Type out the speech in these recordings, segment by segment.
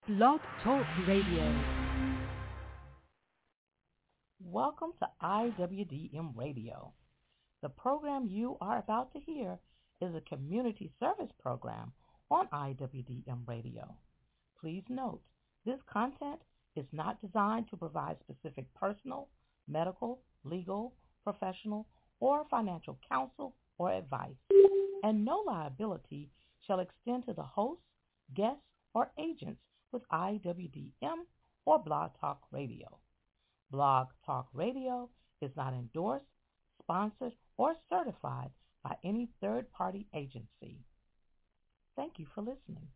Blog Talk Radio. Welcome to IWDM Radio. The program you are about to hear is a community service program on IWDM Radio. Please note, this content is not designed to provide specific personal, medical, legal, professional, or financial counsel or advice, and no liability shall extend to the hosts, guests, or agents with IWDM or Blog Talk Radio. Blog Talk Radio is not endorsed, sponsored, or certified by any third-party agency. Thank you for listening.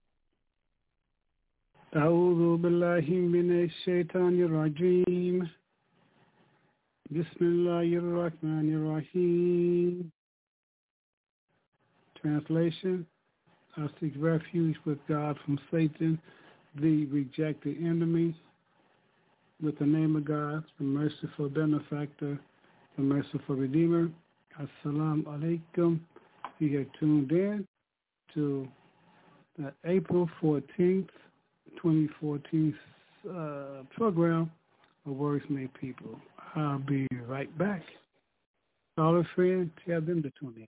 أعوذ بالله من الشيطان الرجيم بسم الله الرحمن الرحيم. Translation: I seek refuge with God from Satan, the rejected enemy, with the name of God, the merciful benefactor, the merciful redeemer. Assalamu alaikum. You have tuned in to the April 14th, 2014 program of Words Made People. I'll be right back. Call a friend, tell them to tune in.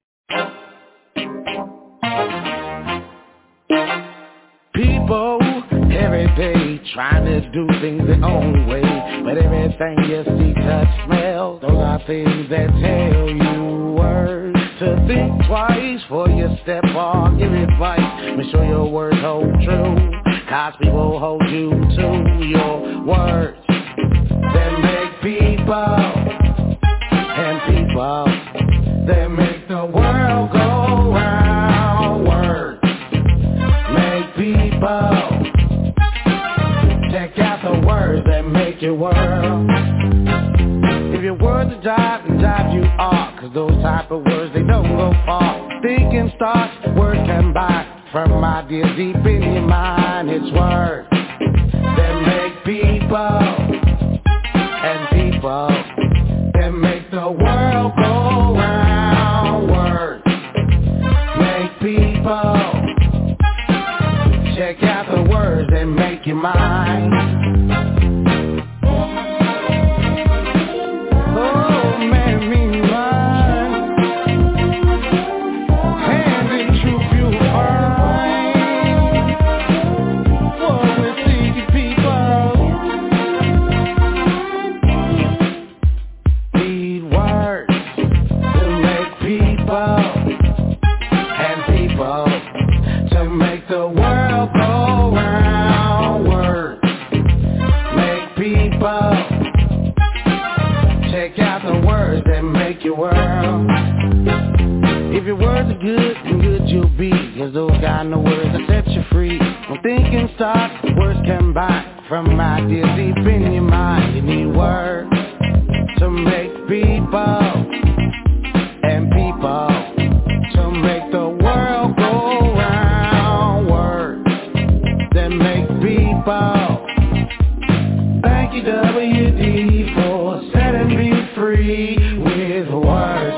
People every day trying to do things their own way, but everything you see, touch, smell, those are things that tell you words to think twice before you step or give advice. Make sure your words hold true, cause people hold you to your words that make people and people that make the world go round. Words make people. Check out the words that make your world. If your words are jive, then jive you are, cause those type of words, they don't go far. Thinking starts, words come back from ideas deep in your mind. It's words that make people and people that make the world go round. Words make people. Check out the words that make your mind. Oh, man, me mine. And in truth you'll find what we see people need words to make people and people to make the world go round. Words make people. Check out the words that make your world. If your words are good, then good you'll be, cause those kind of words that set you free. When thinking starts, words come back from ideas deep in your mind. You need words to make people and people to make the world go round. Words that make people. Thank you, WD, for setting me free with words.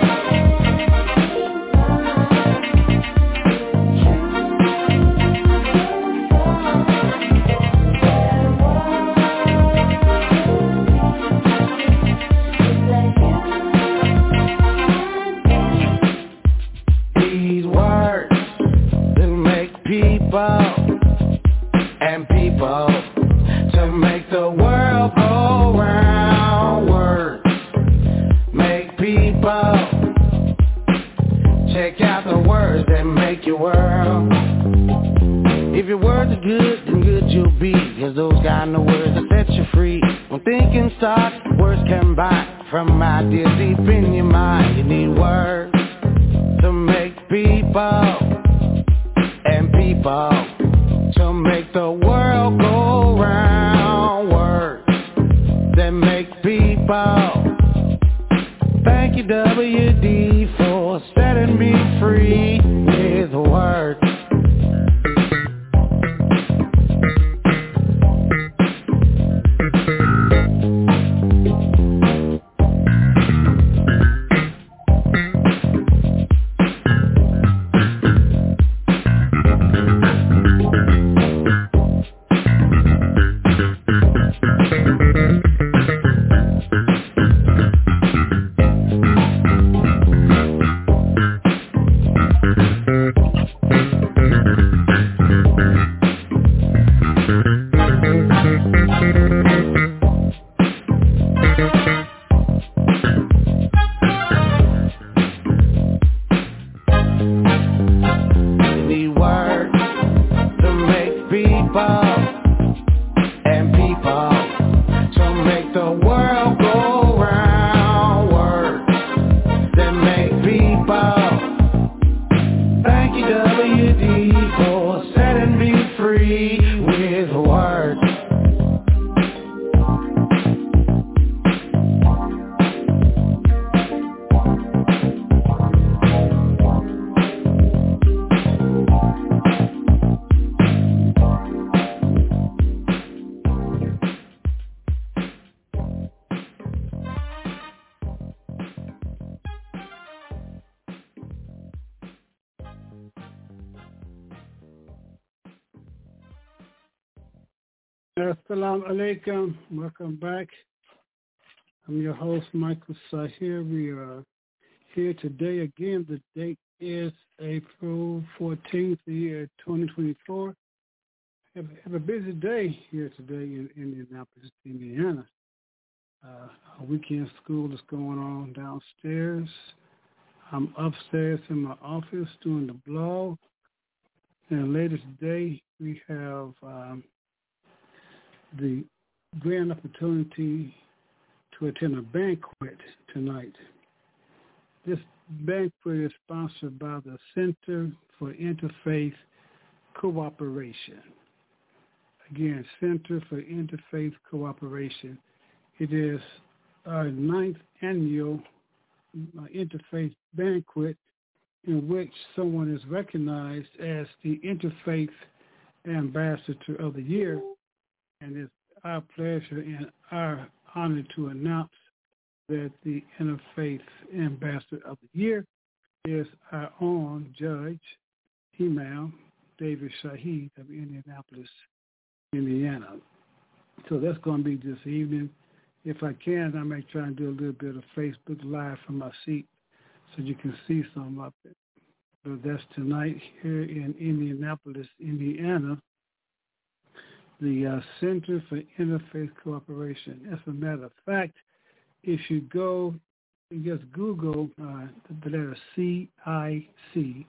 These words that make people and people to make the world go round. Words make people. Check out the words that make your world. If your words are good, then good you'll be, cause those kind of words that set you free. When thinking starts, words come back from ideas deep in your mind. You need words to make people and people to make the world go round. Words that make people. Thank you, WD, for setting me free with words. Assalamu alaikum. Welcome back. I'm your host, Michael Sahir. We are here today again. The date is April 14th, the year 2024. Have a busy day here today in Indianapolis, Indiana. Our weekend school is going on downstairs. I'm upstairs in my office doing the blog. And later today, we have the grand opportunity to attend a banquet tonight. This banquet is sponsored by the Center for Interfaith Cooperation. Again, Center for Interfaith Cooperation. It is our 9th annual interfaith banquet in which someone is recognized as the Interfaith Ambassador of the Year. And it's our pleasure and our honor to announce that the Interfaith Ambassador of the Year is our own Judge, Imam David Shaheed of Indianapolis, Indiana. So that's going to be this evening. If I can, I may try and do a little bit of Facebook Live from my seat so you can see some of it. But that's tonight here in Indianapolis, Indiana. The Center for Interfaith Cooperation. As a matter of fact, if you go and just Google the letter CIC,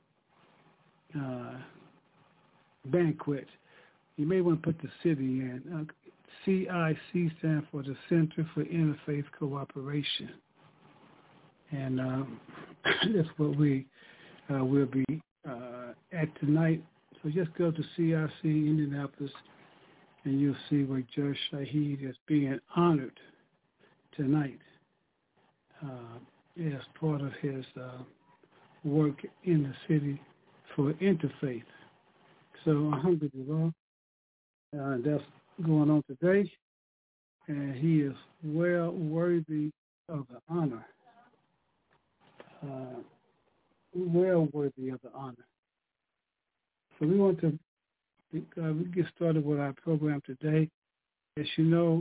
banquet, you may want to put the city in. CIC stands for the Center for Interfaith Cooperation. And that's what we will be at tonight. So just go to CIC Indianapolis, and you'll see where Judge Shaheed is being honored tonight as part of his work in the city for interfaith. So, alhamdulillah, that's going on today, and he is well worthy of the honor. Well worthy of the honor. So we want to we get started with our program today. As you know,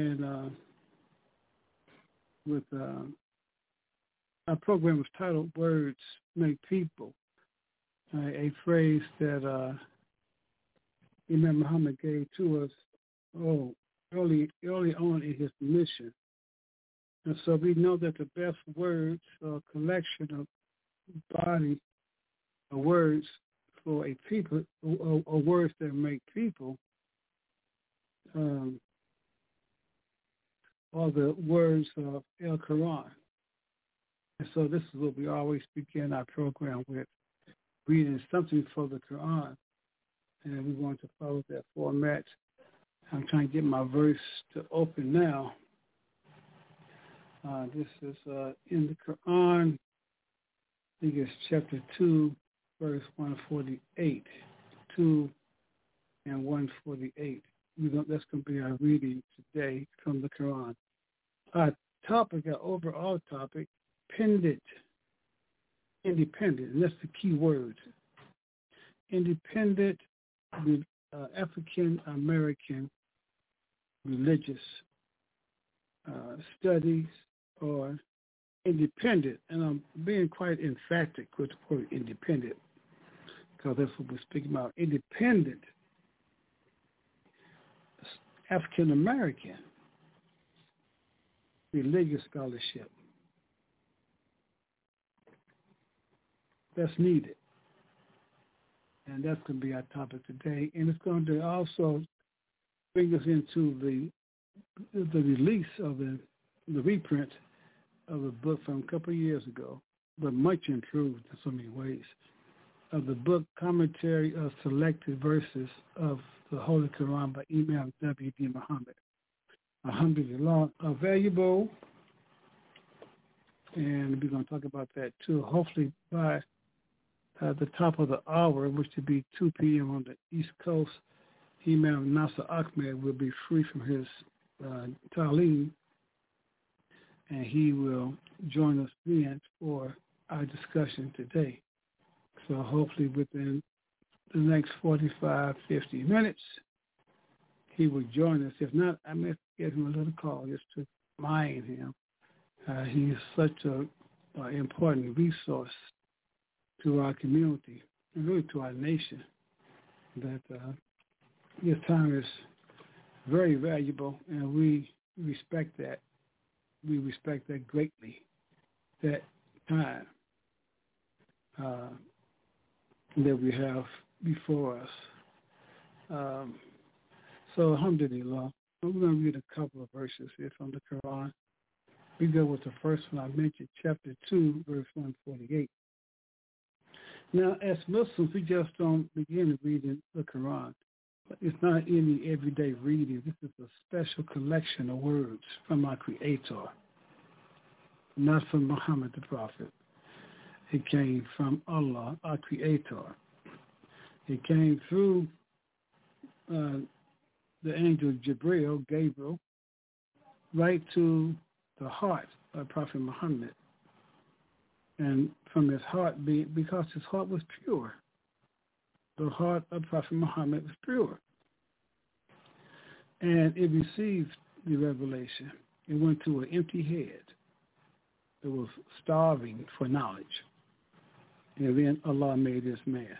our program is titled "Words Make People," a phrase that Imam Muhammad gave to us early on in his mission. And so we know that the best words are a collection of body of words for a people, or words that make people, are the words of El Quran. And so this is what we always begin our program with, reading something for the Quran. And we want to follow that format. I'm trying to get my verse to open now. This is in the Quran, I think it's chapter 2, verse 148, 2 and 148. That's going to be our reading today from the Quran. Our topic, our overall topic, independent, and that's the key word. Independent, African-American religious studies, or independent, and I'm being quite emphatic with the word independent, because that's what we're speaking about. Independent African-American religious scholarship. That's needed. And that's going to be our topic today. And it's going to also bring us into the release of the reprint of a book from a couple of years ago, but much improved in so many ways, of the book Commentary of Selected Verses of the Holy Quran by Imam W.D. Muhammad. Alhamdulillah, valuable, and we're going to talk about that too. Hopefully by the top of the hour, which will be 2 p.m. on the East Coast, Imam Nasser Ahmed will be free from his Talim, and he will join us then for our discussion today. So hopefully within the next 45, 50 minutes, he would join us. If not, I may give him a little call just to remind him. He is such an important resource to our community and really to our nation that his time is very valuable, and we respect that. We respect that greatly, that time that we have before us. So, alhamdulillah, I'm going to read a couple of verses here from the Quran. We go with the first one I mentioned, chapter 2, verse 148. Now, as Muslims, we just don't begin reading the Quran. It's not any everyday reading. This is a special collection of words from our Creator, not from Muhammad the Prophet. It came from Allah, our Creator. It came through the angel Gabriel, right to the heart of Prophet Muhammad. And from his heart, because his heart was pure. The heart of Prophet Muhammad was pure. And it received the revelation. It went to an empty head. It was starving for knowledge. And then Allah made this man.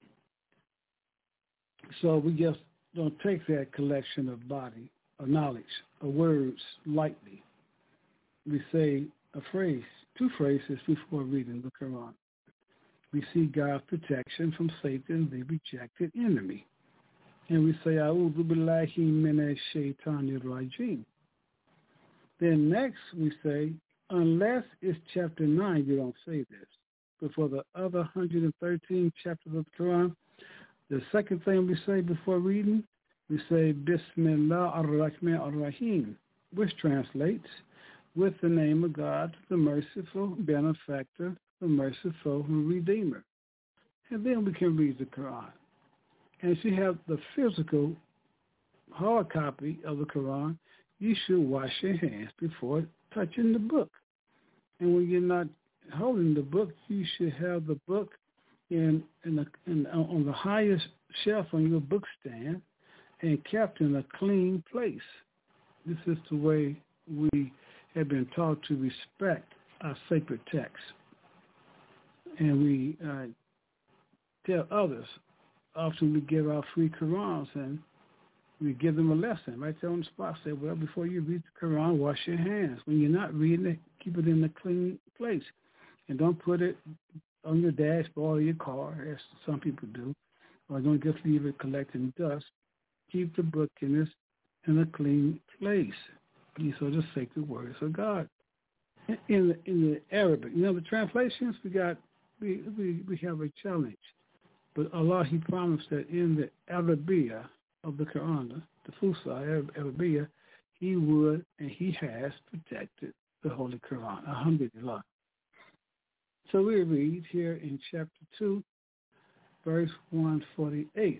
So we just don't take that collection of body, of knowledge, of words lightly. We say a phrase, 2 phrases before reading the Quran. We see God's protection from Satan, the rejected enemy. And we say, A'udhu billahi minash shaitanir rajim. Then next we say, unless it's chapter 9, you don't say this. But for the other 113 chapters of the Quran, the second thing we say before reading, we say, Bismillah ar-Rahman ar-Rahim, which translates, with the name of God, the merciful benefactor, the merciful Redeemer. And then we can read the Quran. And if you have the physical hard copy of the Quran, you should wash your hands before touching the book. And when you're not holding the book, you should have the book on the highest shelf on your book stand and kept in a clean place. This is the way we have been taught to respect our sacred text. And we tell others, often we give our free Qurans and we give them a lesson right there on the spot. Say, well, before you read the Quran, wash your hands. When you're not reading it, keep it in a clean place. And don't put it on your dashboard of your car, as some people do, or don't just leave it collecting dust. Keep the book in a clean place. These are the sacred words of God. In the Arabic, the translations we have a challenge, but Allah, He promised that in the Arabiya of the Quran, the Fusha Arabiya, He would and He has protected the Holy Quran. Alhamdulillah. So we read here in chapter 2, verse 148.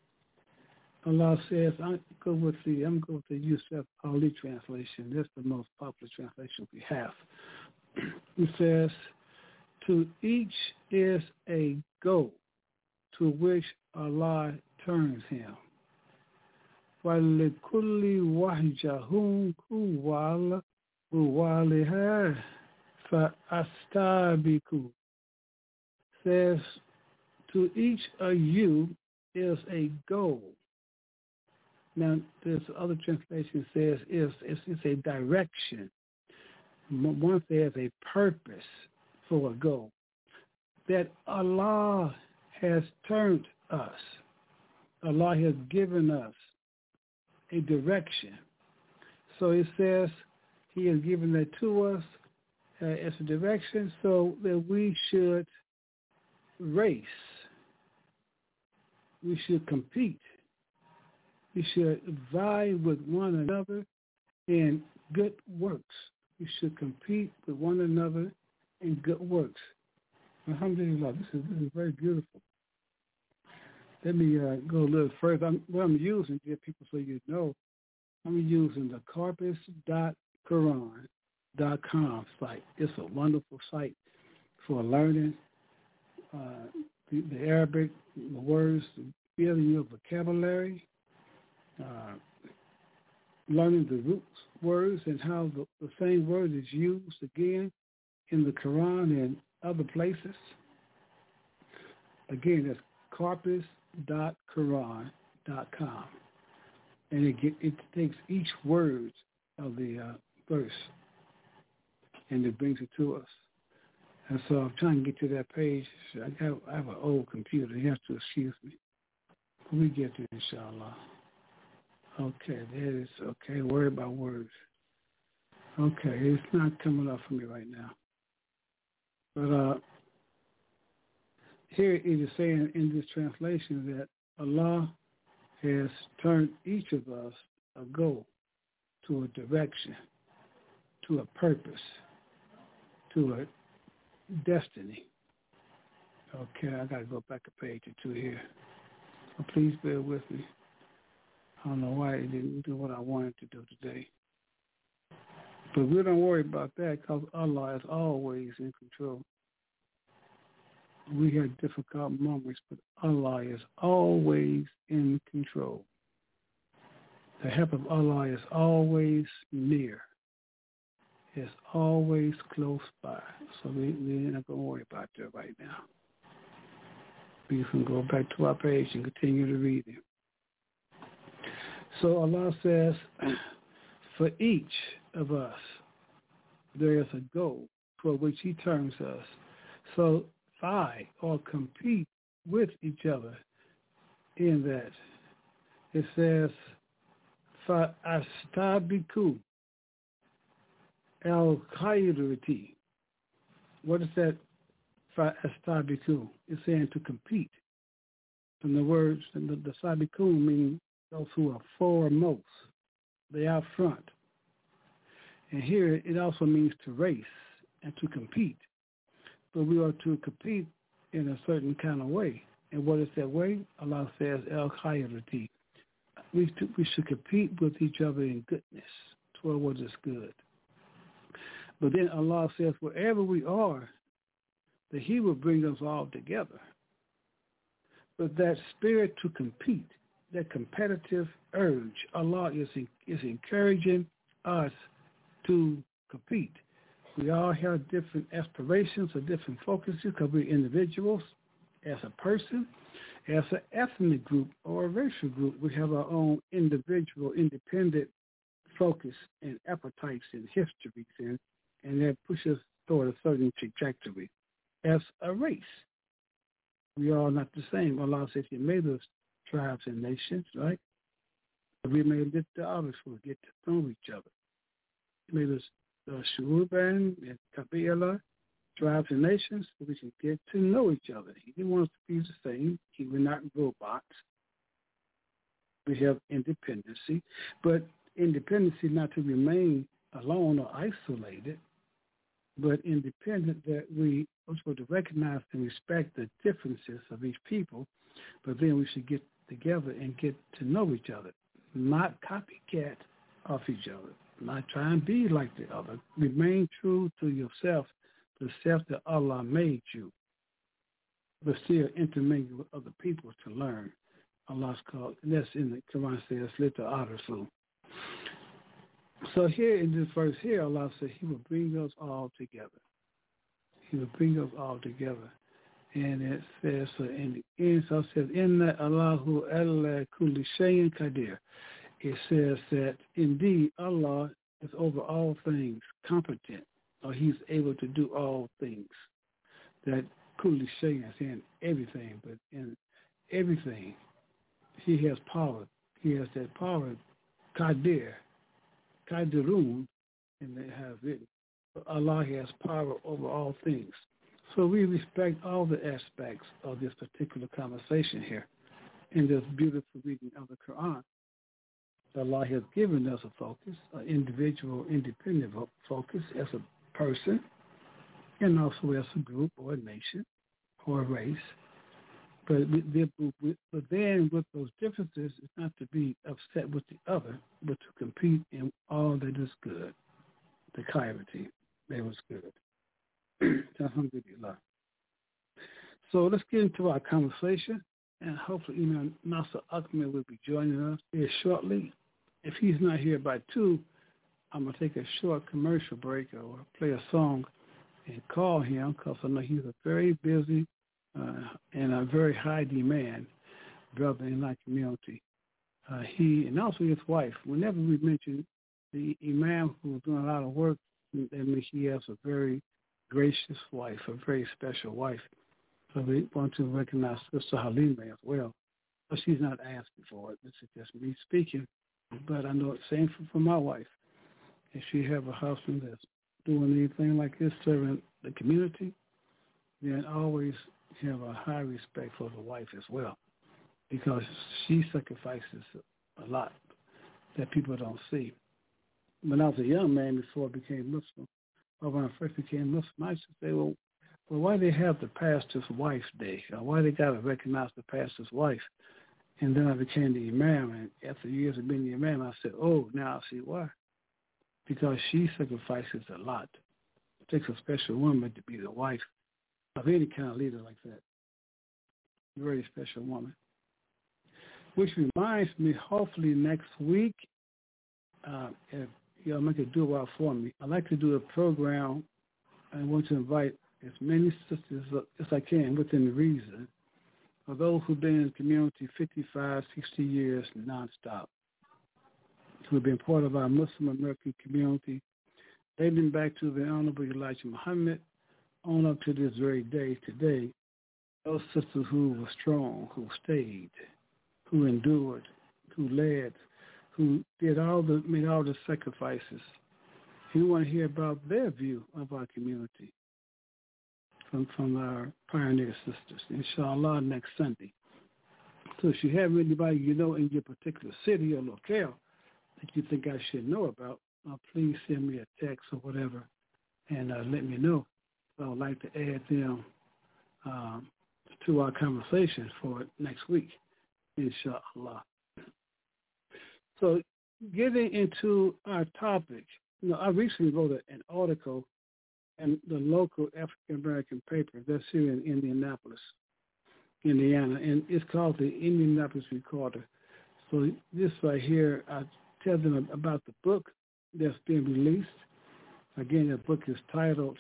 Allah says, I'm going with the Yusuf Ali translation. That's the most popular translation we have. It says, to each is a goal to which Allah turns him. وَلِكُلِّ وَحْجَهُمْ كُوَّالِهَا فَأَسْتَابِكُ. Says, to each of you is a goal. Now, this other translation says it's a direction. One says a purpose for a goal. That Allah has turned us. Allah has given us a direction. So it says He has given that to us as a direction so that we should race. We should compete. We should vie with one another in good works. We should compete with one another in good works. Alhamdulillah, this is very beautiful. Let me go a little further. What I'm using, dear people, so you know, I'm using the corpus.quran.com site. It's a wonderful site for learning the Arabic, the words, building your vocabulary, learning the roots words and how the same word is used again in the Quran and other places. Again, that's corpus.quran.com. And it takes each word of the verse and it brings it to us. And so I'm trying to get to that page. I have an old computer. You have to excuse me. We get to it, inshallah. Okay, there it is. Okay, word by word. Okay, it's not coming up for me right now. But here it is saying in this translation that Allah has turned each of us a goal, to a direction, to a purpose, to a destiny. Okay, I got to go back a page or two here. So please bear with me. I don't know why it didn't do what I wanted to do today. But we don't worry about that because Allah is always in control. We have difficult moments, but Allah is always in control. The help of Allah is always near. It's always close by. So we're not going to worry about that right now. We can go back to our page and continue to read it. So Allah says, for each of us, there is a goal for which He turns us. So fight or compete with each other in that. It says, فَأَسْتَابِكُوا al-khayrati. What is that? فَأَسْتَابِكُوا. It's saying to compete. From the words, the sabiqun meaning those who are foremost. They are front. And here it also means to race and to compete. But we are to compete in a certain kind of way. And what is that way? Allah says, al-khayrati. We should compete with each other in goodness toward what is good. But then Allah says, wherever we are, that He will bring us all together. But that spirit to compete, that competitive urge, Allah is encouraging us to compete. We all have different aspirations or different focuses because we're individuals. As a person, as an ethnic group or a racial group, we have our own individual, independent focus and appetites and histories, and that pushes toward a certain trajectory. As a race, we are not the same. Allah says He made us tribes and nations, right? We made it the others who get to know each other. He made us Shu'uban and Kabila, tribes and nations, so we can get to know each other. He didn't want us to be the same. We're not robots. We have independency, but independency not to remain alone or isolated, but independent that we are supposed to recognize and respect the differences of each people, but then we should get together and get to know each other, not copycat of each other, not try and be like the other. Remain true to yourself, the self that Allah made you, but still intermingle with other people to learn. Allah's called, and that's in the Quran says, Lita Arafu. So here in this verse here, Allah says He will bring us all together. He will bring us all together. And it says, so in the end, so it says, Inna Allahu ala kulli shayin qadir. It says that indeed Allah is over all things competent, or He's able to do all things. That kulli shayin is in everything, but in everything, He has power. He has that power, qadir. Qadirun, and they have written. Allah has power over all things. So we respect all the aspects of this particular conversation here in this beautiful reading of the Quran. Allah has given us a focus, an individual, independent focus as a person, and also as a group or a nation or a race. But then with those differences, it's not to be upset with the other, but to compete in all that is good. The clarity that was good. Alhamdulillah. So let's get into our conversation, and hopefully Nasser Ahmed will be joining us here shortly. If he's not here by 2, I'm going to take a short commercial break or play a song and call him because I know he's a very busy and a very high demand brother in our community. He and also his wife, whenever we mention the imam who's doing a lot of work, that means he has a very gracious wife, a very special wife. So we want to recognize Sister Halima as well. But she's not asking for it. This is just me speaking. But I know it's the same for my wife. If she have a husband that's doing anything like this, serving the community, then always have a high respect for the wife as well, because she sacrifices a lot that people don't see. When I was a young man before I became Muslim, or when I first became Muslim, I used to say, well, why they have the pastor's wife day? Or why they got to recognize the pastor's wife? And then I became the imam, and after years of being the imam, I said, oh, now I see why. Because she sacrifices a lot. It takes a special woman to be the wife of any kind of leader like that. A very special woman. Which reminds me, hopefully next week, if y'all make a do-while for me, I'd like to do a program. I want to invite as many sisters as I can within reason of those who've been in the community 55, 60 years nonstop, who have been part of our Muslim American community. They've been back to the Honorable Elijah Muhammad on up to this very day today. Those sisters who were strong, who stayed, who endured, who led, who made all the sacrifices. We want to hear about their view of our community from our pioneer sisters, inshallah, next Sunday. So if you have anybody you know in your particular city or locale that you think I should know about, please send me a text or whatever and let me know. I would like to add them to our conversation for next week, inshallah. So getting into our topic, I recently wrote an article in the local African-American paper that's here in Indianapolis, Indiana, and it's called the Indianapolis Recorder. So this right here, I tell them about the book that's being released. Again, the book is titled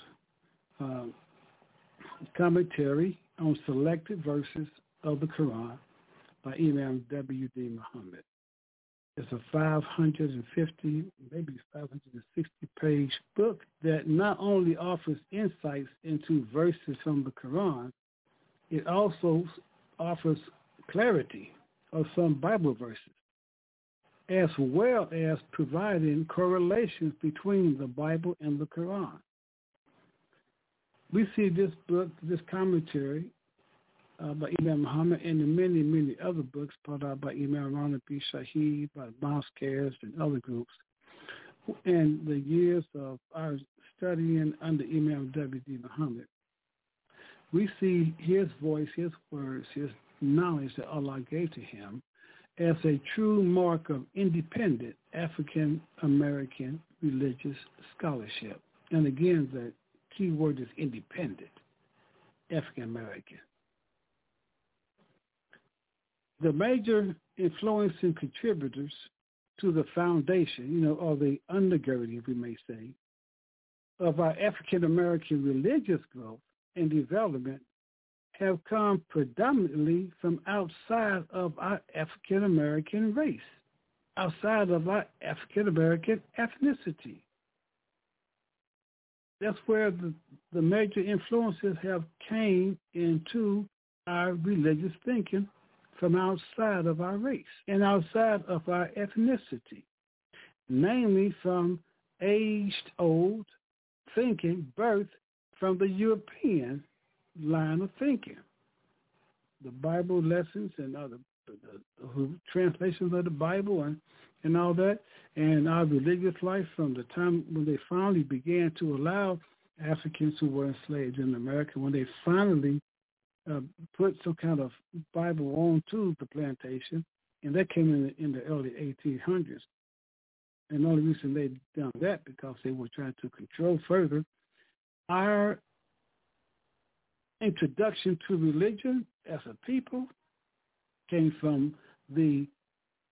Commentary on Selected Verses of the Quran by Imam W.D. Muhammad. It's a 550, maybe 560-page book that not only offers insights into verses from the Quran, it also offers clarity of some Bible verses, as well as providing correlations between the Bible and the Quran. We see this book, this commentary by Imam Muhammad, and the many, many other books put out by Imam Ronald B. Shaheed, by Moscares and other groups. And the years of our studying under Imam W.D. Muhammad, we see his voice, his words, his knowledge that Allah gave to him as a true mark of independent African-American religious scholarship. And again, the key word is independent, African-American. The major influencing contributors to the foundation, or the undergirding, we may say, of our African-American religious growth and development have come predominantly from outside of our African-American race, outside of our African-American ethnicity. That's where the major influences have came into our religious thinking from outside of our race and outside of our ethnicity, namely from aged-old thinking birthed from the European line of thinking. The Bible lessons and other translations of the Bible and all that, and our religious life from the time when they finally began to allow Africans who were enslaved in America, when they finally put some kind of Bible onto the plantation, and that came in the early 1800s. And the only reason they'd done that because they were trying to control further our introduction to religion as a people came from the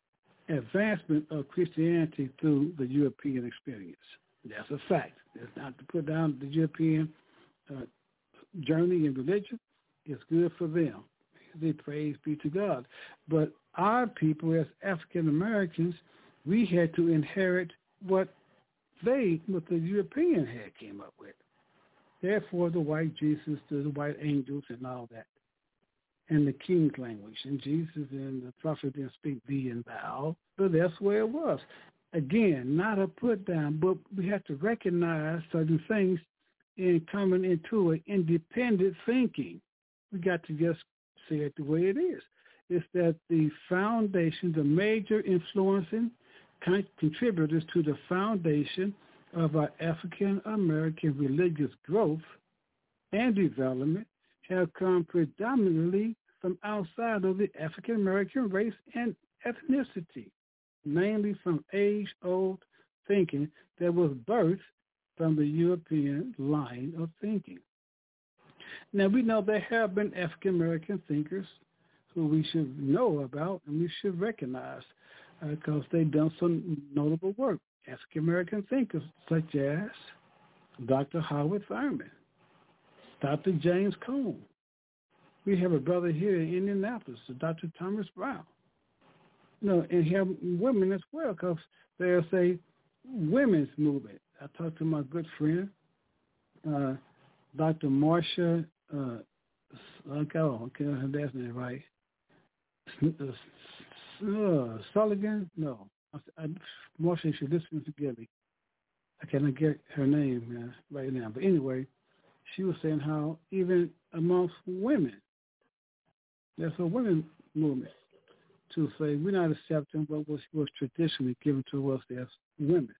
advancement of Christianity through the European experience. That's a fact. It's not to put down the European journey in religion. It's good for them. They praise be to God. But our people, as African Americans, we had to inherit what the European had came up with. Therefore, the white Jesus, the white angels, and all that, and the king's language. And Jesus and the prophet didn't speak thee and thou, but that's where it was. Again, not a put down, but we have to recognize certain things in coming into an independent thinking. We got to just say it the way it is. It's that the foundation, the major influencing contributors to the foundation of our African-American religious growth and development have come predominantly from outside of the African-American race and ethnicity, mainly from age-old thinking that was birthed from the European line of thinking. Now, we know there have been African-American thinkers who we should know about and we should recognize because they've done some notable work. African-American thinkers such as Dr. Howard Thurman, Dr. James Cone. We have a brother here in Indianapolis, Dr. Thomas Brown. And have women as well because there's a women's movement. I talked to my good friend, Dr. Marcia, I can't her last name right. Sullivan? No. Marcia should listen to Gilly. I cannot get her name right now. But anyway, she was saying how even amongst women, there's a women movement to say we're not accepting what was traditionally given to us as women.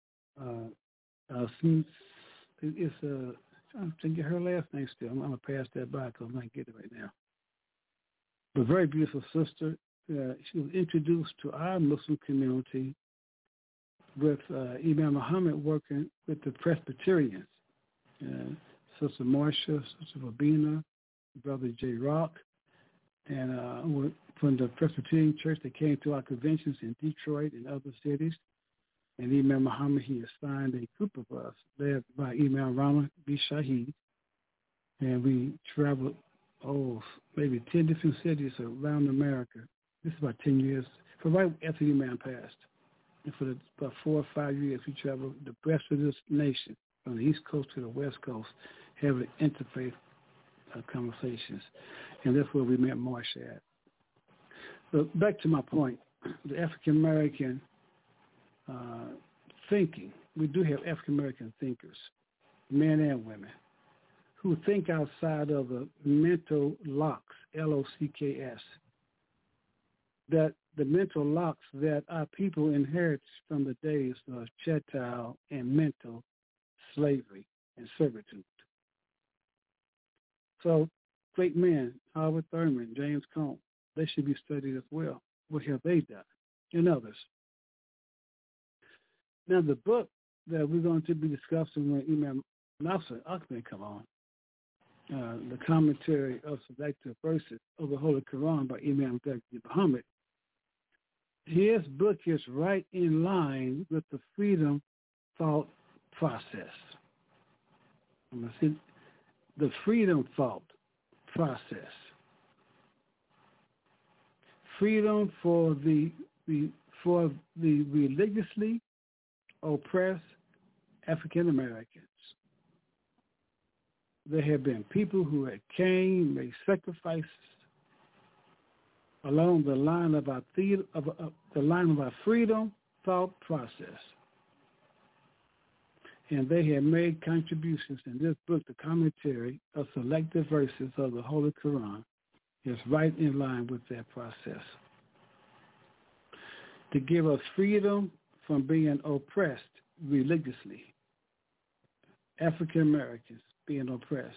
It's I'm trying to get her last name still. I'm going to pass that by because I can't get it right now. But very beautiful sister. She was introduced to our Muslim community with Imam Muhammad working with the Presbyterians. Sister Marcia, Sister Rabina, Brother J. Rock, and from the Presbyterian Church that came to our conventions in Detroit and other cities. And Imam Muhammad, he assigned a group of us led by Imam Rama B. Shaheed. And we traveled, maybe 10 different cities around America. This is about 10 years, for right after Imam passed. And for about 4 or 5 years, we traveled the breadth of this nation, from the East Coast to the West Coast, having interfaith conversations. And that's where we met Marcia at. But back to my point, the African-American thinking. We do have African-American thinkers, men and women, who think outside of the mental locks, L-O-C-K-S, that the mental locks that our people inherit from the days of chattel and mental slavery and servitude. So great men, Howard Thurman, James Cone, they should be studied as well. What have they done? And others. Now, the book that we're going to be discussing when Imam Nasser Ahmed come on, the commentary of selected verses of the Holy Quran by Imam Muhammad, his book is right in line with the freedom thought process. The freedom thought process. Freedom for the religiously oppressed African Americans. There have been people who had came, made sacrifices along the line of our freedom thought process, and they have made contributions. In this book, the commentary of selected verses of the Holy Quran is right in line with that process to give us freedom from being oppressed religiously. African Americans being oppressed.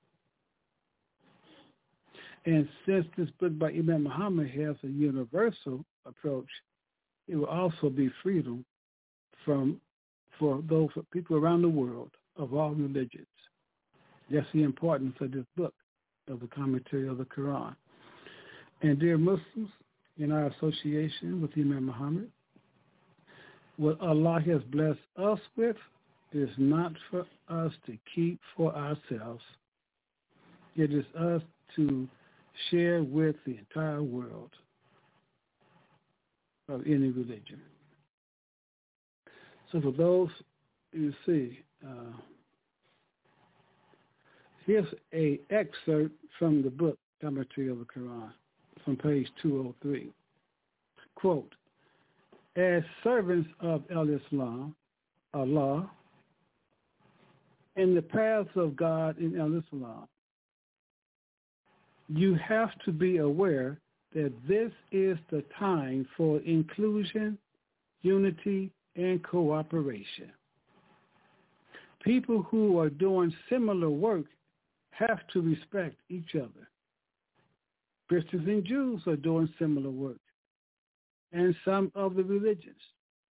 And since this book by Imam Muhammad has a universal approach, it will also be freedom for those people around the world of all religions. That's the importance of this book, of the commentary of the Quran. And dear Muslims, in our association with Imam Muhammad. What Allah has blessed us with is not for us to keep for ourselves. It is us to share with the entire world of any religion. So for those you see, here's an excerpt from the book, Commentary of the Quran, from page 203. Quote, as servants of Al-Islam, Allah, in the paths of God in Al-Islam, you have to be aware that this is the time for inclusion, unity, and cooperation. People who are doing similar work have to respect each other. Christians and Jews are doing similar work, and some other religions.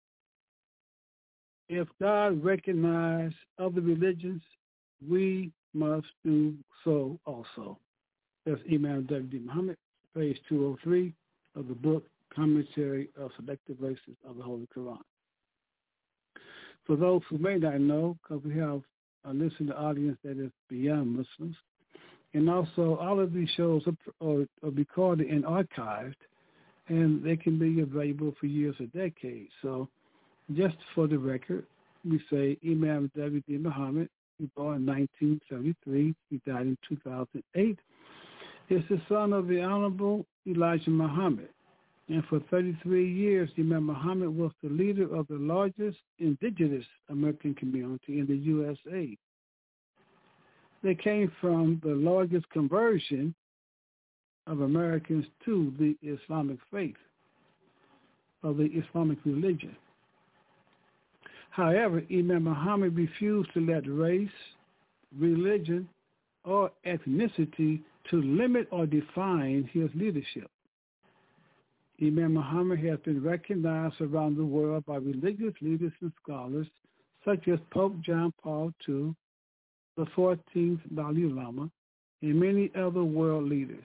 If God recognizes other religions, we must do so also. That's Imam W.D. Muhammad, page 203 of the book, Commentary of Selected Verses of the Holy Quran. For those who may not know, because we have a listening audience that is beyond Muslims, and also all of these shows are recorded and archived, and they can be available for years or decades. So just for the record, we say Imam W.D. Muhammad, he born in 1973, he died in 2008, is the son of the Honorable Elijah Muhammad. And for 33 years, Imam Muhammad was the leader of the largest indigenous American community in the USA. They came from the largest conversion of Americans to the Islamic faith, of the Islamic religion. However, Imam Muhammad refused to let race, religion, or ethnicity to limit or define his leadership. Imam Muhammad has been recognized around the world by religious leaders and scholars such as Pope John Paul II, the 14th Dalai Lama, and many other world leaders.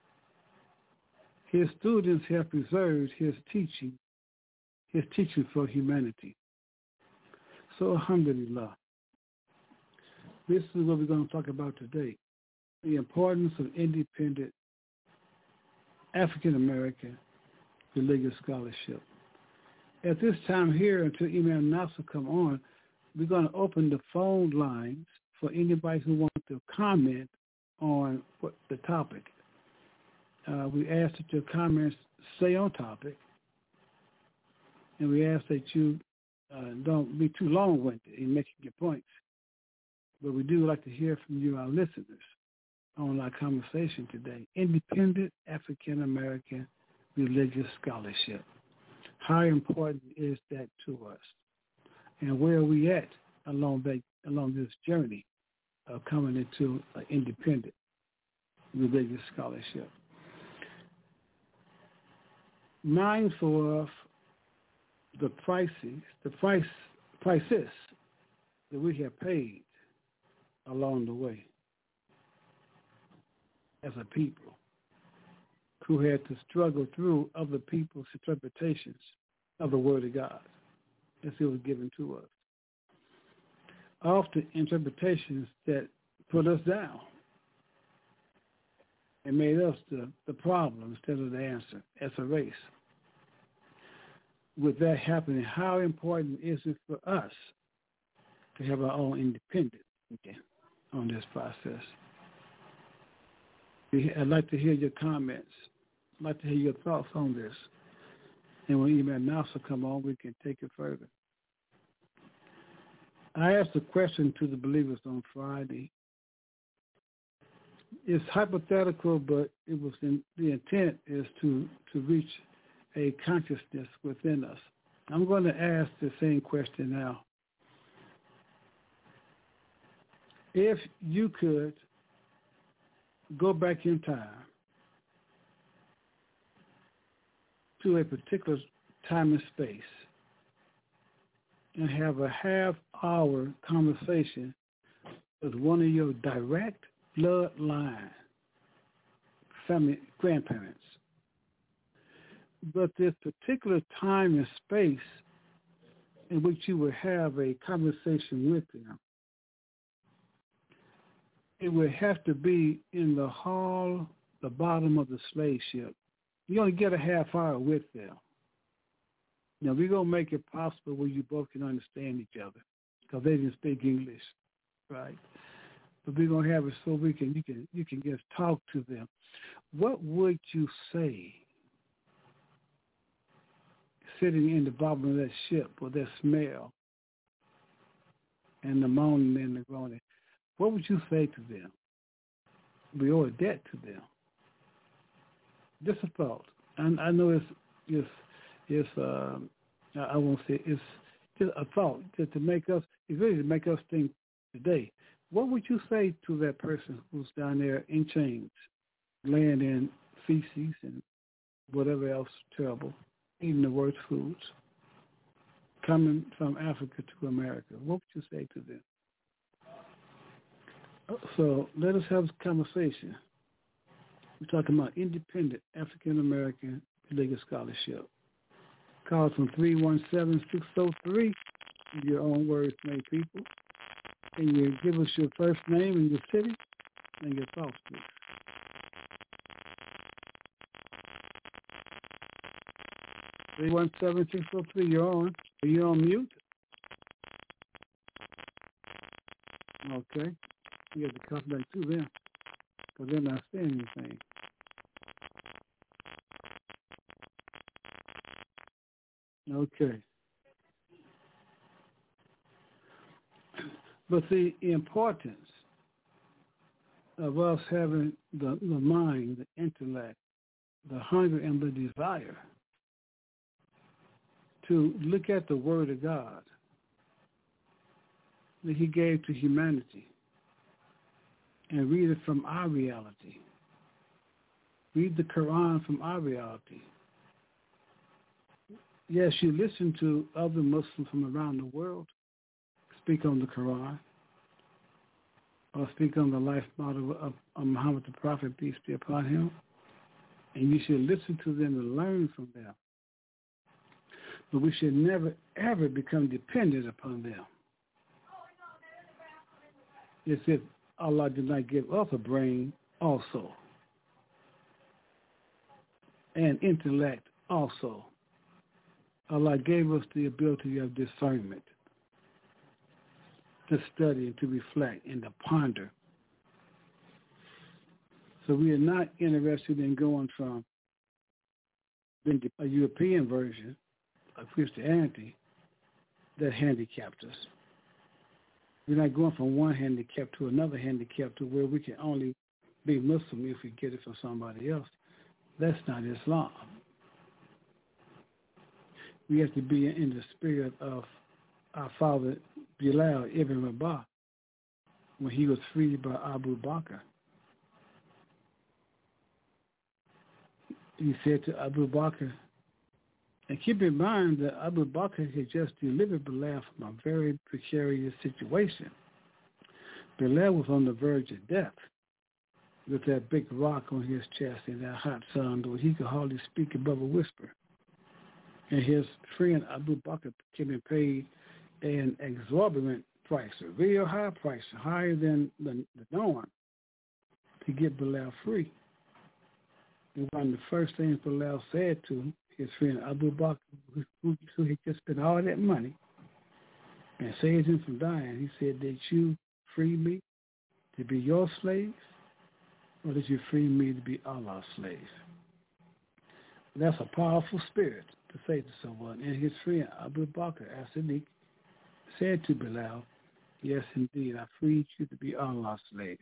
His students have preserved his teaching for humanity. So, alhamdulillah, this is what we're going to talk about today, the importance of independent African-American religious scholarship. At this time here, until Imam Nasser come on, we're going to open the phone lines for anybody who wants to comment on what the topic. We ask that your comments stay on topic, and we ask that you don't be too long-winded in making your points. But we do like to hear from you, our listeners, on our conversation today. Independent African-American religious scholarship. How important is that to us? And where are we at along this journey of coming into an independent religious scholarship? Mindful of the prices that we have paid along the way as a people, who had to struggle through other people's interpretations of the Word of God as it was given to us. Often interpretations that put us down and made us the problem instead of the answer as a race. With that happening, how important is it for us to have our own independence on this process? I'd like to hear your comments. I'd like to hear your thoughts on this. And when Imam Nasser come on, we can take it further. I asked a question to the believers on Friday. It's hypothetical, but the intent is to reach a consciousness within us. I'm going to ask the same question now. If you could go back in time to a particular time and space and have a half-hour conversation with one of your direct bloodline family grandparents, But this particular time and space in which you would have a conversation with them, it would have to be in the hall, the bottom of the slave ship. You only get a half hour with them. Now, we're going to make it possible where you both can understand each other because they didn't speak English, right? But we're going to have it so you can just talk to them. What would you say sitting in the bottom of that ship with that smell and the moaning and the groaning? What would you say to them? We owe a debt to them. Just a thought. And I know it's I won't say it's just a thought just to make us. It's really to make us think today. What would you say to that person who's down there in chains, laying in feces and whatever else terrible, eating the worst foods, coming from Africa to America? What would you say to them? So let us have this conversation. We're talking about independent African-American legal scholarship. Call from 317-603, your own words made people. And you give us your first name and your city and your thoughts, please. 317-603, you're on. Are you on mute? Okay. You have to come back to them because they're not saying anything. Okay. But the importance of us having the mind, the intellect, the hunger and the desire to look at the Word of God that He gave to humanity and read it from our reality. Read the Quran from our reality. Yes, you listen to other Muslims from around the world speak on the Quran or speak on the life model of Muhammad the Prophet, peace be upon him, and you should listen to them and learn from them. But we should never, ever become dependent upon them. It's if Allah did not give us a brain also, and intellect also. Allah gave us the ability of discernment, to study and to reflect and to ponder. So we are not interested in going from a European version of Christianity that handicapped us. We're not going from one handicap to another handicap to where we can only be Muslim if we get it from somebody else. That's not Islam. We have to be in the spirit of our father Bilal ibn Rabah when he was freed by Abu Bakr. He said to Abu Bakr, and keep in mind that Abu Bakr had just delivered Bilal from a very precarious situation. Bilal was on the verge of death with that big rock on his chest in that hot sun where he could hardly speak above a whisper. And his friend Abu Bakr came and paid an exorbitant price, a real high price, higher than the norm, to get Bilal free. And one of the first things Bilal said to his friend Abu Bakr, who had just spent all that money and saved him from dying, he said, did you free me to be your slave, or did you free me to be Allah's slave? That's a powerful spirit to say to someone. And his friend Abu Bakr as-Siddiq said to Bilal, yes, indeed, I freed you to be Allah's slave.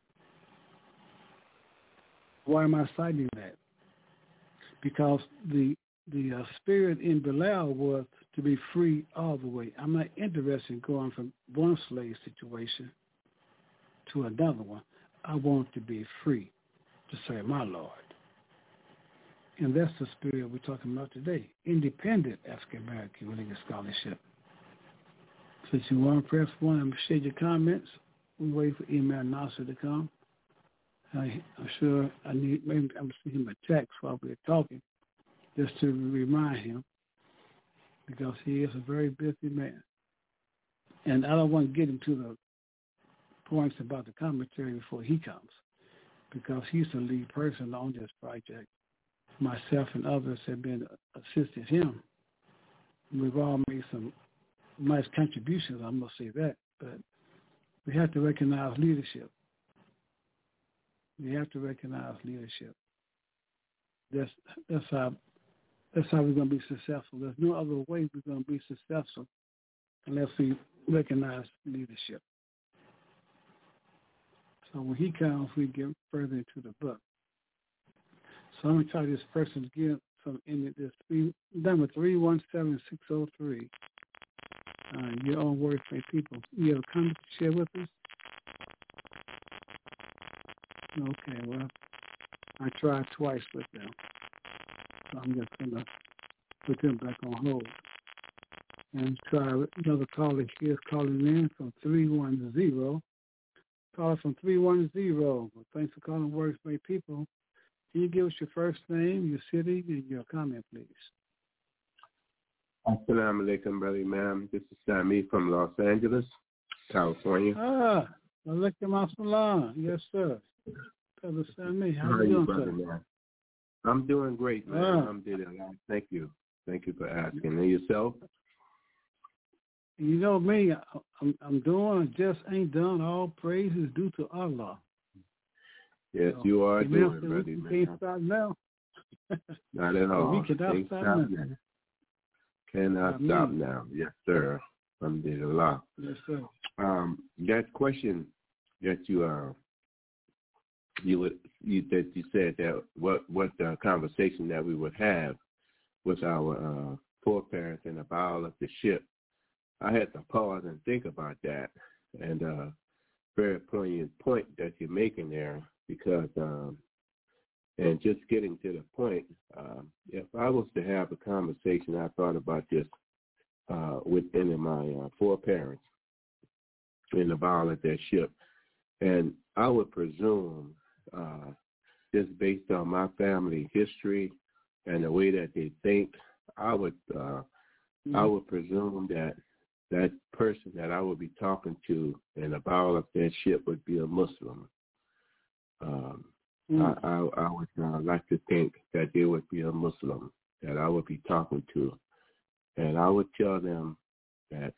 Why am I citing that? Because the spirit in Bilal was to be free all the way. I'm not interested in going from one slave situation to another one. I want to be free to serve my Lord. And that's the spirit we're talking about today. Independent African-American religious scholarship. Since you want to press one, I'm going to share your comments. We wait for email Nasser to come. I'm sure maybe I'm sending him a text while we're talking. just to remind him, because he is a very busy man. And I don't want to get into the points about the commentary before he comes, because he's the lead person on this project. Myself and others have been assisting him. We've all made some nice contributions, I must say that, but we have to recognize leadership. We have to recognize leadership. That's how we're going to be successful. There's no other way we're going to be successful unless we recognize leadership. So when he comes, we get further into the book. So I'm going to try this person again. So in this number 317603. Your own words for people. You have a comment to share with us? Okay, well, I tried twice with them. So I'm just going to put them back on hold. And try another caller here calling in from 310. Caller from 310. Well, thanks for calling Words for People. Can you give us your first name, your city, and your comment, please? Assalamu alaikum, brother, ma'am. This is Sammy from Los Angeles, California. Alaikum assalam. Yes, sir. Brother Sammy, how are you doing, brother, man? I'm doing great, man. I'm doing well. Thank you. Thank you for asking. And yourself? You know me, I'm doing, I just ain't done. All praise is due to Allah. Yes, so, you are doing, brother. We can't stop now. Not at all. We cannot stop now. Cannot stop now. Yes, sir. Alhamdulillah. Yes, sir. That question that you said that what the conversation that we would have with our foreparents in the bow of the ship, I had to pause and think about that, and very poignant point that you're making there, because and just getting to the point, if I was to have a conversation, I thought about this with any of my foreparents in the bow of their ship, and I would presume, just based on my family history and the way that they think, I would presume that person that I would be talking to in the bow of their ship would be a Muslim. I would like to think that they would be a Muslim that I would be talking to, and I would tell them that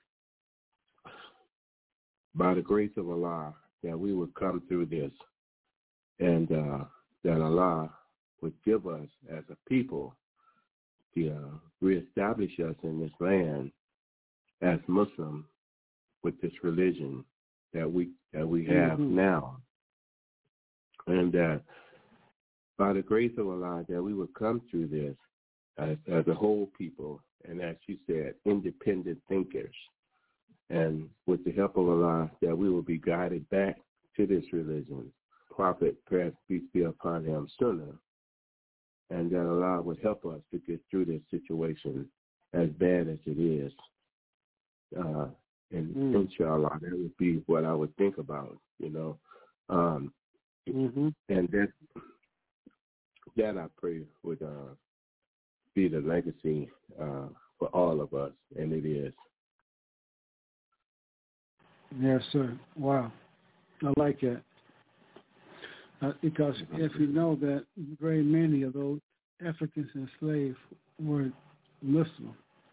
by the grace of Allah that we would come through this, and that Allah would give us as a people to reestablish us in this land as Muslim with this religion that we have now. And that by the grace of Allah that we would come through this as a whole people, and as you said, independent thinkers. And with the help of Allah that we will be guided back to this religion, Prophet, peace be upon him, Sunnah, and that Allah would help us to get through this situation as bad as it is. And inshallah, that would be what I would think about, you know. And that I pray would be the legacy for all of us, and it is. Yes, sir. Wow. I like that. Because if you know that very many of those Africans enslaved were Muslim,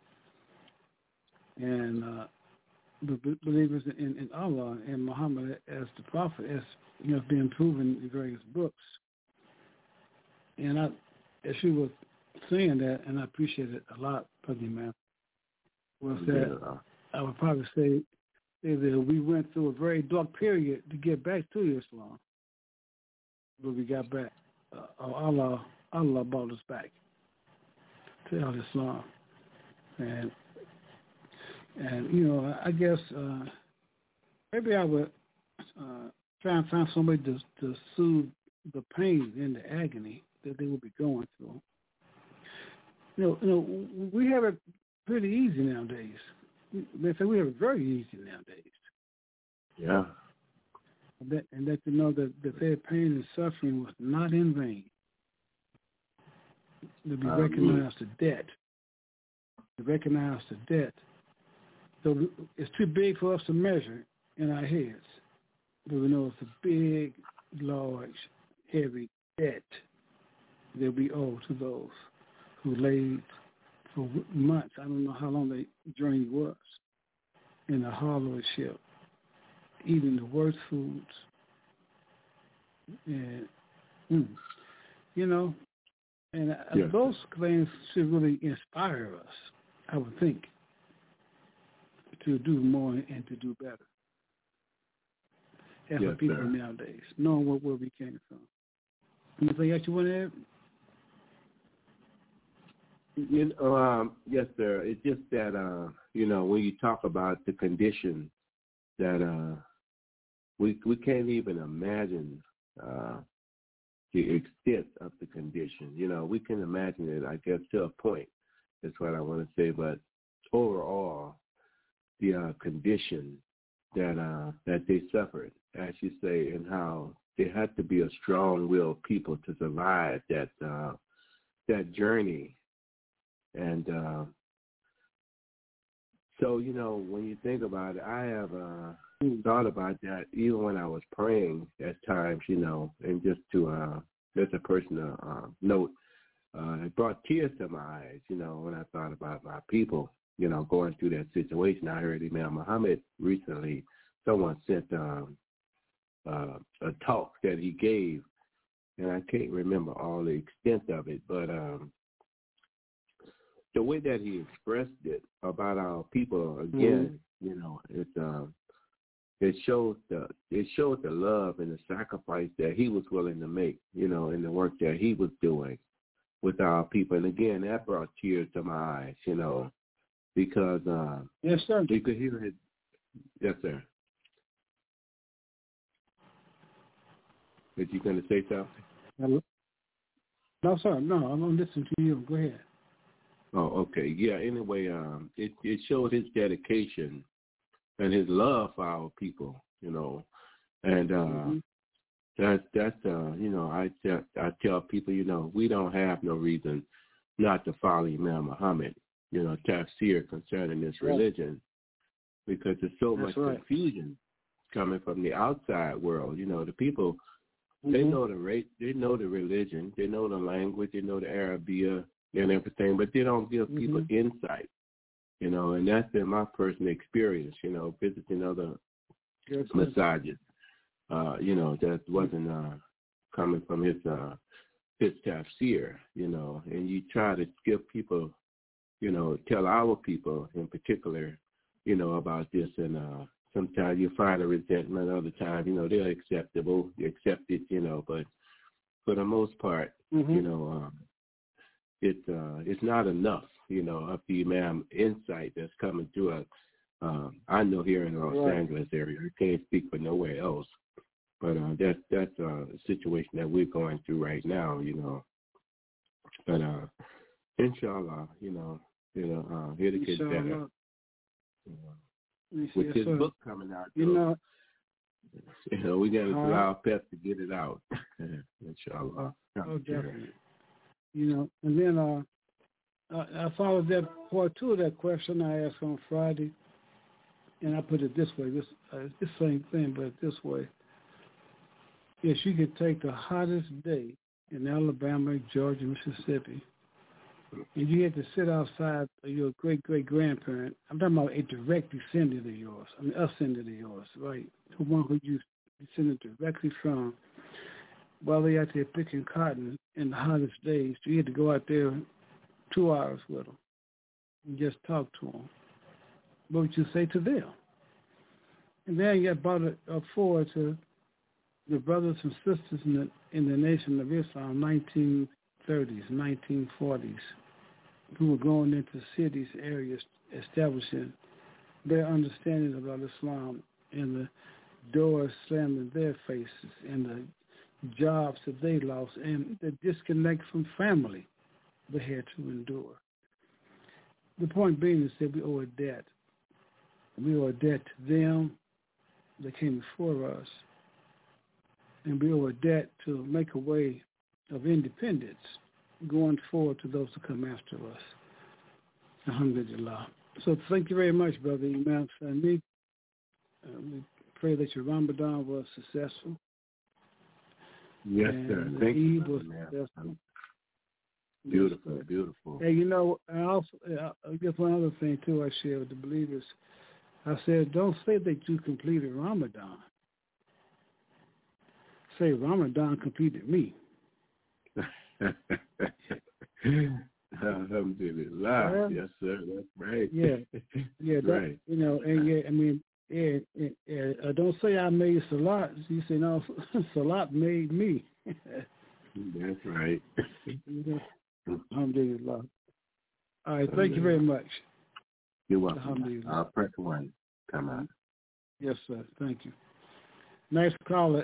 and the believers in Allah and Muhammad as the prophet, as you know, been proven in various books. And as you were saying that, and I appreciate it a lot, Brother Man, was that I would probably say that we went through a very dark period to get back to Islam. But we got back. Allah brought us back to Islam. And you know, I guess maybe I would try and find somebody to soothe the pain and the agony that they will be going through. You know, we have it pretty easy nowadays. They say we have it very easy nowadays. Yeah. And that to know that their pain and suffering was not in vain. that we recognize the debt. We recognize the debt. So it's too big for us to measure in our heads. But we know it's a big, large, heavy debt that we owe to those who laid for months. I don't know how long the journey was in the hollow ship, eating the worst foods. And, those things should really inspire us, I would think, to do more and to do better. As for people nowadays, knowing where we came from. Anything else you want to add? Yes, sir. It's just that, when you talk about the condition, that we can't even imagine the extent of the condition. We can imagine it, I guess, to a point. That's what I want to say. But overall, the condition that they suffered, as you say, and how they had to be a strong-willed people to survive that journey. And so, when you think about it, I have thought about that even when I was praying at times, and just to just a personal note, it brought tears to my eyes, when I thought about my people, going through that situation. I heard Imam Muhammad recently, someone sent a talk that he gave, and I can't remember all the extent of it, but the way that he expressed it about our people, again, it showed the love and the sacrifice that he was willing to make, in the work that he was doing with our people. And again, that brought tears to my eyes, because yes, sir. You could hear it. Yes, sir. Is you going to say something? Hello? No, sir. No, I'm going to listen to you. Go ahead. Oh, okay. Yeah, anyway, it showed his dedication and his love for our people, and that's I tell people, we don't have no reason not to follow Imam Muhammad, tafsir concerning this religion, because there's so much confusion coming from the outside world. The people, they know the race, they know the religion, they know the language, they know the Arabia and everything, but they don't give people insight, and that's been my personal experience, visiting other masajids, that wasn't coming from his tafsir, and you try to give people, tell our people in particular, about this, and sometimes you find a resentment, other times, they're acceptable, they accept it, but for the most part, it's not enough, of the Imam insight that's coming through us. I know here in Los Angeles area, I can't speak for nowhere else, but that's a situation that we're going through right now, But inshallah, here to get better. With this book coming out, we got to do our best to get it out. Inshallah. Definitely. And then I followed that part two of that question I asked on Friday, and I put it this way: it's the same thing, but this way. Yes, you could take the hottest day in Alabama, Georgia, Mississippi, and you had to sit outside of your great-great-grandparent. I'm talking about a direct descendant of yours. I mean, ascendant of yours, right? The one who you descended directly from. While they out there picking cotton in the hottest days, you had to go out there 2 hours with them and just talk to them. What would you say to them? And then you got brought forward to the brothers and sisters in the Nation of Islam, 1930s, 1940s, who were going into cities, areas, establishing their understanding about Islam, and the doors slammed in their faces, and the jobs that they lost, and the disconnect from family they had to endure. The point being is that we owe a debt. We owe a debt to them that came before us, and we owe a debt to make a way of independence going forward to those who come after us. Alhamdulillah. So thank you very much, Brother Imam Sani. We pray that your Ramadan was successful. Yes, and sir. Thank you, Eid was man. successful. Beautiful, Yes, beautiful. Hey, you know, I also I guess one other thing too I share with the believers. I said, don't say that you completed Ramadan. Say Ramadan completed me. Alhamdulillah. Yes, sir. That's right. Yeah, yeah. That, right. You know, and yeah, I mean, don't say I made Salat. You say no, Salat made me. That's right. Alhamdulillah. All right, thank you very much. You're welcome. I'll press one. Come on. Yes, sir. Thank you. Next caller,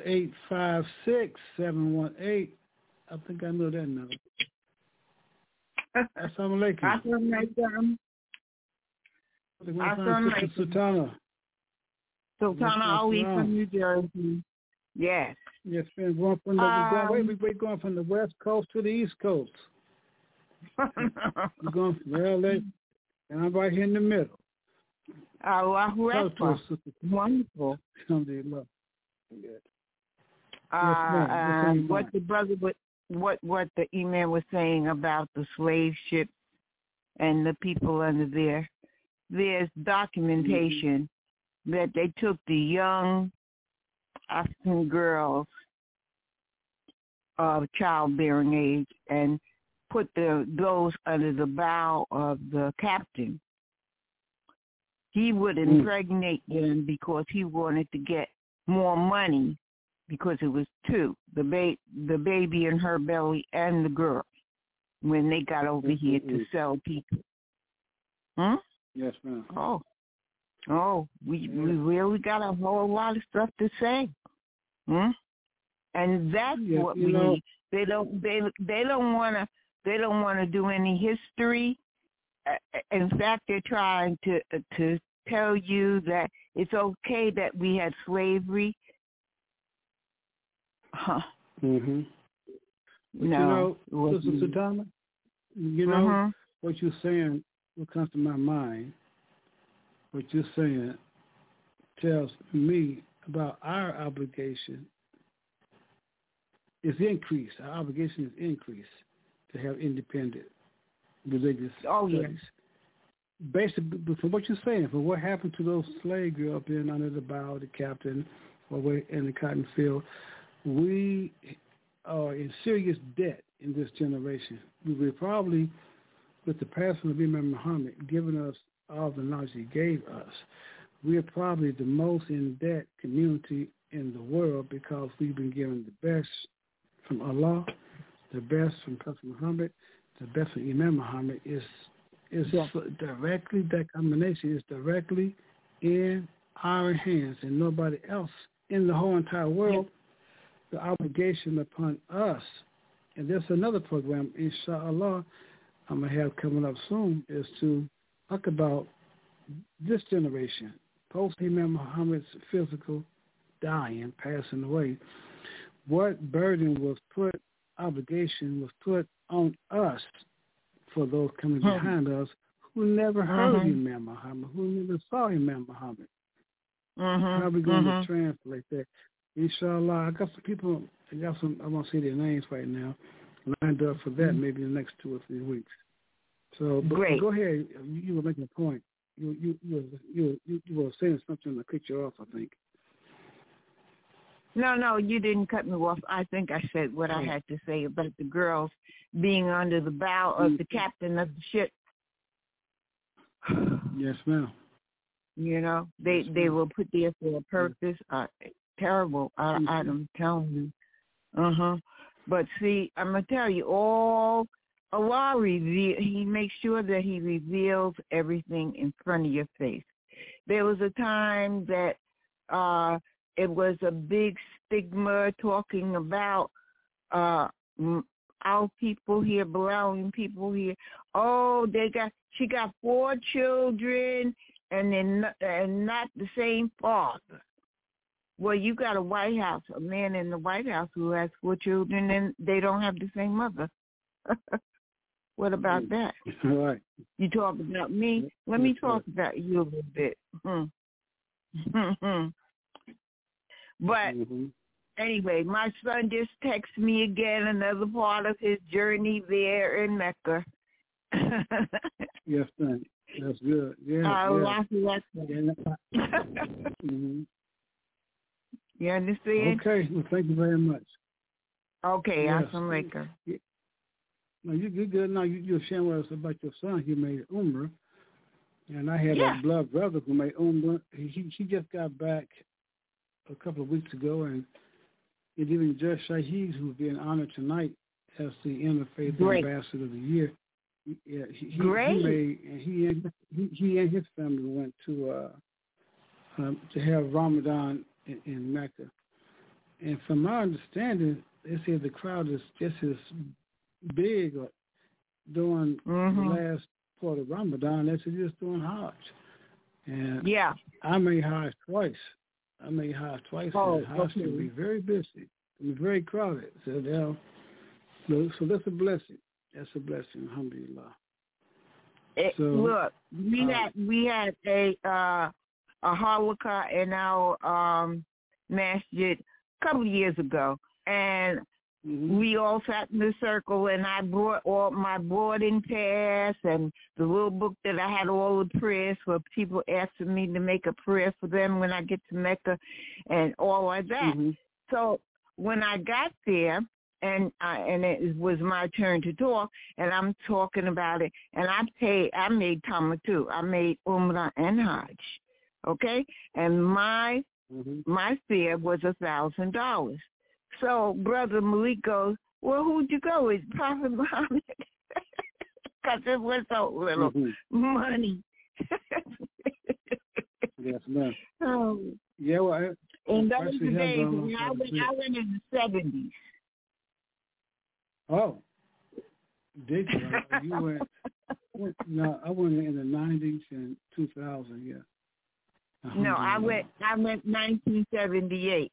856-718. I think I know that number. Assalamu alaikum. Assalamu alaikum. Sultana. Sultana Ali from New Jersey. Yes. Yes, we're going from the West Coast to the East Coast. We're going from LA, and I'm right here in the middle. Allahu Akbar. Wonderful. Alhamdulillah. What the brother, what the email was saying about the slave ship and the people under there. There's documentation that they took the young African girls of childbearing age and put those under the bow of the captain. He would impregnate them because he wanted to get more money because it was two, the baby in her belly and the girl, when they got over here to sell people. Yes, ma'am. We really got a whole lot of stuff to say. And that's what we need. They don't want to do any history. In fact, they're trying to tell you that it's okay that we had slavery. No, Sister Sultana, what you're saying, what comes to my mind, what you're saying tells me about our obligation is increased. Our obligation is increased to have independent religious studies. Basically, from what you're saying, from what happened to those slave girls being under the bow of the captain or in the cotton field, we are in serious debt in this generation. We were probably, with the passing of Imam Muhammad, giving us all the knowledge he gave us, we are probably the most in debt community in the world because we've been given the best from Allah, the best from Prophet Muhammad, the best from Imam Muhammad is directly, that combination is directly in our hands and nobody else in the whole entire world. The obligation upon us, and there's another program, inshallah, I'm going to have coming up soon, is to talk about this generation, post-Imam Muhammad's physical dying, passing away. What burden was put, obligation was put on us for those coming behind us who never heard Imam Muhammad, who never saw Imam Muhammad. How are we going to translate that? Inshallah, I got some people, I won't say their names right now, lined up for that maybe in the next 2 or 3 weeks. So, but great. Go ahead. You were making a point. You were saying something to cut you off, I think. No, you didn't cut me off. I think I said what I had to say about the girls being under the bow of the captain of the ship. Yes, ma'am. They were put there for a purpose. Terrible. I'm telling you. But see, I'm going to tell you, all Allah he makes sure that he reveals everything in front of your face. There was a time that it was a big stigma talking about our people here, Balawian people here. Oh, she got 4 children and not the same father. Well, you got a White House, a man in the White House who has 4 children, and they don't have the same mother. What about that? All right. You talk about me. Let me talk about you a little bit. But anyway, my son just texted me again, another part of his journey there in Mecca. Yes, thank you. That's good. Yeah. You understand? Okay. Well, thank you very much. Okay, yes. Assalamualaikum. No, you're good. Now, you were sharing with us about your son. He made Umrah. And I had a blood brother who made Umrah. He just got back a couple of weeks ago, and even Judge Shaheed, who's being honored tonight as the Interfaith Ambassador of the Year. Yeah, he and his family went to have Ramadan in Mecca. And from my understanding, they said the crowd is just as big during the last part of Ramadan as it is during Hajj. And I made Hajj twice. And Hajj can be very busy. It can be very crowded. So that's a blessing. That's a blessing, alhamdulillah. Look, we had a halakha in our masjid a couple of years ago, and we all sat in the circle, and I brought all my boarding pass and the little book that I had all the prayers for people asking me to make a prayer for them when I get to Mecca and all like that. So when I got there, and it was my turn to talk, and I'm talking about it, and I made Tamattu. I made Umrah and Hajj, okay? And my fare was $1,000. So Brother Malik goes, well, who'd you go with? Prophet Muhammad. Because it was so little money. Yes, ma'am. Yeah, well, and those were the days when I went in the 70s. Oh, did you? You went? No, I went in the 90s and 2000. Yeah. No, I went 1978.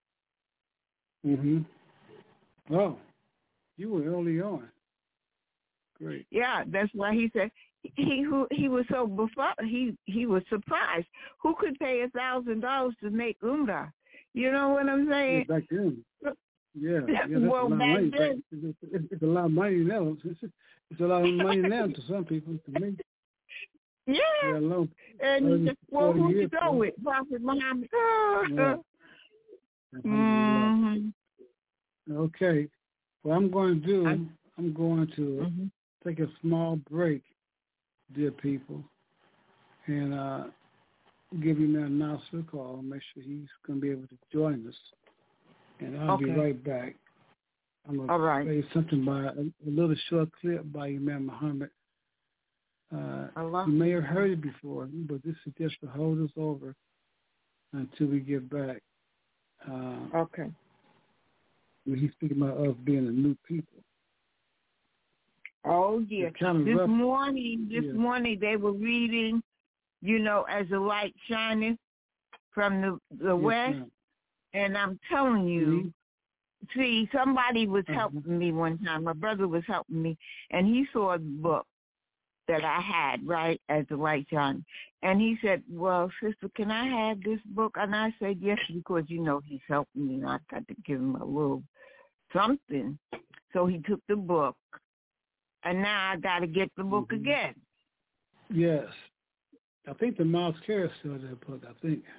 Oh, you were early on. Great. Yeah, that's why he said he was so befuddled. He was surprised. Who could pay $1,000 to make Umrah? You know what I'm saying? Yeah, back then. Yeah, well, back then. It's a lot of money now. It's a lot of money now to some people. To me. Yeah. And he said, well, who you go with? Prophet Muhammad. Okay. What I'm going to do, I'm going to take a small break, dear people, and give him an announcer call, make sure he's going to be able to join us. And I'll be right back. I'm going to play something by a little short clip by Imam Muhammad. You may have heard it before, but this is just to hold us over until we get back. He's speaking about us being a new people. Oh, yeah. This morning they were reading, as the light shineth from the west. Ma'am. And I'm telling you, see, somebody was helping me one time. My brother was helping me, and he saw the book that I had, right, as the light shone. And he said, well, sister, can I have this book? And I said, yes, because, he's helping me, and I got to give him a little something. So he took the book, and now I got to get the book again. Yes. I think the Miles Carey still has that book, I think.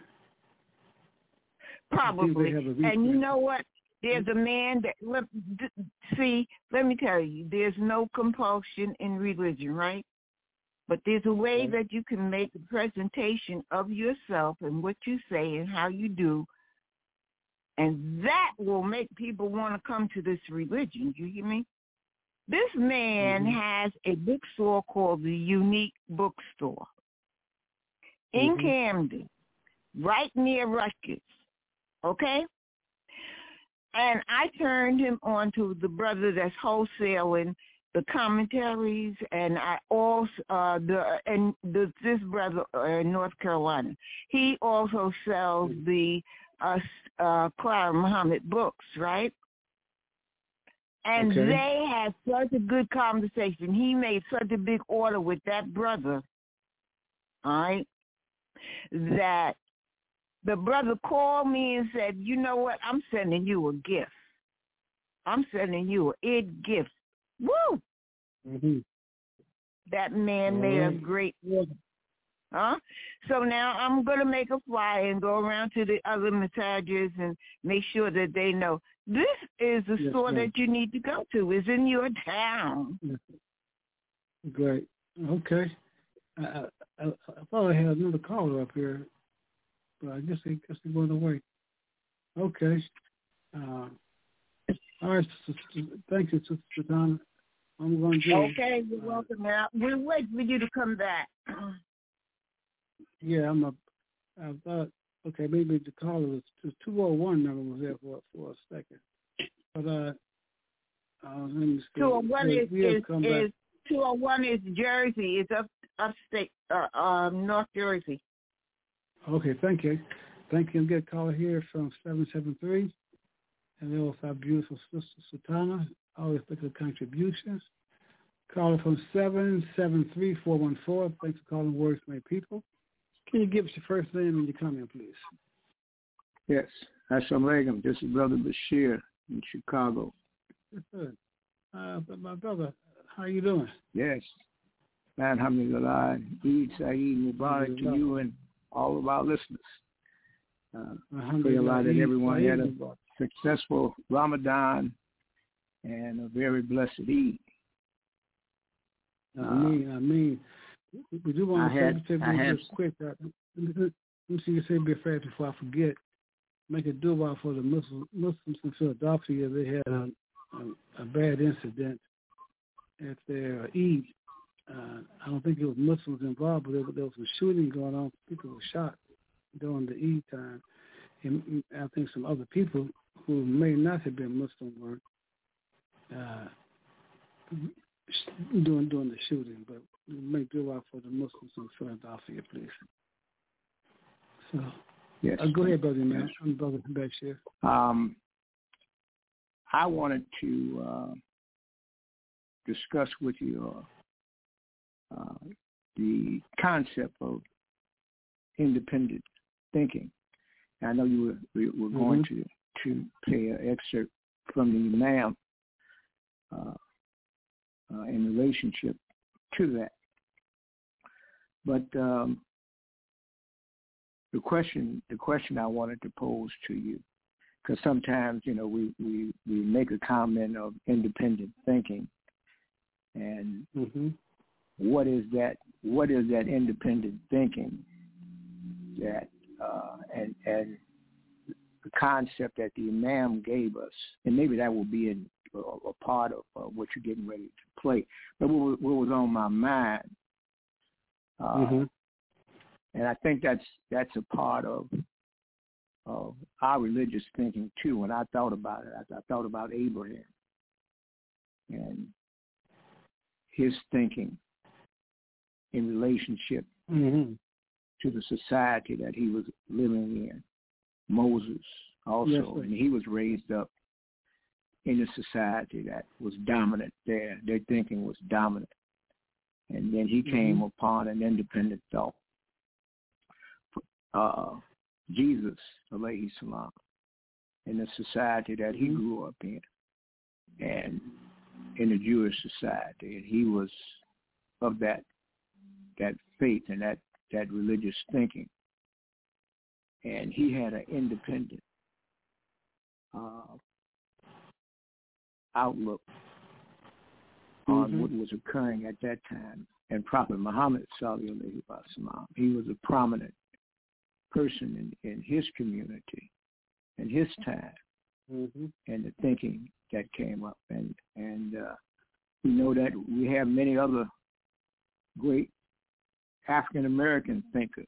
Probably. And you know what? There's a man that, let me tell you, there's no compulsion in religion, right? But there's a way that you can make a presentation of yourself and what you say and how you do, and that will make people want to come to this religion. You hear me? This man has a bookstore called the Unique Bookstore in Camden, right near Rutgers. Okay? And I turned him on to the brother that's wholesaling the commentaries, and this brother in North Carolina. He also sells the Clara Muhammad books, right? And they had such a good conversation. He made such a big order with that brother, all right, that the brother called me and said, you know what, I'm sending you a gift. I'm sending you a gift. Woo! Mm-hmm. That man made a great order. Huh? So now I'm going to make a flyer and go around to the other massages and make sure that they know this is the store that you need to go to. It's in your town. Great. Okay. I thought I had another caller up here, but I guess they went away. Okay. All right. Thank you, Sister Donna. I'm going to do Okay, you're welcome. Now we'll wait for you to come back. Yeah, I thought, okay, maybe the caller was 201 number was there for a second. But let me see. 201 is Jersey. It's upstate, North Jersey. Okay, thank you. Thank you. I'm getting a caller here from 773. And there was our beautiful sister Sultana. Always look at the contributions. Caller from 773-414. Thanks for calling Words Made People. Can you give us your first name and your comment, please? Yes. Assalamu alaikum. This is Brother Bashir in Chicago. Good. But my brother, how are you doing? Yes. Alhamdulillah. Eid Saeed Mubarak to you and all of our listeners. Pray Allah that everyone had a successful Ramadan and a very blessed Eid. I mean, we do want to say just quick. Let me see you say a bit fast before I forget. Make a dua for the Muslims in Philadelphia. They had a bad incident at their Eid. I don't think it was Muslims involved, but there was a shooting going on. People were shot during the Eid time. And I think some other people who may not have been Muslim were doing the shooting, but make dua for the Muslims in Philadelphia, please. So, yes. Go ahead, brother, man. I'm Brother Bashir. I wanted to discuss with you the concept of independent thinking. I know you were going to play an excerpt from the Imam in relationship to that. But the question I wanted to pose to you, because sometimes, we make a comment of independent thinking, and what is that independent thinking that and the concept that the Imam gave us, and maybe that will be a part of what you're getting ready to play. But what was on my mind, and I think that's a part of our religious thinking too. When I thought about it, I thought about Abraham and his thinking in relationship to the society that he was living in. Moses also, and he was raised up in a society that was dominant there. Their thinking was dominant. And then he came upon an independent thought. Jesus, alayhi salam, in the society that he grew up in, and in the Jewish society, and he was of that faith and that religious thinking. And he had an independent outlook on what was occurring at that time. And Prophet Muhammad, sallallahu alaihi wasallam, he was a prominent person in his community, in his time, and the thinking that came up. And we know that we have many other great African-American thinkers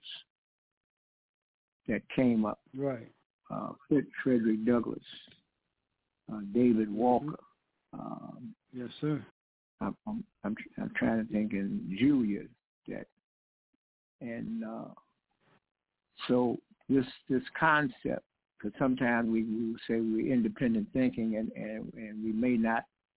that came up. Right. Frederick Douglass, David Walker. Yes, sir. I'm trying to think in Julia that, and so this concept, because sometimes we say we're independent thinking, and we may not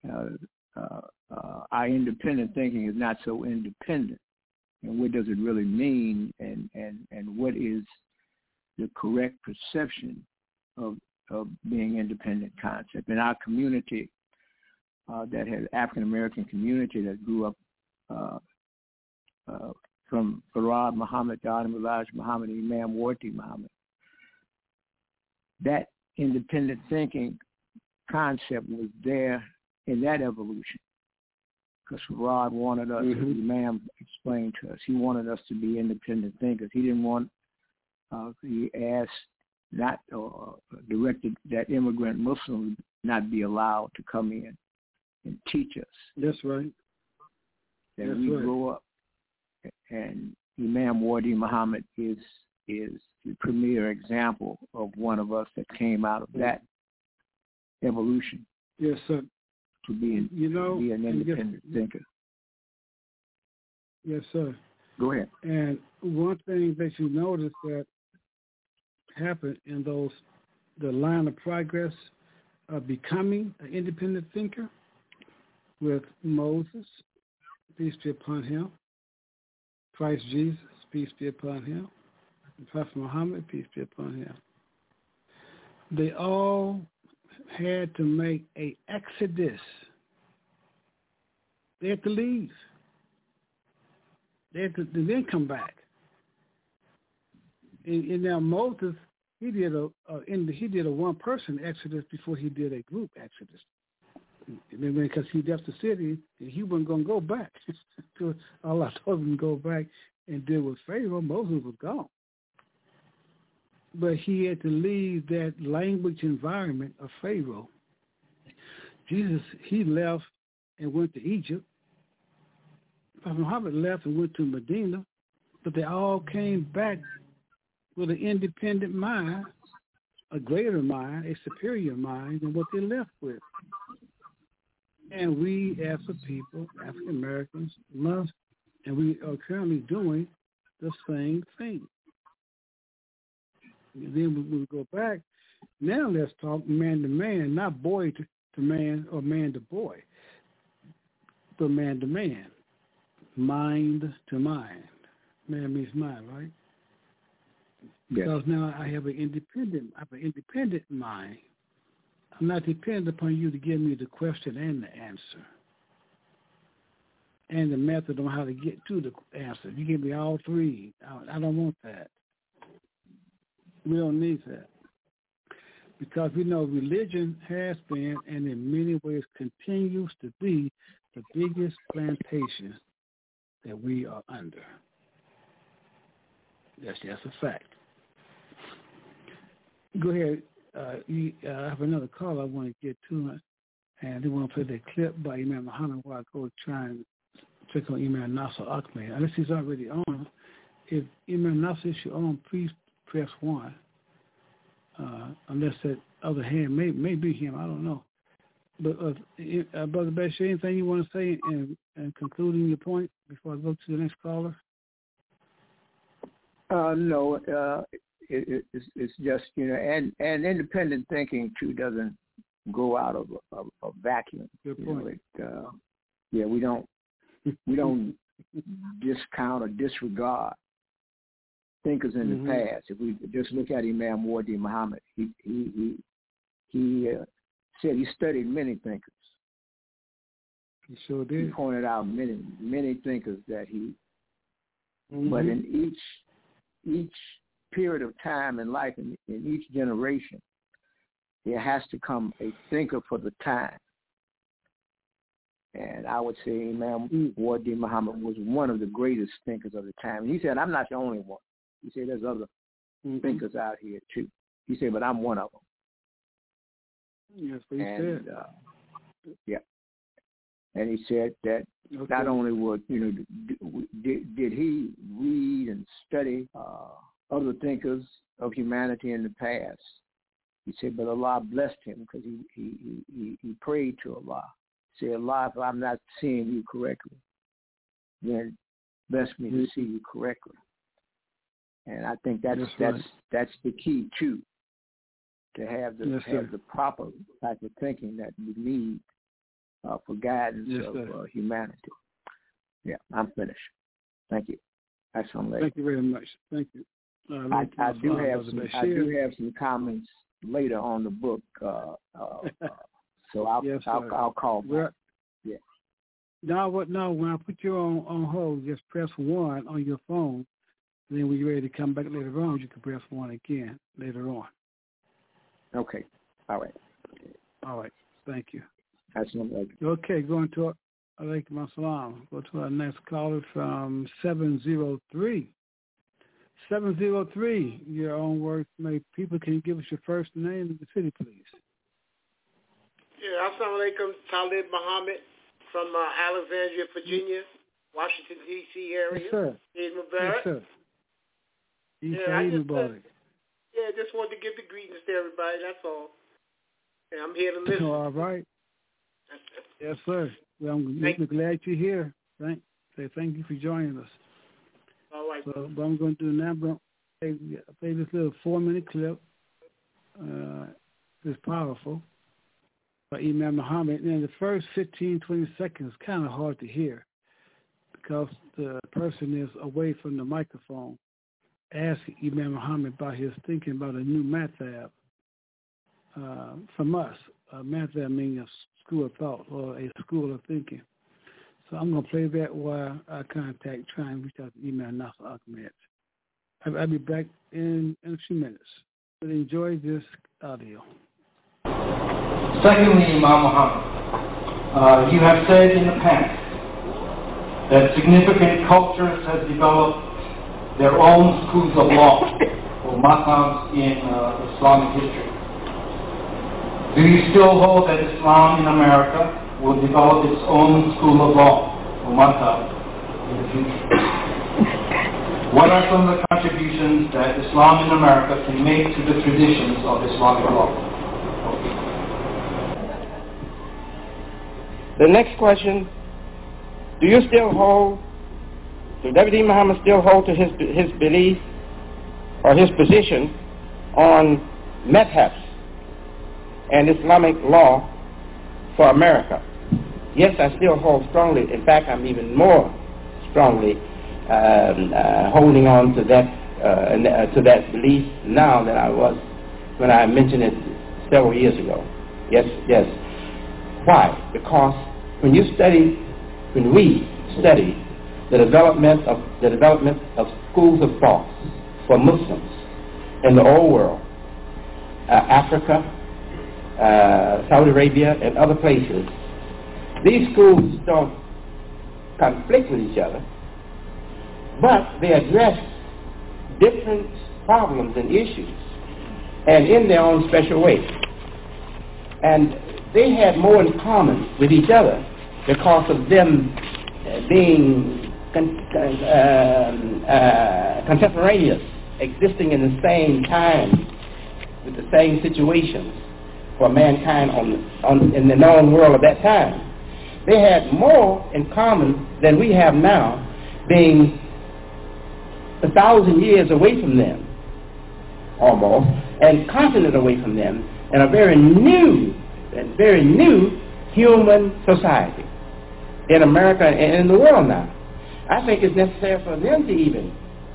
our independent thinking is not so independent, and what does it really mean, and what is the correct perception of being independent concept. In our community, that has African American community that grew up from Farad Muhammad, Adam Elijah Muhammad, and Imam Wardi Muhammad, that independent thinking concept was there in that evolution, because Farad wanted us, as Imam explained to us, he wanted us to be independent thinkers. He didn't want, he asked, not directed that immigrant Muslims not be allowed to come in and teach us. That's right. That we grow up. And Imam Wardi Muhammad is the premier example of one of us that came out of that evolution. Yes, sir. To be an independent thinker. Yes, sir. Go ahead. And one thing that you notice that happened in the line of progress of becoming an independent thinker with Moses, peace be upon him, Christ Jesus, peace be upon him, and Prophet Muhammad, peace be upon him. They all had to make an exodus. They had to leave. They had to then come back. And now Moses, he did a one-person exodus before he did a group exodus. Because he left the city, he wasn't going to go back. Allah told him to go back and deal with Pharaoh. Moses was gone. But he had to leave that language environment of Pharaoh. Jesus, he left and went to Egypt. Prophet Muhammad left and went to Medina. But they all came back with an independent mind, a greater mind, a superior mind than what they left with. And we, as a people, African Americans, must, and we are currently doing the same thing. And then when we go back, now let's talk man to man, not boy to man or man to boy, but man to man, mind to mind. Man means mind, right? Yes. Because now I have an independent mind. I'm not dependent upon you to give me the question and the answer and the method on how to get to the answer. You give me all three. I don't want that. We don't need that. Because we know religion has been and in many ways continues to be the biggest plantation that we are under. That's just a fact. Go ahead. I have another call I want to get to, and they want to play that clip by Imam Muhammad while I go try and check on Imam Nasser Ahmed. Unless he's already on. If Imam Nasser is on, please press 1. Unless that other hand may be him, I don't know. But Brother Bashir, anything you want to say in concluding your point before I go to the next caller? No. It's just, and independent thinking too doesn't grow out of a vacuum. Good point. We don't discount or disregard thinkers in the past. If we just look at Imam Wardi Muhammad, he said he studied many thinkers. He sure did. He pointed out many thinkers that he, but in each period of time in life, in each generation, there has to come a thinker for the time. And I would say Imam Wardi Muhammad was one of the greatest thinkers of the time. And he said, I'm not the only one. He said, there's other thinkers out here too. He said, but I'm one of them. Yes, he said. Yeah. And he said that not only did he read and study other thinkers of humanity in the past, he said, but Allah blessed him because he prayed to Allah. He said, Allah, if I'm not seeing you correctly, then bless me to see you correctly. And I think that's the key too, to have the proper type of thinking that we need for guidance of humanity. Yeah, I'm finished. Thank you. Thank you very much. Thank you. I do have some comments later on the book, so I'll call back. Yeah. Now when I put you on hold, just press 1 on your phone. Then when you're ready to come back later on, you can press 1 again later on. Okay. All right. All right. Thank you. Okay, going to alaikum assalam. Go to our next caller from 703. 703, your own words. People, can you give us your first name and the city, please? Yeah, assalamu alaikum, Talib Muhammad from Alexandria, Virginia, Washington, D.C. area. Yes, sir. Eid Mubarak. Yes, sir. Just wanted to give the greetings to everybody, that's all. And I'm here to listen. All right. Yes, sir. Well, I'm glad you're here. Thank you for joining us. All right. So what I'm going to do now, I'm going to play this little 4-minute clip. It's powerful by Imam Muhammad. And the first 15, 20 seconds is kind of hard to hear because the person is away from the microphone asking Imam Muhammad about his thinking about a new madhab from us. Madhab meaning a school of thought or a school of thinking. So I'm going to play that while I try and reach out to Imam Nasser Ahmed. I'll be back in a few minutes. But enjoy this audio. Secondly, Imam Muhammad, you have said in the past that significant cultures have developed their own schools of law or madhabs in Islamic history. Do you still hold that Islam in America will develop its own school of law or madhab in the future? What are some of the contributions that Islam in America can make to the traditions of Islamic law? The next question, do David Muhammad still hold to his belief or his position on madhabs and Islamic law for America? Yes, I still hold strongly. In fact, I'm even more strongly holding on to that belief now than I was when I mentioned it several years ago. Yes. Why? Because when we study the development of schools of thought for Muslims in the old world, Africa, Saudi Arabia, and other places, these schools don't conflict with each other, but they address different problems and issues, and in their own special way. And they had more in common with each other because of them being contemporaneous, existing in the same time with the same situations for mankind in the known world of that time. They had more in common than we have now, being 1,000 years away from them, almost, and continent away from them, and a very new human society in America and in the world now. I think it's necessary for them to even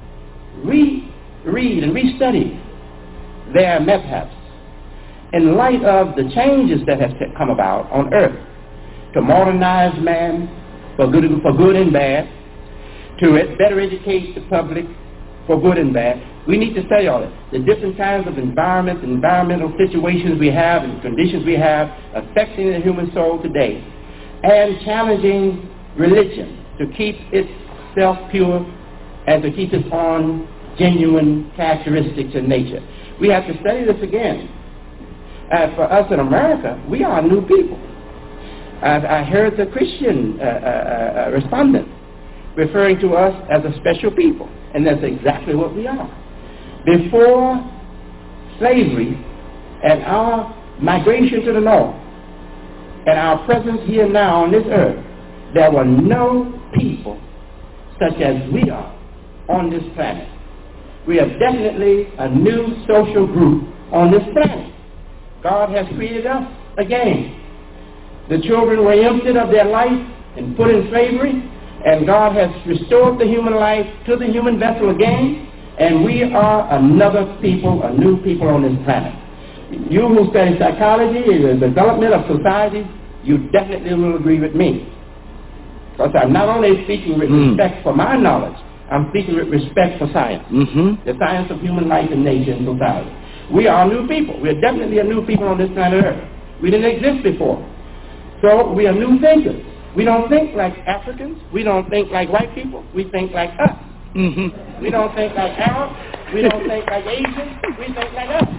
reread and restudy their madhabs in light of the changes that have come about on earth to modernize man for good and bad, to better educate the public for good and bad. We need to study all this. The different kinds of environmental situations we have and conditions we have affecting the human soul today, and challenging religion to keep itself pure and to keep its own genuine characteristics in nature. We have to study this again. For us in America, we are a new people. I heard the Christian respondent referring to us as a special people, and that's exactly what we are. Before slavery and our migration to the north and our presence here now on this earth, there were no people such as we are on this planet. We are definitely a new social group on this planet. God has created us again The children were emptied of their life and put in slavery, and God has restored the human life to the human vessel again, and we are another people, a new people on this planet. You who study psychology and the development of society, you definitely will agree with me. Because I'm not only speaking with respect for my knowledge, I'm speaking with respect for science, the science of human life and nature and society. We are new people. We are definitely a new people on this planet Earth. We didn't exist before. So we are new thinkers. We don't think like Africans. We don't think like white people. We think like us. We don't think like Arabs. We don't think like Asians. We think like us.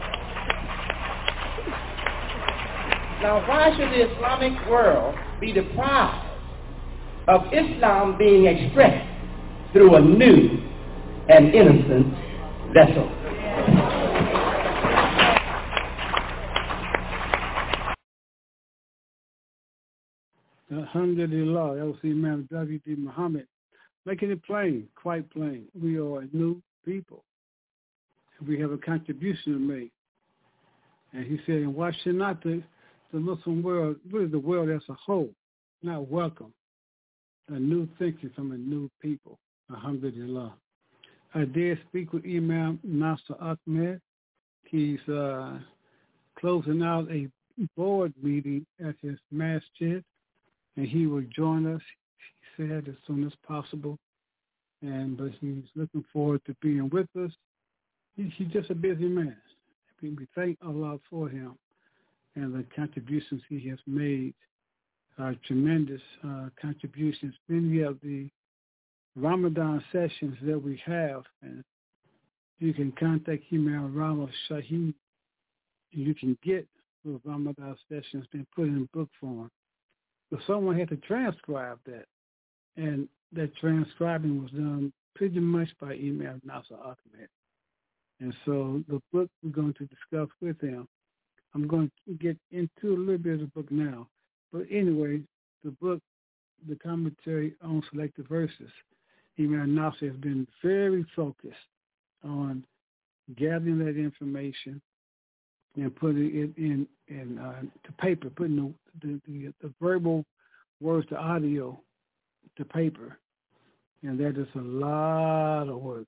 Now, why should the Islamic world be deprived of Islam being expressed through a new and innocent vessel? Alhamdulillah, L.C. Imam W.D. Muhammad, making it plain, quite plain. We are a new people. We have a contribution to make. And he said, and why should not the Muslim world, really the world as a whole, not welcome a new thinking from a new people? Alhamdulillah. I did speak with Imam Nasser Ahmed. He's closing out a board meeting at his masjid, and he will join us, he said, as soon as possible. But he's looking forward to being with us. He's just a busy man. We thank Allah for him and the contributions he has made, tremendous contributions. Many of the Ramadan sessions that we have, and you can contact him at Rama Shahid. You can get the Ramadan sessions been put in book form. But someone had to transcribe that, and that transcribing was done pretty much by Imam Nasser Ahmed. And so the book we're going to discuss with him, I'm going to get into a little bit of the book now. But anyway, the book, the commentary on selected verses, Imam Nasser has been very focused on gathering that information and putting it in to paper, putting the verbal words, the audio to paper. And that is a lot of work.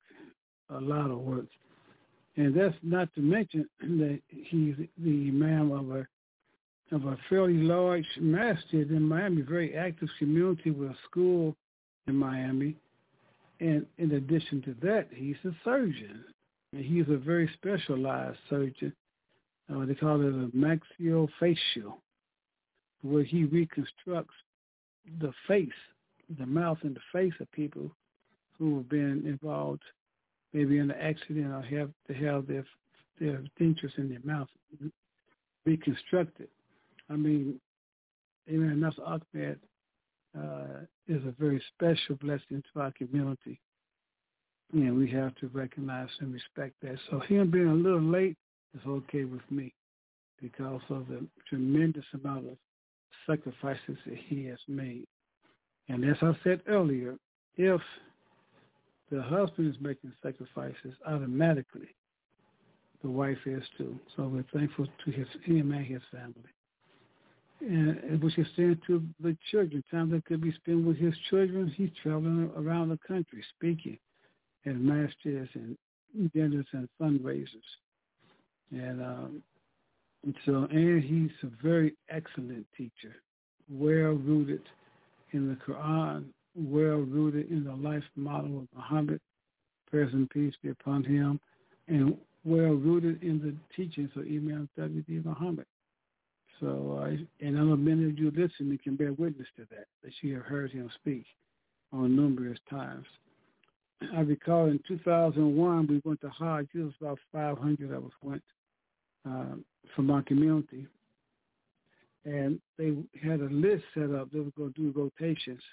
And that's not to mention that he's the imam of a fairly large masjid in Miami, very active community with a school in Miami. And in addition to that, he's a surgeon. And he's a very specialized surgeon. They call it a maxillofacial, where he reconstructs the face, the mouth and the face of people who have been involved maybe in an accident or have to have their dentures in their mouth reconstructed. I mean, Imam Nasser Ahmed is a very special blessing to our community, and we have to recognize and respect that. So him being a little late is okay with me because of the tremendous amount of sacrifices that he has made. And as I said earlier, if the husband is making sacrifices, automatically the wife is too. So we're thankful to him and his family. And which is saying to the children, time that could be spent with his children, he's traveling around the country speaking at masjids and dinners and fundraisers. And he's a very excellent teacher, well-rooted in the Quran, well-rooted in the life model of Muhammad, praise and peace be upon him, and well-rooted in the teachings of Imam W.D. Muhammad. So, and I know many of you listening can bear witness to that you have heard him speak on numerous times. I recall in 2001, we went to Hajj. It was about 500 of us went from our community. And they had a list set up. They were going to do rotations.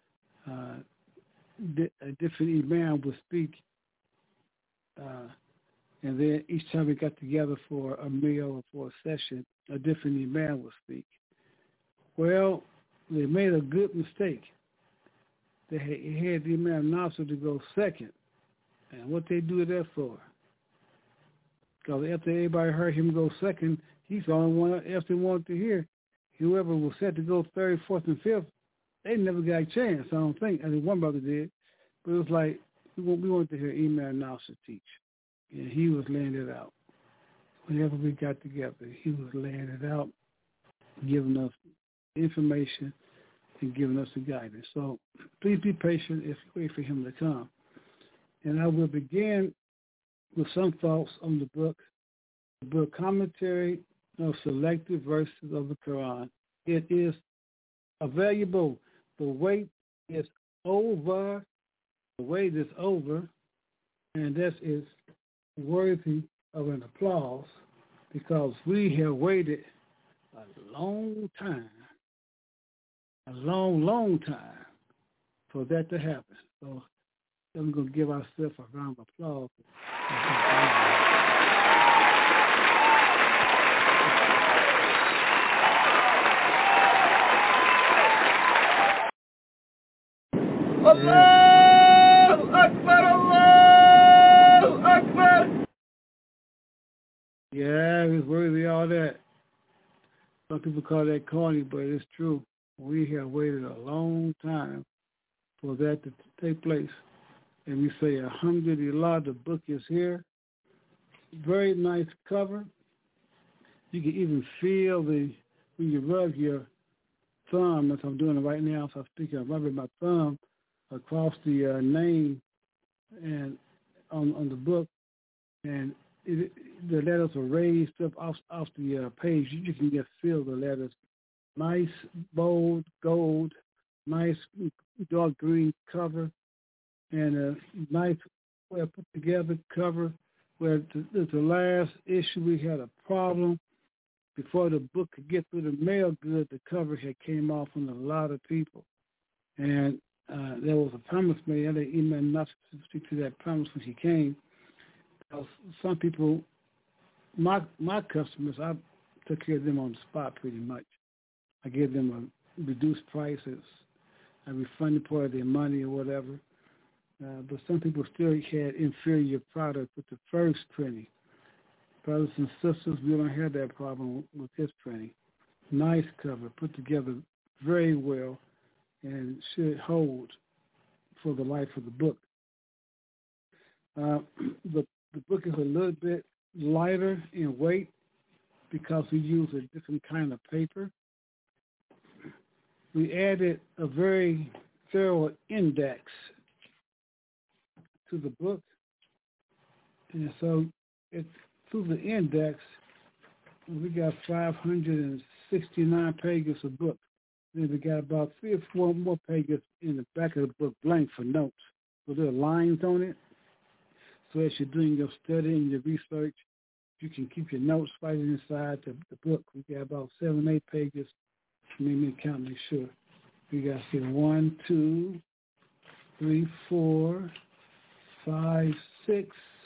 A different imam would speak. And then each time we got together for a meal or for a session, a different imam would speak. Well, they made a good mistake. They had the Imam Nasser to go second. And what they do that for? Because after everybody heard him go second, he's the only one else they wanted to hear. whoever was set to go third, fourth, and fifth, they never got a chance, I don't think. I think one brother did. But it was like, we wanted to hear Emmanuel Nasser teach. And he was laying it out. Whenever we got together, he was laying it out, giving us information and giving us the guidance. So please be patient if you wait for him to come. And I will begin with some thoughts on the book Commentary of Selected Verses of the Quran. It is available. The wait is over. The wait is over, and this is worthy of an applause because we have waited a long time, a long, long time for that to happen. So I'm going to give ourselves a round of applause. Allahu Akbar, Allahu Akbar. Yeah, it's worthy of all that. Some people call that corny, but it's true. We have waited a long time for that to take place. And we say, alhamdulillah, the book is here. Very nice cover. You can even feel when you rub your thumb, as I'm doing it right now, so I'm speaking, I'm rubbing my thumb across the name and on the book, and the letters are raised up off the page. You can just feel the letters. Nice, bold, gold, nice dark green cover, and a nice, well put together cover. Where the last issue we had a problem. Before the book could get through the mail good, the cover had came off on a lot of people. And there was a promise made. I didn't even not speak to that promise when she came. Some people, my customers, I took care of them on the spot pretty much. I gave them a reduced prices. I refunded part of their money or whatever. But some people still had inferior product with the first printing. Brothers and sisters, we don't have that problem with this printing. Nice cover, put together very well, and should hold for the life of the book. The book is a little bit lighter in weight because we use a different kind of paper. We added a very thorough index to the book, and so it's through the index, we got 569 pages of book. Then we got about 3 or 4 more pages in the back of the book blank for notes. So there are lines on it. So as you're doing your study and your research, you can keep your notes right inside the book. We got about 7, 8 pages. Let me count, make sure. We got here 1, 2, 3, 4, 5, 6,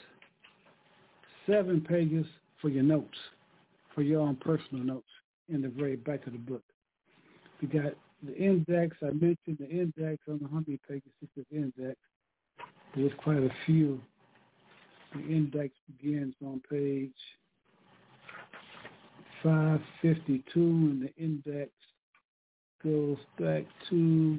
7 pages for your notes, for your own personal notes in the very back of the book. We got the index. I mentioned the index. I don't know how many pages is this index. There's quite a few. The index begins on page 552, and the index goes back to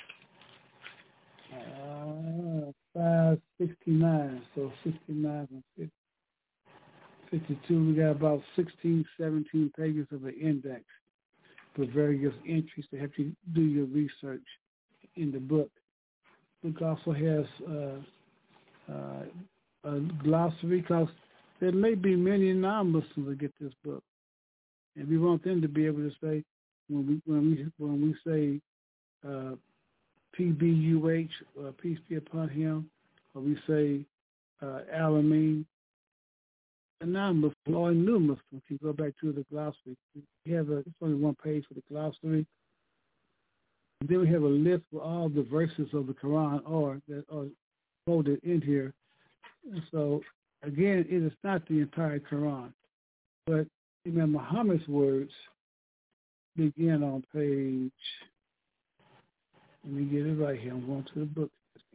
569. So 69 and 52. We got about 16, 17 pages of an index with various entries to help you do your research in the book. The book also has a glossary because there may be many non-Muslims that get this book, and we want them to be able to say when we say PBUH, peace be upon him, or we say Alameen, a non-Muslim or a new Muslim can go back to the glossary. We have it's only 1 page for the glossary. And then we have a list with all the verses of the Quran that are folded in here. And so, again, it is not the entire Quran. But Imam Muhammad's words begin on page, let me get it right here. I'm going to the book.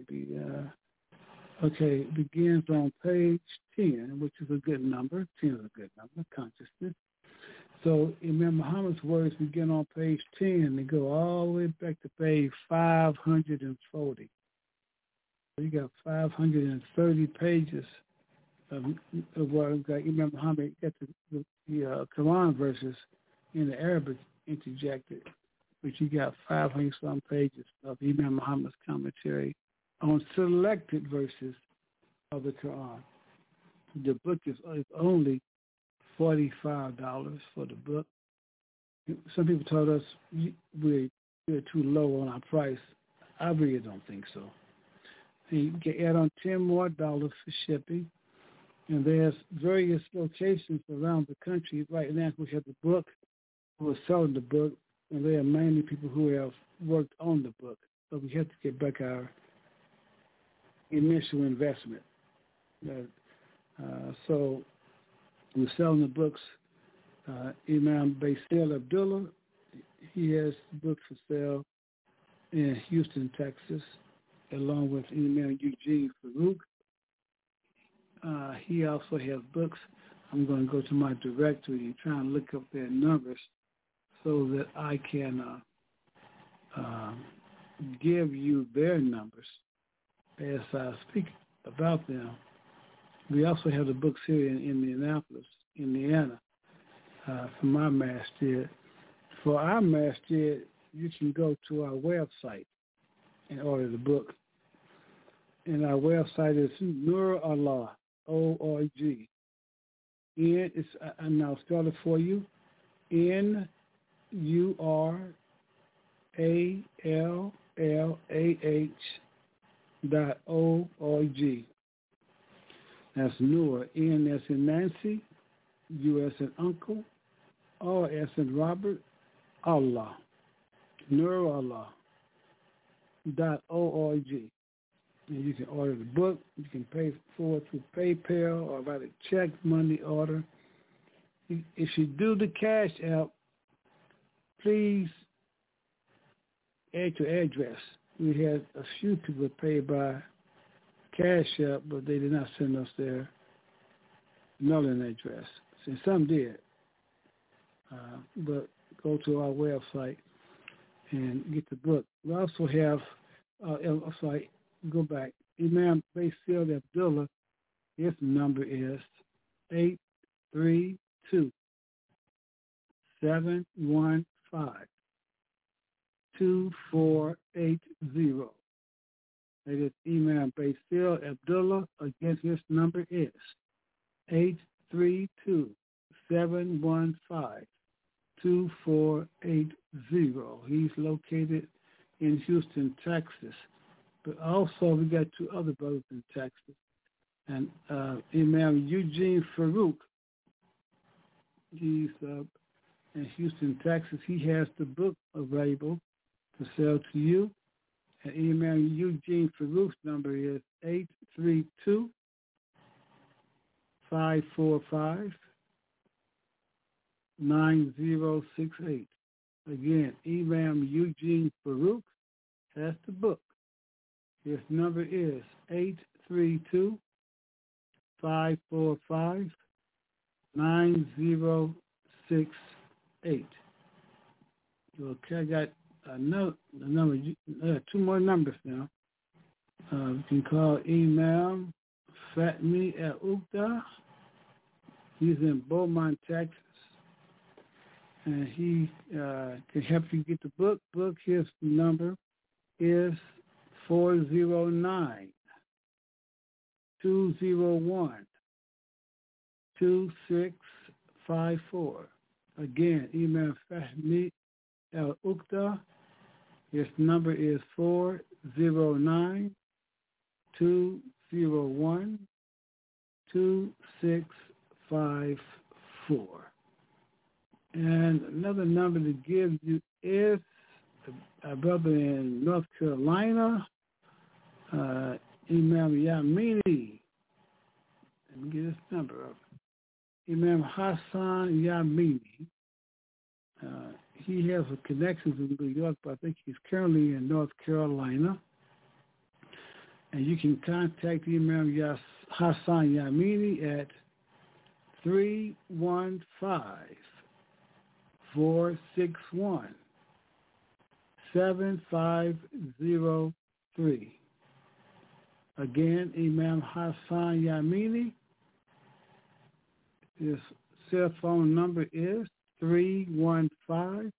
Okay, it begins on page 10, which is a good number. 10 is a good number, consciousness. So Imam Muhammad's words begin on page 10. They go all the way back to page 540. So you got 530 pages of what Imam Muhammad got the Quran verses in the Arabic interjected, but you got 500 some pages of Imam Muhammad's commentary on selected verses of the Quran. The book is only $45 for the book. Some people told us we're too low on our price. I really don't think so. And you can add on $10 more for shipping. And there's various locations around the country right now who have the book, who are selling the book, and they are mainly people who have worked on the book. So we have to get back our initial investment. So we're selling the books. Imam Basil Abdullah, he has books for sale in Houston, Texas, along with Imam Eugene Farouk. He also has books. I'm going to go to my directory and try and look up their numbers so that I can give you their numbers as I speak about them. We also have the books here in Indianapolis, Indiana, from our masjid. For our masjid, you can go to our website and order the book. And our website is Nurallah, O-R-G. And I'll spell it for you. NURALLAH.org. That's Nur. N as in Nancy, U as in Uncle, R as in Robert, Allah. Nurallah.org. And you can order the book. You can pay for it through PayPal or write a check, money order. If you do the Cash App, please add your address. We had a few people pay by Cash App, but they did not send us their mailing address. See, some did. But go to our website and get the book. We also have, go back, Imam Basil Abdullah, his number is 832-715-2480. That is Imam Basil Abdullah. Again, his number is 832-715-2480. He's located in Houston, Texas. But also we got two other brothers in Texas. And Imam Eugene Farouk, he's in Houston, Texas. He has the book available to sell to you. And Imam Eugene Farouk's number is 832-545-9068. Again, Imam Eugene Farouk has the book. His number is 832-545-9068. Okay, I got another number. Two more numbers now. You can call Imam Fatmi Al-Uqda. He's in Beaumont, Texas. And he can help you get the book. His number is 409-201-2684. Again, Imam Fahmi Al-Uqda. His number is 409-201-2684. And another number to give you is a brother in North Carolina, Imam Yamini. Let me get this number up. Imam Hassan Yamini. He has a connection in New York, but I think he's currently in North Carolina. And you can contact Imam Hassan Yamini at 315-906-8255. 461-7503. Again, Imam Hassan Yamini. His cell phone number is 315-461-7503.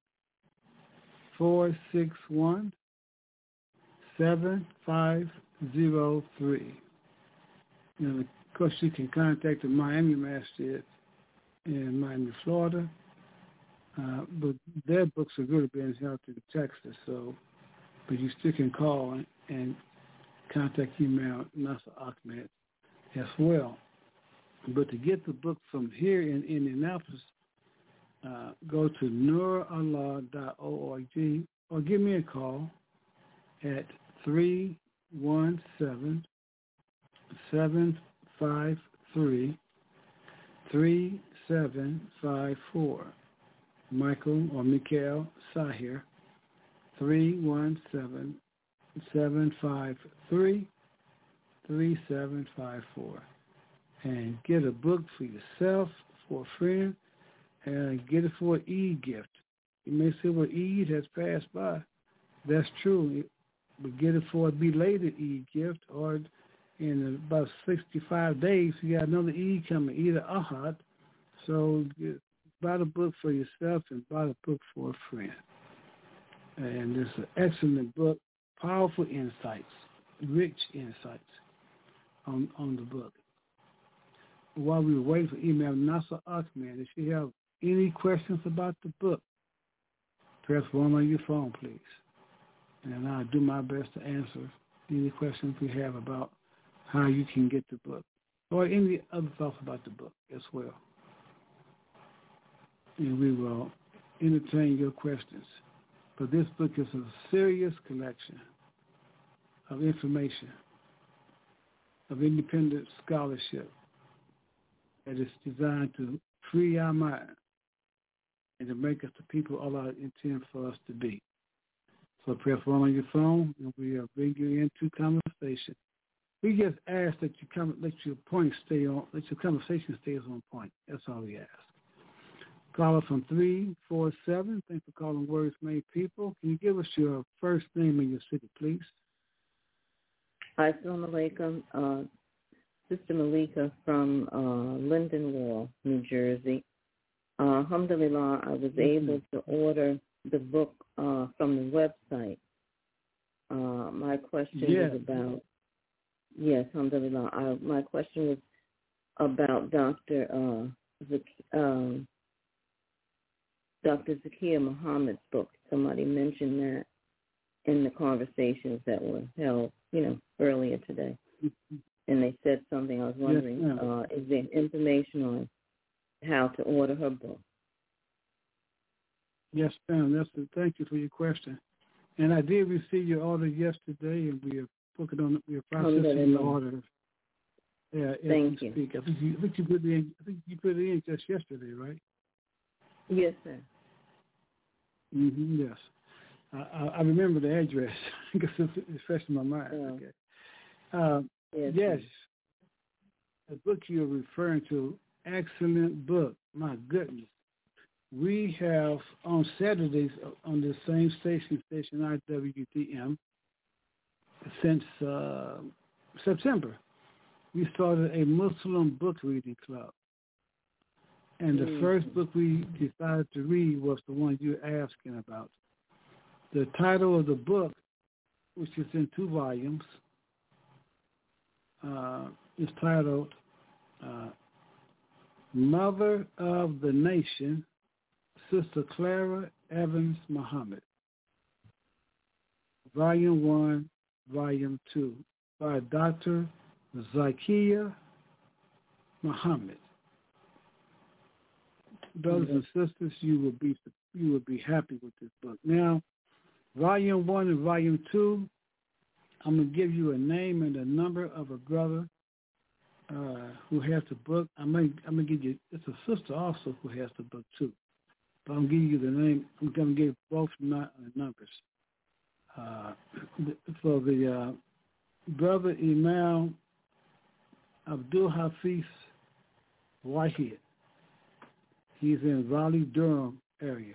And of course, you can contact the Miami Masjid in Miami, Florida. But their books are really being held in Texas, but you still can call and contact Imam Nasser Ahmed as well. But to get the book from here in Indianapolis, go to nurallah.org or give me a call at 317-753-3754. Michael or Mikhail Sahir, 317-753-3754. And get a book for yourself, for a friend, and get it for an Eid gift. You may say, well, Eid has passed by. That's true. But get it for a belated Eid gift, or in about 65 days, you got another Eid coming, either Ahad. So buy the book for yourself and buy the book for a friend. And it's an excellent book, powerful insights, rich insights on the book. While we wait for Imam Nasser Ahmed, if you have any questions about the book, press 1 on your phone, please. And I'll do my best to answer any questions we have about how you can get the book, or any other thoughts about the book as well. And we will entertain your questions. But this book is a serious collection of information, of independent scholarship that is designed to free our mind and to make us the people Allah intends for us to be. So press 1 on your phone, and we will bring you into conversation. We just ask that you let your conversation stay on point. That's all we ask. Caller from 347. Thanks for calling Words Made People. Can you give us your first name and your city, please? Assalamu alaikum. Sister Malika from Lindenwood, New Jersey. Alhamdulillah, I was able to order the book from the website. My question is about, yes, alhamdulillah. My question was about Dr. Zakia Muhammad's book. Somebody mentioned that in the conversations that were held, earlier today. And they said something. I was wondering, is there information on how to order her book? Yes, ma'am. Thank you for your question. And I did receive your order yesterday, and we are processing the order. Yeah, thank you. Speak. I think you put it in. I think you put it in just yesterday, right? Yes, sir. Yes. I remember the address because it's fresh in my mind. Okay. Yes. The book you're referring to, excellent book. My goodness. We have on Saturdays on the same station IWDM, since September. We started a Muslim book reading club. And the first book we decided to read was the one you're asking about. The title of the book, which is in 2 volumes, is titled Mother of the Nation, Sister Clara Evans Muhammad. Volume 1, Volume 2, by Dr. Zakia Muhammad. Brothers and sisters, you will be happy with this book. Now, Volume 1 and Volume 2, I'm going to give you a name and a number of a brother who has the book. I'm going to give you, it's a sister also who has the book too. But I'm going to give you the name. I'm going to give both numbers. For the brother Imam Abdul Hafiz Wahid. He's in Raleigh, Durham area.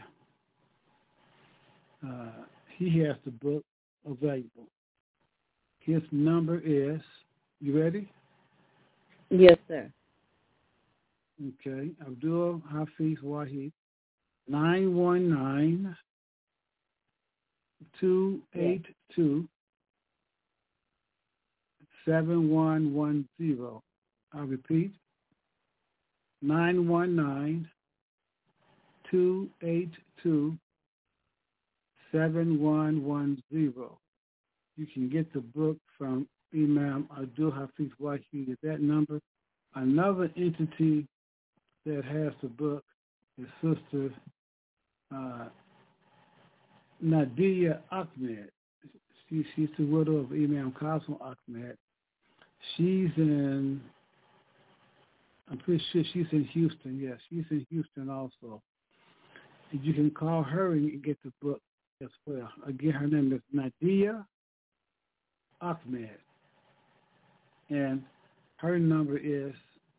He has the book available. His number is, you ready? Yes, sir. Okay, Abdul Hafiz Wahid, 919-282-7110. I'll repeat, 919-282-7110. You can get the book from Imam Abdul Hafiz Wahid at that number. Another entity that has the book is Sister Nadia Ahmed. She's the widow of Imam Qasim Ahmed. I'm pretty sure she's in Houston. Yes, she's in Houston also. And you can call her and get the book as well. Again, her name is Nadia Ahmed. And her number is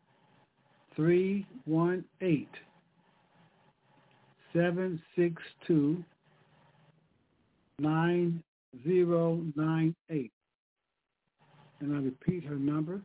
318-762-9098. And I repeat her number,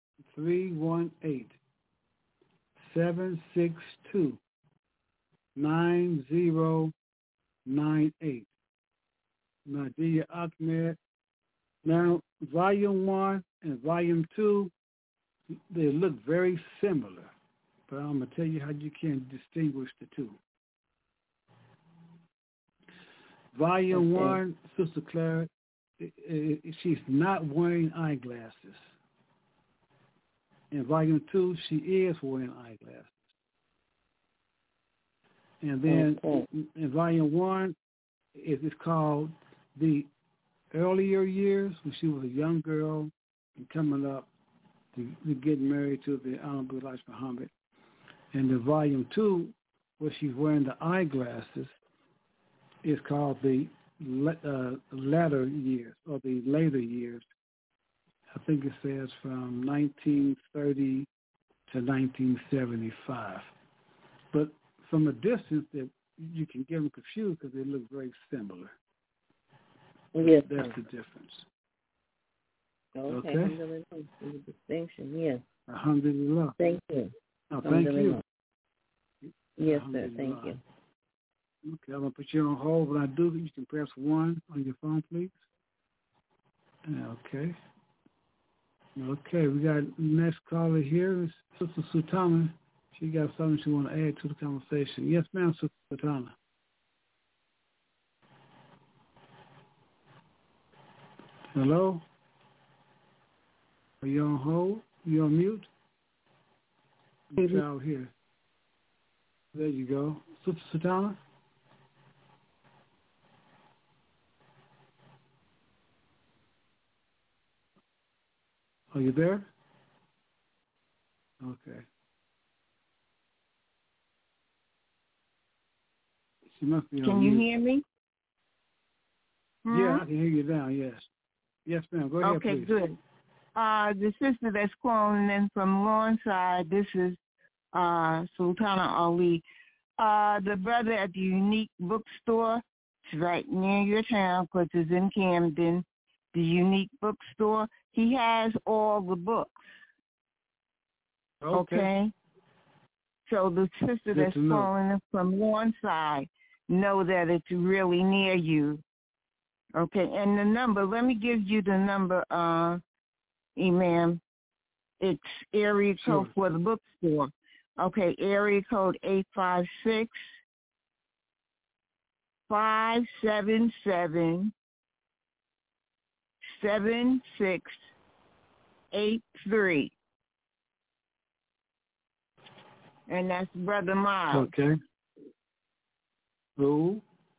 318-762-9098. Nadia Ahmed. Now, Volume 1 and Volume 2, they look very similar, but I'm going to tell you how you can distinguish the two. Volume 1, Sister Clara, she's not wearing eyeglasses. In Volume 2, she is wearing eyeglasses. And then in Volume 1, it is called The Earlier Years, when she was a young girl and coming up to get married to the Honorable Elijah Muhammad. And the Volume 2, where she's wearing the eyeglasses, is called The Latter Years, or The Later Years. I think it says from 1930 to 1975. But from a distance, you can get them confused because they look very similar. Yes, that's the difference. Okay. Alhamdulillah. The distinction, yes. Alhamdulillah. Thank you. Oh, thank you. Yes, sir. Thank you. Okay, I'm going to put you on hold. When I do, you can press 1 on your phone, please. Okay. Okay, we got next caller here is Sister Sultana. She got something she want to add to the conversation. Yes, ma'am, Sister Sultana. Hello? Are you on hold? You on mute? Get out here. There you go. Sister Sultana? Are you there? Okay. She must be on Can you hear me? Yeah, I can hear you now, yes. Yes, ma'am. Go ahead, okay, please. Good. The sister that's calling in from Lawnside, this is Sultana Ali. The brother at the Unique Bookstore, it's right near your town because it's in Camden, the Unique Bookstore, he has all the books. Okay? So the sister that's calling in from Lawnside, know that it's really near you. Okay, and the number, let me give you the number, Imam. It's area code for the bookstore. Okay, area code 856-577-7683. And that's Brother Miles. Okay. Who?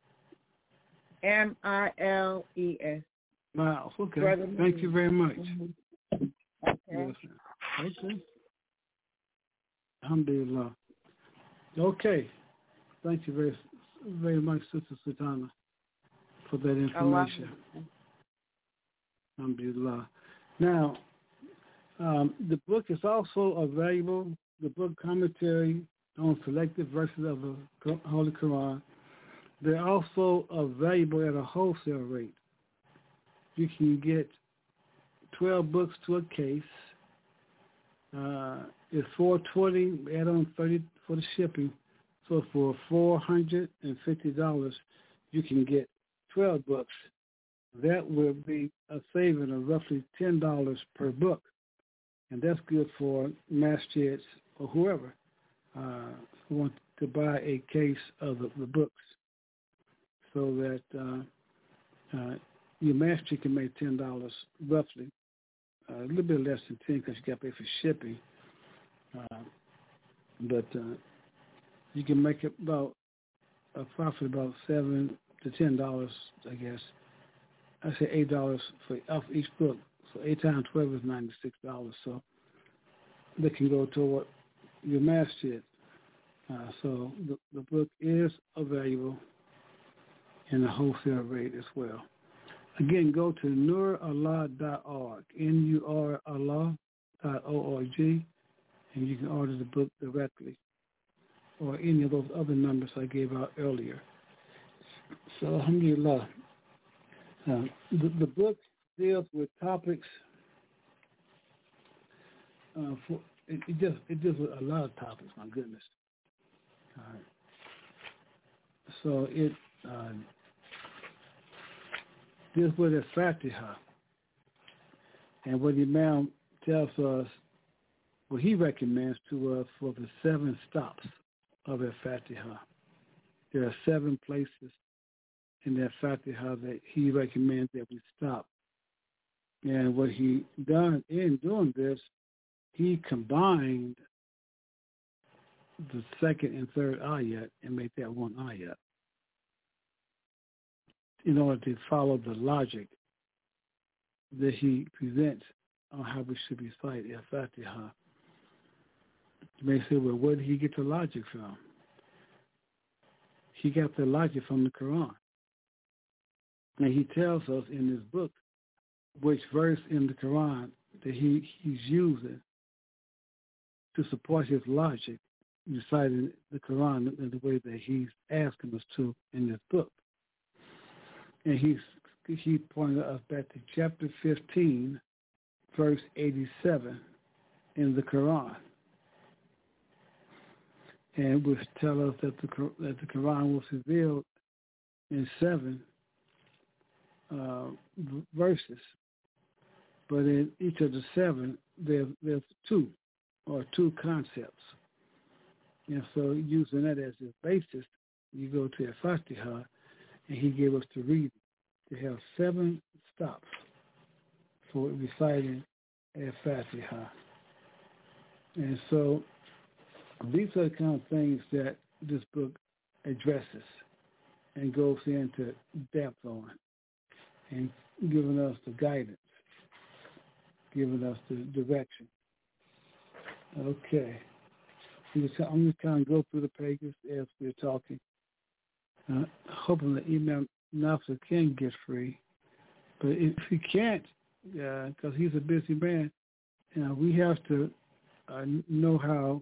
Miles. Miles, okay. Brother Thank you very much. Okay. Yes, okay. Alhamdulillah. Okay. Thank you very, very much, Sister Sultana, for that information. Alhamdulillah. Now, the book is also available, the book commentary on selected verses of the Holy Quran. They're also available at a wholesale rate. You can get 12 books to a case. It's $420, add on $30 for the shipping. So for $450, you can get 12 books. That will be a saving of roughly $10 per book. And that's good for masjids or whoever who want to buy a case of the books, so that your masjid can make $10 roughly. A little bit less than 10 because you got to pay for shipping. But you can make it about a profit about $7 to $10, I guess. I say $8 for off each book. So 8 times 12 is $96. So they can go toward your masjid. So the book is available in a wholesale rate as well. Again, go to nurallah.org, nurallah.org, and you can order the book directly, or any of those other numbers I gave out earlier. So, alhamdulillah, the book deals with topics. It deals with a lot of topics. My goodness. So it deals with the Fatiha, and what Imam tells us, what he recommends to us for the 7 stops of the Fatiha. There are 7 places in that Fatiha that he recommends that we stop. And what he done in doing this, he combined the second and third ayat and made that one ayat in order to follow the logic that he presents on how we should recite al-Fatiha. You may say, well, where did he get the logic from? He got the logic from the Quran. And he tells us in his book which verse in the Quran that he's using to support his logic, reciting the Quran in the way that he's asking us to in this book. And he pointed us back to chapter 15, verse 87 in the Quran, and which tell us that the Quran was revealed in 7 verses, but in each of the 7 there's 2 concepts. And so using that as his basis, you go to a Fatiha, and he gave us to read to have 7 stops for reciting a Fatiha. And so these are the kind of things that this book addresses and goes into depth on, and giving us the guidance, giving us the direction. Okay. I'm just kind of go through the pages as we're talking. Hoping that Imam Nasser can get free. But if he can't, because he's a busy man, we have to know how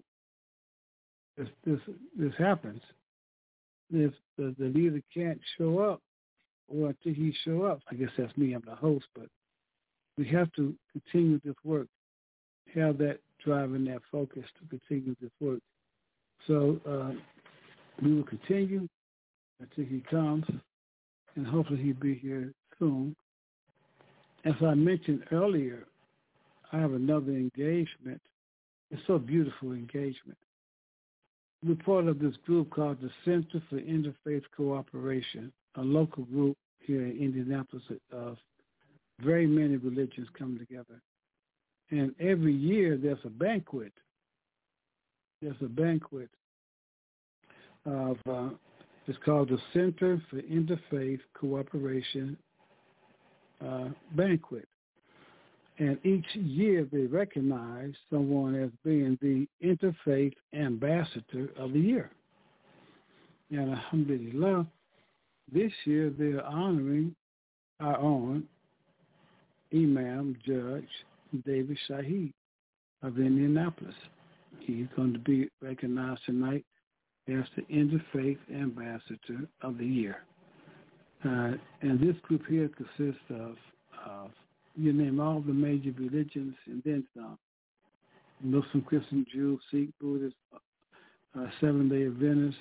this happens. If the leader can't show up, or until he show up, I guess that's me, I'm the host, but we have to continue this work, have that drive and that focus to continue this work. So we will continue until he comes, and hopefully he'll be here soon. As I mentioned earlier, I have another engagement. It's so beautiful engagement. We're part of this group called the Center for Interfaith Cooperation, a local group here in Indianapolis of very many religions come together. And every year there's a banquet. There's a banquet of, it's called the Center for Interfaith Cooperation Banquet. And each year they recognize someone as being the Interfaith Ambassador of the Year. And alhamdulillah, this year they're honoring our own Imam Judge David Shaheed of Indianapolis. He's going to be recognized tonight as the Interfaith Ambassador of the Year. And this group here consists of you name all the major religions and then some. Muslim, Christian, Jew, Sikh, Buddhist, Seventh-day Adventists,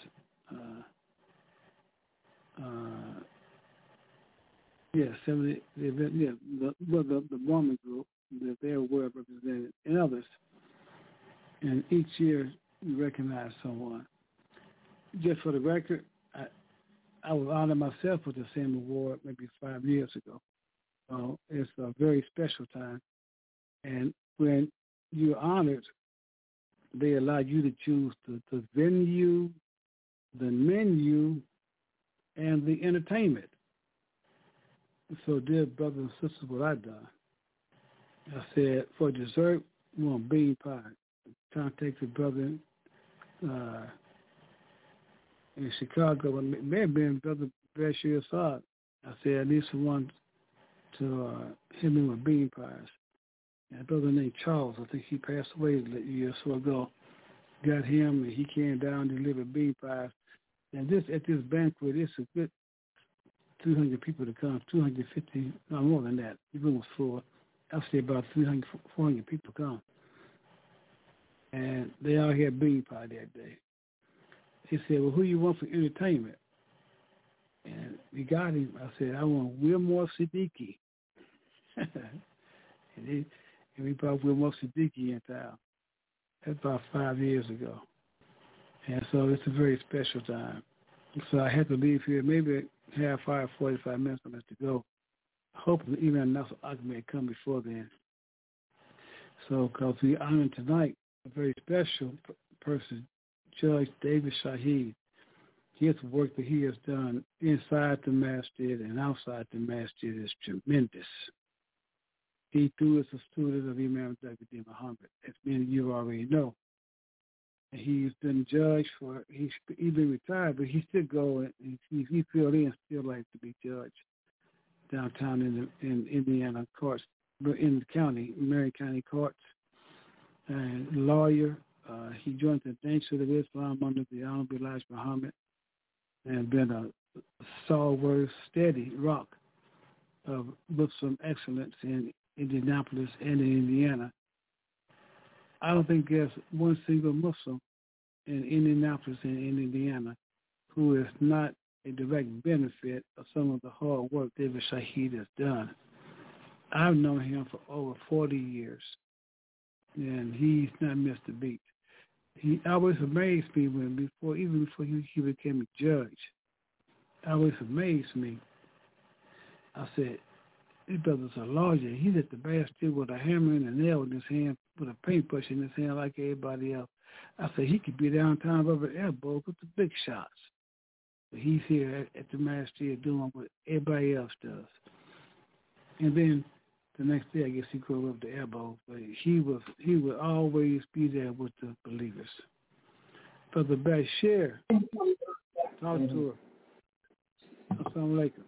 Seventh-day Adventists, the Mormon group that they're well represented, and others. And each year we recognize someone. Just for the record, I was honored myself with the same award maybe 5 years ago. So it's a very special time. And when you're honored, they allow you to choose the venue, the menu, and the entertainment. So, dear brothers and sisters, what I've done, I said, for dessert, we want bean pie. Contact the brother in Chicago, it may have been Brother Bashir Assad. I said, I need someone to hit me with bean pies. And a brother named Charles, I think he passed away a year or so ago, got him, and he came down and delivered bean pies. And at this banquet, it's a good 200 people to come, 250, no more than that. The room was full. I'll say about 300, 400 people come. And they all had bean pie that day. He said, well, who you want for entertainment? And we got him. I said, I want Wilmore Siddiqui. and we brought Wilmore Siddiqui in town. That's about 5 years ago. And so it's a very special time. So I had to leave here maybe half hour, 45 minutes for us to go. Hopefully even enough may come before then. So because we honor tonight a very special person, Judge David Shaheed. His work that he has done inside the masjid and outside the masjid is tremendous. He too is a student of Imam W.D. Muhammad, as many of you already know. And he's been judged for, he's been retired, but he still go and he filled in, still like to be judged downtown in Indiana courts, in the county, Marion County courts, and lawyer. He joined the Nation of Islam under the Honorable Elijah Muhammad and been a stalwart, steady rock of Muslim excellence in Indianapolis and in Indiana. I don't think there's one single Muslim in Indianapolis and in Indiana who is not a direct benefit of some of the hard work David Shaheed has done. I've known him for over 40 years, and he's not missed a beat. He always amazed me even before he became a judge. Always amazed me. I said, this brother's a lawyer. He's at the basket with a hammer and a nail in his hand, with a paintbrush in his hand like everybody else. I said, he could be downtown Robert Elbow with the big shots. But he's here at the masjid doing what everybody else does. And then the next day, I guess he grew up the elbow, but he would always be there with the believers. Brother Bashir, talk to her. Assalamu alaikum.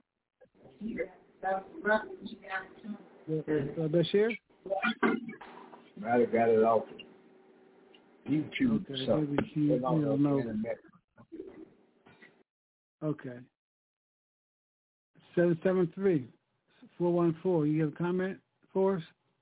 Brother Bashir? I got it off YouTube. Okay, so maybe he don't know. Okay. 773. 414. You have a comment for us?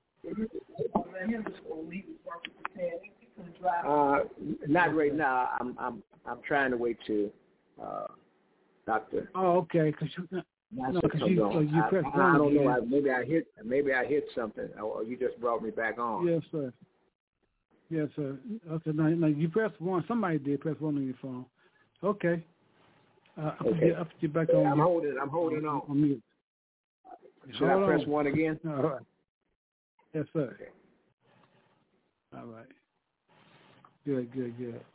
Not right now. I'm trying to wait to Doctor. Oh, okay. Because you pressed on. I don't know. Maybe I hit something, or you just brought me back on. Yes, sir. Yes, sir. Okay. Now you pressed one. Somebody did press one on your phone. Okay. I'll put you back on. I'm holding on. On mute. Should I press one again? All right. Yes, sir. Okay. All right. Good.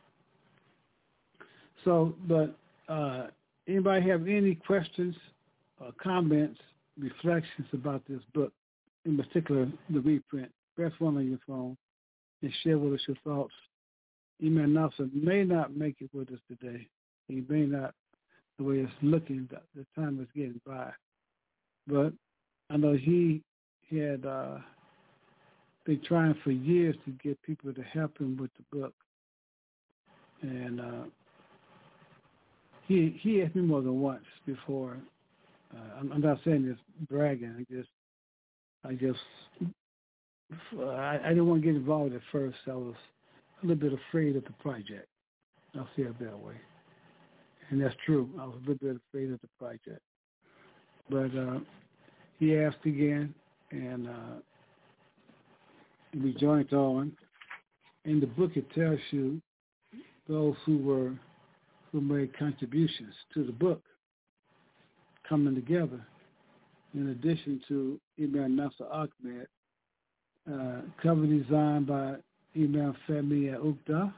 So, but anybody have any questions or comments, reflections about this book, in particular the reprint? Press one on your phone and share with us your thoughts. Imam Nasser may not make it with us today. He may not, the way it's looking, the time is getting by. But I know he had been trying for years to get people to help him with the book. And he asked me more than once before. I'm not saying this bragging. I didn't want to get involved at first. I was a little bit afraid of the project. I'll say it that way. And that's true. I was a little bit afraid of the project. But he asked again, and we joined on. In the book, it tells you those who made contributions to the book coming together. In addition to Imam Nasser Ahmed, cover design by Imam Femi Ukda.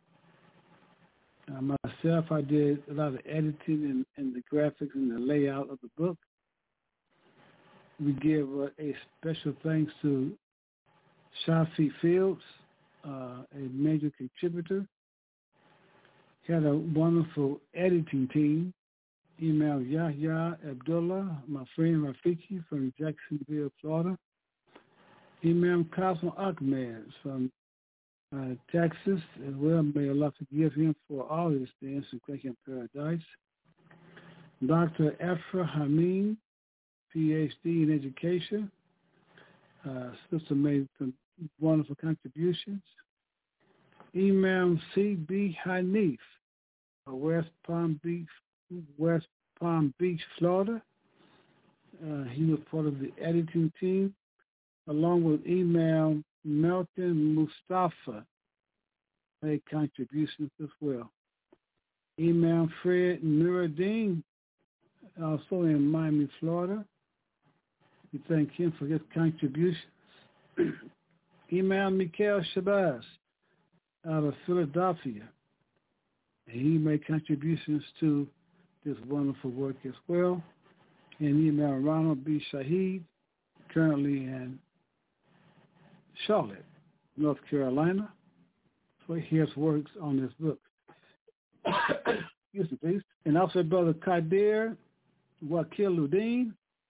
Myself, I did a lot of editing and the graphics and the layout of the book. We give a special thanks to Shafi Fields, a major contributor. Had a wonderful editing team. Imam Yahya Abdullah, my friend Rafiki from Jacksonville, Florida. Imam Qasim Ahmed from Texas as well. May Allah forgive him for all his sins and take him in paradise. Dr. Afra Hameen, PhD in education. Sister made some wonderful contributions. Imam C.B. Hanif, West Palm Beach, Florida. He was part of the editing team, along with Imam Melton Mustafa, made contributions as well. Imam Fred Nuruddin, also in Miami, Florida. We thank him for his contributions. Imam Mikhail Shabazz out of Philadelphia. He made contributions to this wonderful work as well. And Imam Ronald B. Shaheed, currently in Charlotte, North Carolina. So he has works on this book. Excuse me, please. And also Brother Kadir Wakiluddin.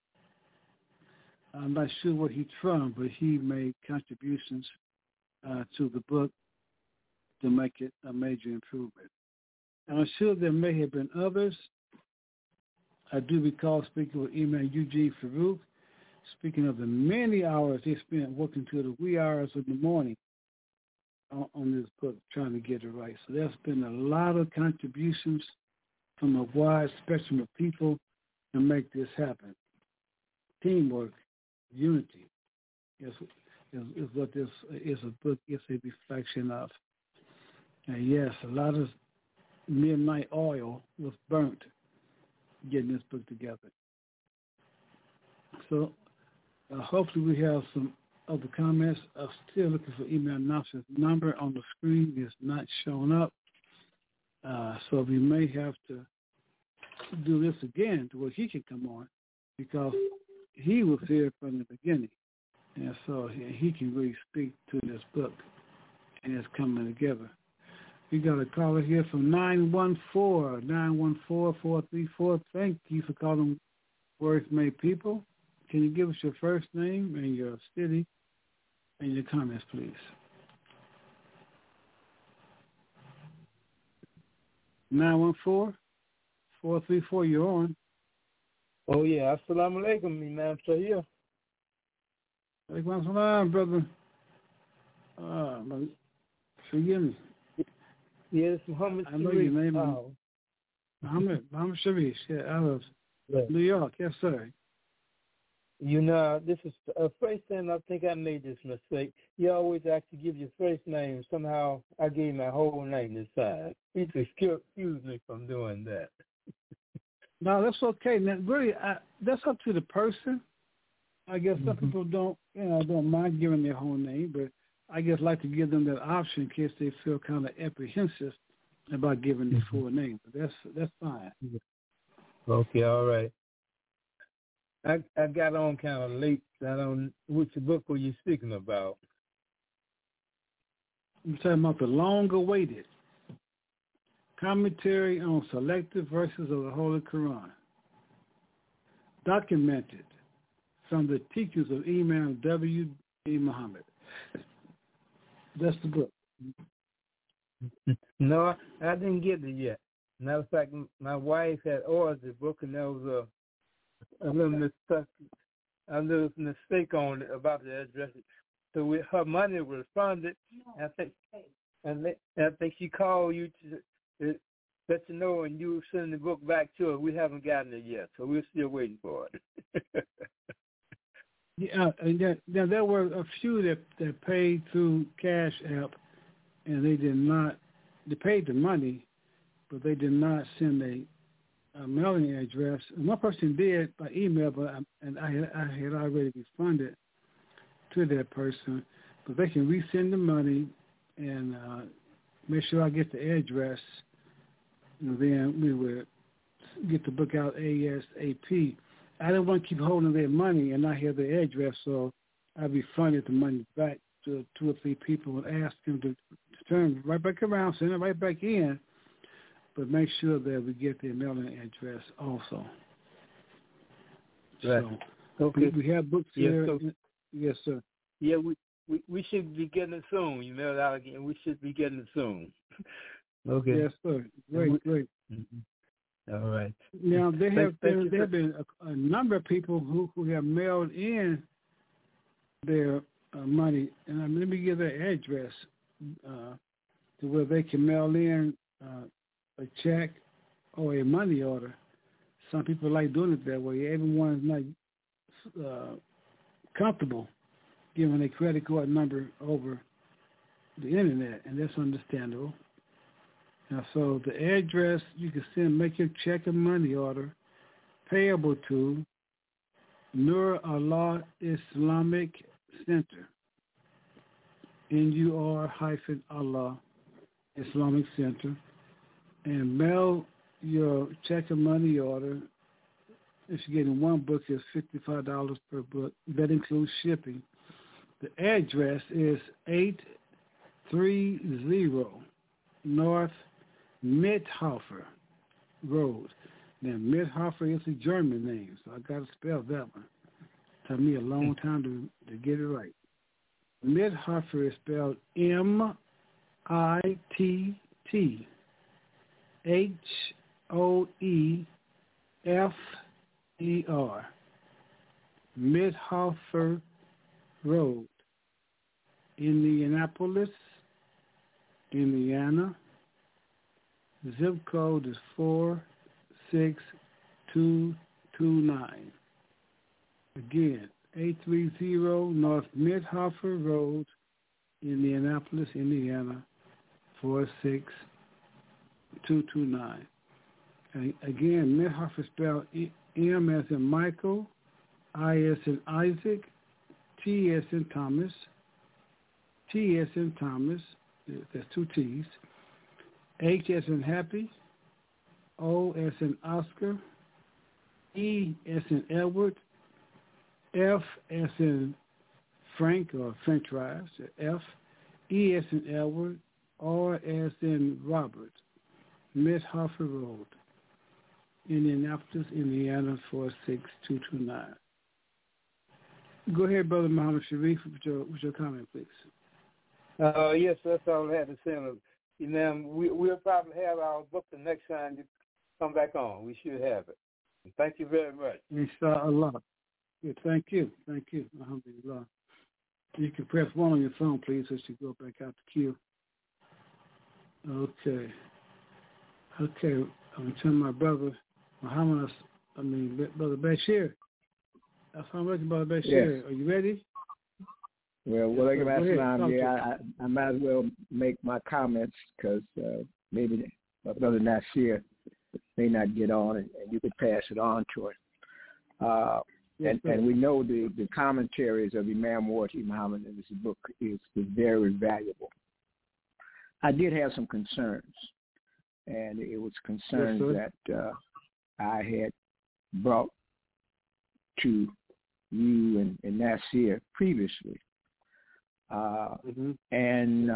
I'm not sure what he's from, but he made contributions to the book to make it a major improvement. And I'm sure there may have been others. I do recall speaking with Imam Eugene Farouk, speaking of the many hours they spent working till the wee hours of the morning on this book, trying to get it right. So there's been a lot of contributions from a wide spectrum of people to make this happen. Teamwork, unity is what this is a book, is a reflection of. And yes, a lot of midnight oil was burnt getting this book together. So hopefully we have some other comments. I'm still looking for Imam Nasser's number on the screen. It's not showing up. So we may have to do this again to where he can come on, because he was here from the beginning. And so he can really speak to this book and it's coming together. We got a caller here from 914-434. Thank you for calling Words Made People. Can you give us your first name and your city and your comments, please? 914-434, you're on. Oh, yeah. Assalamu alaikum, Imam Shahir. Alaikum assalam, brother. Forgive me. Yes, Muhammad I know Sharif. your name. Muhammad Sharif, out of New York. Yes, sir. You know, this is the first time I think I made this mistake. You always actually give your first name. Somehow I gave my whole name this time. Please excuse me from doing that. No, that's okay. Now, really, that's up to the person. I guess some people don't mind giving their whole name, but I guess like to give them that option in case they feel kind of apprehensive about giving their full name. But that's fine. Okay, all right. I got on kind of late. I don't. Which book were you speaking about? I'm talking about the long-awaited commentary on selected verses of the Holy Quran, documented from the teachings of Imam W. E. Muhammad. That's the book. No, I didn't get it yet. Matter of fact, my wife had ordered the book, and there was a little mistake on it about the address. So her money was refunded. I think she called you to let you know, and you send the book back to her. We haven't gotten it yet, so we're still waiting for it. Yeah, and there were a few that paid through Cash App, and they did not. They paid the money, but they did not send a mailing address. And one person did by email, I had already responded to that person. But they can resend the money and make sure I get the address, and then we would get the book out ASAP. I didn't want to keep holding their money and not have their address, so I refunded the money back to 2 or 3 people and asked them to turn right back around, send it right back in, but make sure that we get their mailing address also. Right. So okay. We have books here. Yes, sir. Yeah, we should be getting it soon. You mail it out again. We should be getting it soon. Okay. Yes, sir. Great. Mm-hmm. All right. Now there have been a number of people who have mailed in their money, and let me give their address to where they can mail in a check or a money order. Some people like doing it that way. Everyone's not comfortable giving a credit card number over the internet, and that's understandable. Now, so the address you can make your check and money order payable to Nur Allah Islamic Center, NUR-Allah Islamic Center, and mail your check and money order. If you're getting one book, it's $55 per book. That includes shipping. The address is 830 North Mithofer Road. Now, Mithofer is a German name, so I got to spell that one. It took me a long time to get it right. Mithofer is spelled MITTHOER. Mithofer Road, Indianapolis, Indiana. Zip code is 46229. Again, 830 North Mithofer Road, Indianapolis, Indiana, 46229. And again, Mithofer spelled M as in Michael, I as in Isaac, T as in Thomas, T as in Thomas, there's 2 T's, H as in Happy, O as in Oscar, E as in Edward, F as in Frank or French fries, F, E as in Edward, R as in Robert, Mithofer Road, Indianapolis, Indiana, 46229. Go ahead, Brother Muhammad Sharif, with your comment, please. Yes, that's all I had to say. We'll probably have our book the next time you come back on. We should have it. Thank you very much. Inshallah. Yeah, thank you. Alhamdulillah. You can press 1 on your phone, please, as you go back out the queue. Okay. I'm going to turn my brother Brother Bashir. Assalamu alaikum, Brother Bashir. Yes. Are you ready? Well, I might as well make my comments because maybe Brother Nasir may not get on, and you could pass it on to her. And we know the commentaries of Imam Warti Muhammad in this book is very valuable. I did have some concerns, and it was concerns that I had brought to you and Nasir previously. And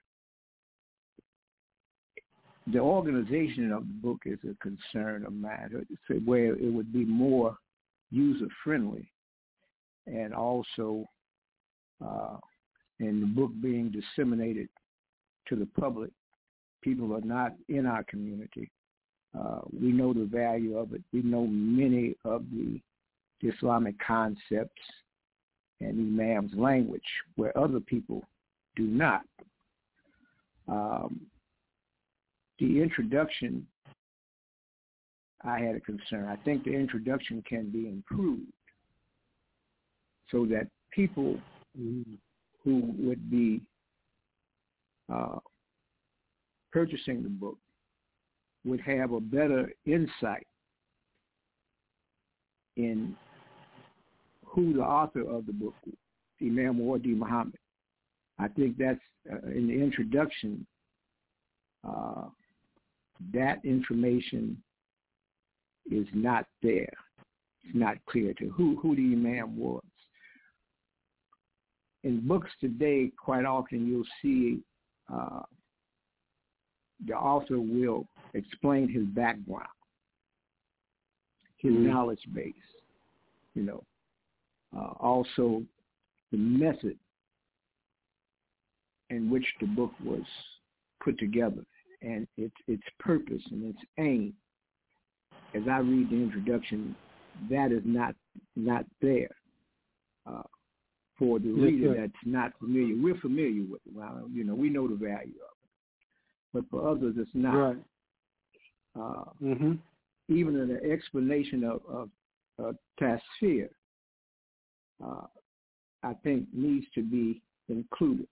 the organization of the book is a concern of mine, where it would be more user-friendly and also and the book being disseminated to the public. People are not in our community. We know the value of it. We know many of the Islamic concepts and Imam's language where other people do not. The introduction, I had a concern. I think the introduction can be improved so that people who would be purchasing the book would have a better insight in who the author of the book is, Imam Wardi Muhammad. I think that's in the introduction, that information is not there. It's not clear to who the Imam was. In books today, quite often you'll see the author will explain his background, his knowledge base, also the method in which the book was put together and its purpose and its aim. As I read the introduction, that is not there for the reader that's not familiar. We're familiar with it. Well, we know the value of it. But for others, it's not. Right. Even in the explanation of Tafsir, I think needs to be included.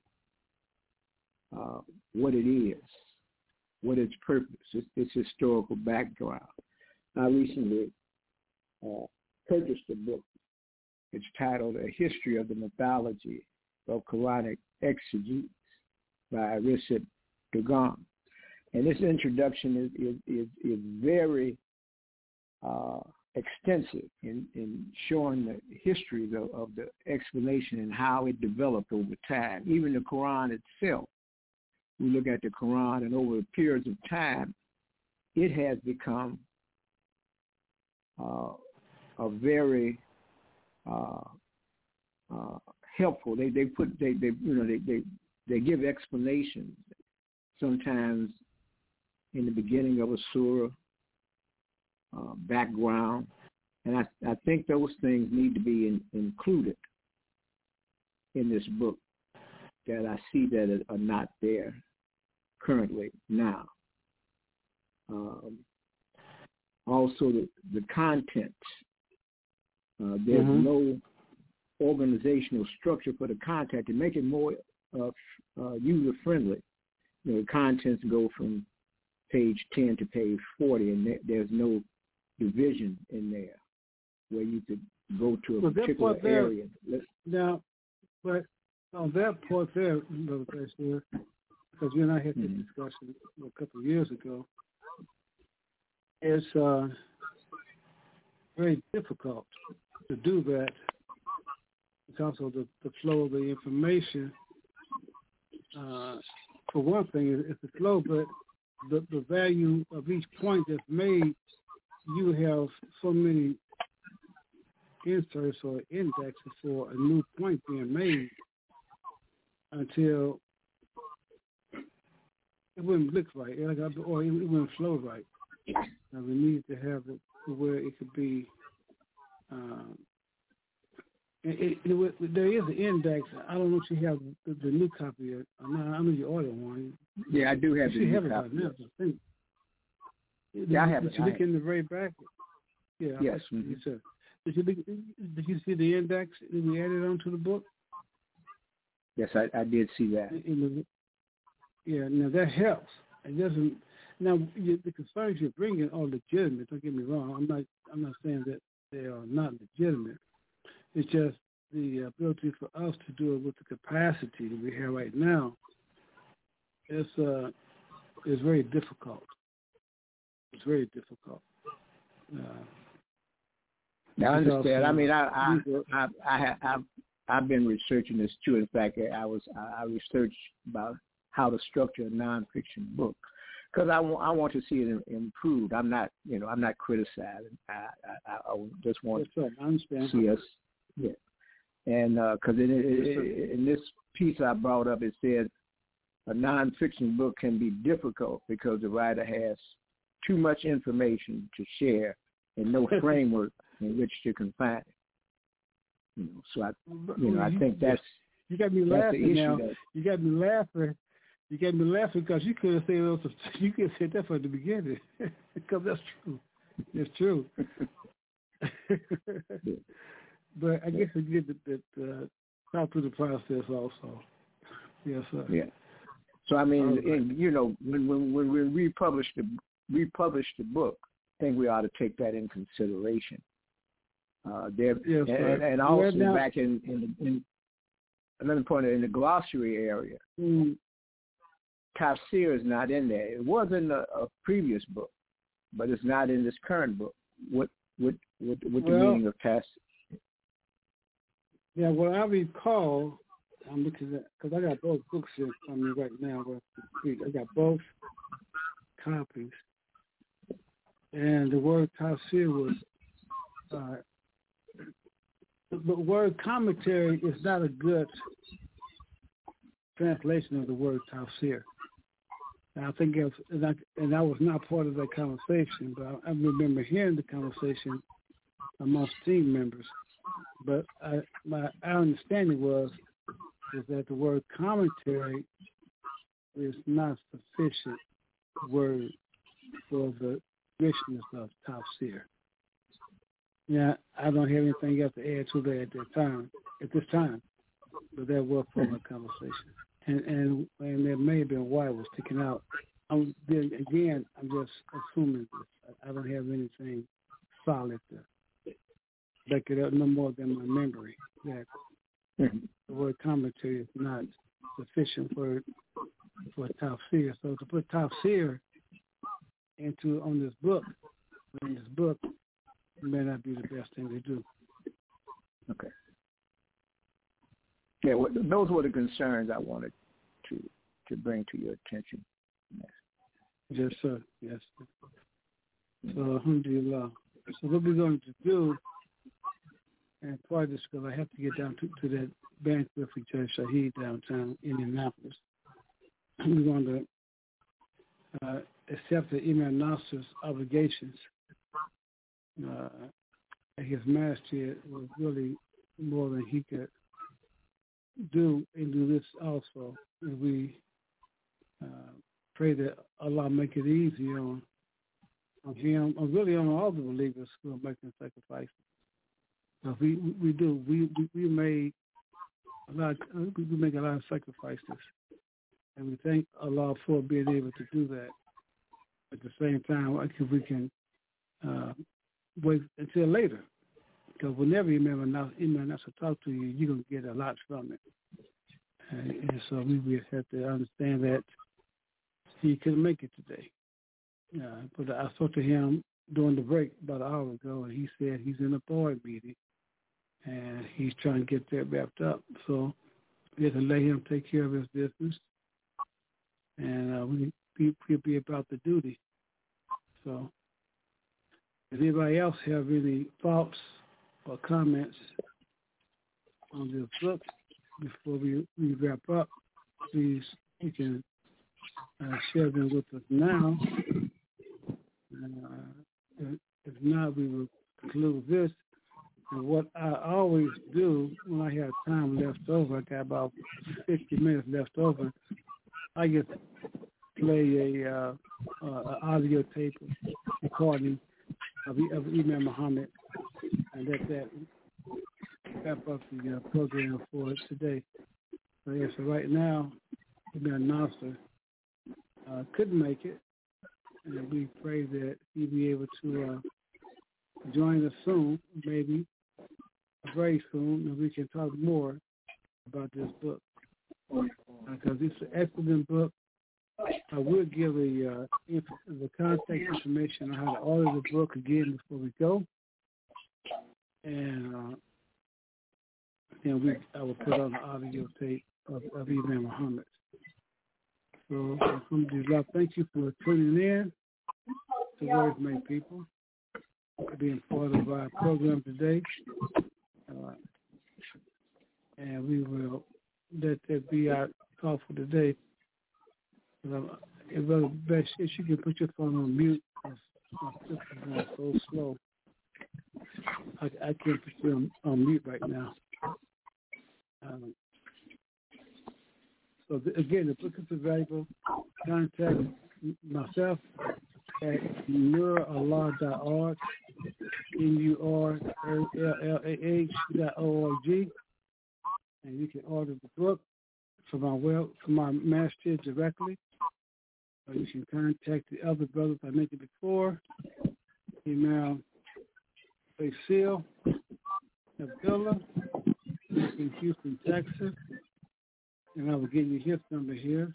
What it is, what its purpose, its historical background. I recently purchased a book. It's titled A History of the Mythology of Quranic Exegetes by Recep Dogan. And this introduction is very extensive in showing the history of the explanation and how it developed over time. Even the Quran itself, we look at the Quran, and over periods of time, it has become a very helpful. They give explanations sometimes in the beginning of a surah, background, and I think those things need to be included in this book that I see that are not there currently now. Also, the content. There's no organizational structure for the content to make it more user-friendly. The contents go from page 10 to page 40, and there's no division in there where you could go to a particular area. Now, but on that part there, because you and I had this discussion a couple of years ago, it's very difficult to do that. It's also the flow of the information. For one thing, it's the flow, but the value of each point that's made, you have so many inserts or indexes for a new point being made until it wouldn't look right, or it wouldn't flow right. Now we need to have it to where it could be. There is an index. I don't know if you have the new copy. I know you ordered one. Yeah, I do have the new copy. Now, I think. Yeah, I have it. Did you look in the very back? Yeah. Yes. Sir. Did you see the index that we added onto the book? Yes, I did see that. Now that helps. It doesn't. Now the concerns you're bringing are legitimate. Don't get me wrong. I'm not saying that they are not legitimate. It's just the ability for us to do it with the capacity that we have right now is very difficult. It's very difficult. I understand. I mean, I've been researching this too. In fact, I researched about how to structure a nonfiction book because I want to see it improved. I'm not criticizing. I just want to see us. Yeah. And because in this piece I brought up, it said a nonfiction book can be difficult because the writer has too much information to share and no framework in which to confine it. So I think that's you got me laughing now. That, you got me laughing. You got me laughing because you could have said those. You could have said that from the beginning because that's true. It's true. But I guess it's good that talk through the process also. Yes, sir. Yeah. So I mean, when we republish the book, I think we ought to take that in consideration. And also back in another point in the glossary area, tafsir is not in there. It was in a previous book, but it's not in this current book. What the meaning of tafsir? Yeah, what I recall, I'm looking at, because I got both books here from me right now. I got both copies, and the word tafsir was. The word commentary is not a good translation of the word tafsir. And I think and I was not part of that conversation, but I remember hearing the conversation amongst team members. But our understanding is that the word commentary is not sufficient word for the richness of tafsir. Yeah, I don't have anything else to add to that at this time, but that was for my conversation. And there may have been why it was sticking out. I'm just assuming this. I don't have anything solid to back it up, no more than my memory that the word commentary is not sufficient for tafsir. So to put tafsir on this book may not be the best thing to do. Okay. Yeah, those were the concerns I wanted to bring to your attention. Yes, sir. Yes. So, alhamdulillah. So what we're going to do, and part of this, because I have to get down to that banquet for Judge Shaheed downtown Indianapolis. We're going to accept the Imam Nasser's obligations. His mastery was really more than he could do, and do this also. And we pray that Allah make it easy on him, or really on all the believers who are making sacrifices. So we made a lot. We make a lot of sacrifices, and we thank Allah for being able to do that. At the same time, I think we can wait until later, because whenever Imam Nasser talk to you, you're going to get a lot from it. And so we will have to understand that he couldn't make it today. But I spoke to him during the break about an hour ago, and he said he's in a board meeting, and he's trying to get that wrapped up. So we have to let him take care of his business, and we'll be about the duty. So if anybody else have any thoughts or comments on this book before we wrap up, please, you can share them with us now. If not, we will conclude this. And what I always do when I have time left over, I got about 50 minutes left over, I just play a audio tape recording of Imam Muhammad, and let that wrap up the program for today. So right now, Imam Nasser couldn't make it, and we pray that he'll be able to join us soon, maybe very soon, and we can talk more about this book, because it's an excellent book. I will give the contact information on how to order the book again before we go, and I will put on the audio tape of Imam Muhammad. So, alhamdulillah, thank you for tuning in to Words Made People, being part of our program today. and we will let that be our call for today. If Brother Best, if you can put your phone on mute, my system's going so slow. I can't put you on mute right now. Again, the book is available. Contact myself at nurallah.org, NURLLAH.org, and you can order the book from our master directly, or you can contact the other brothers I mentioned before. Email Basil Abdullah in Houston, Texas, and I will give you his number here.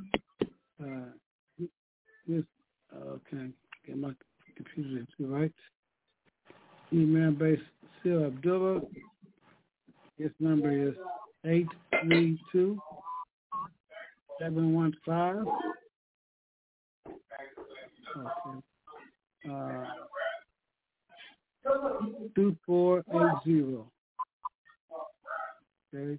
Okay, get my computer right. Email Basil Abdullah. His number is 832-715. Okay. 2480. Okay,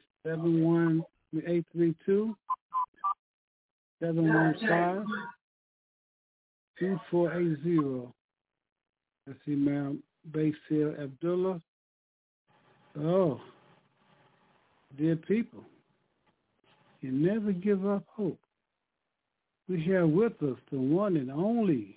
832-715-2480. That's email Basil Abdullah. Oh, dear people, you never give up hope. We have with us the one and only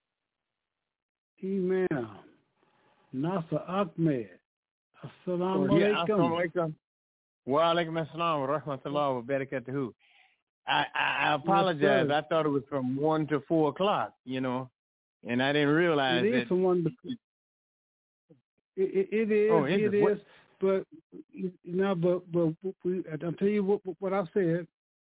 Imam Nasser Ahmed. Assalamu alaikum. Assalamu alaikum. Wa alaikum assalam wa rahmatullahi wa barakatuhu. I apologize. I thought it was from 1 to 4 o'clock, and I didn't realize it is from 1 to It is. But I'll tell you what I said.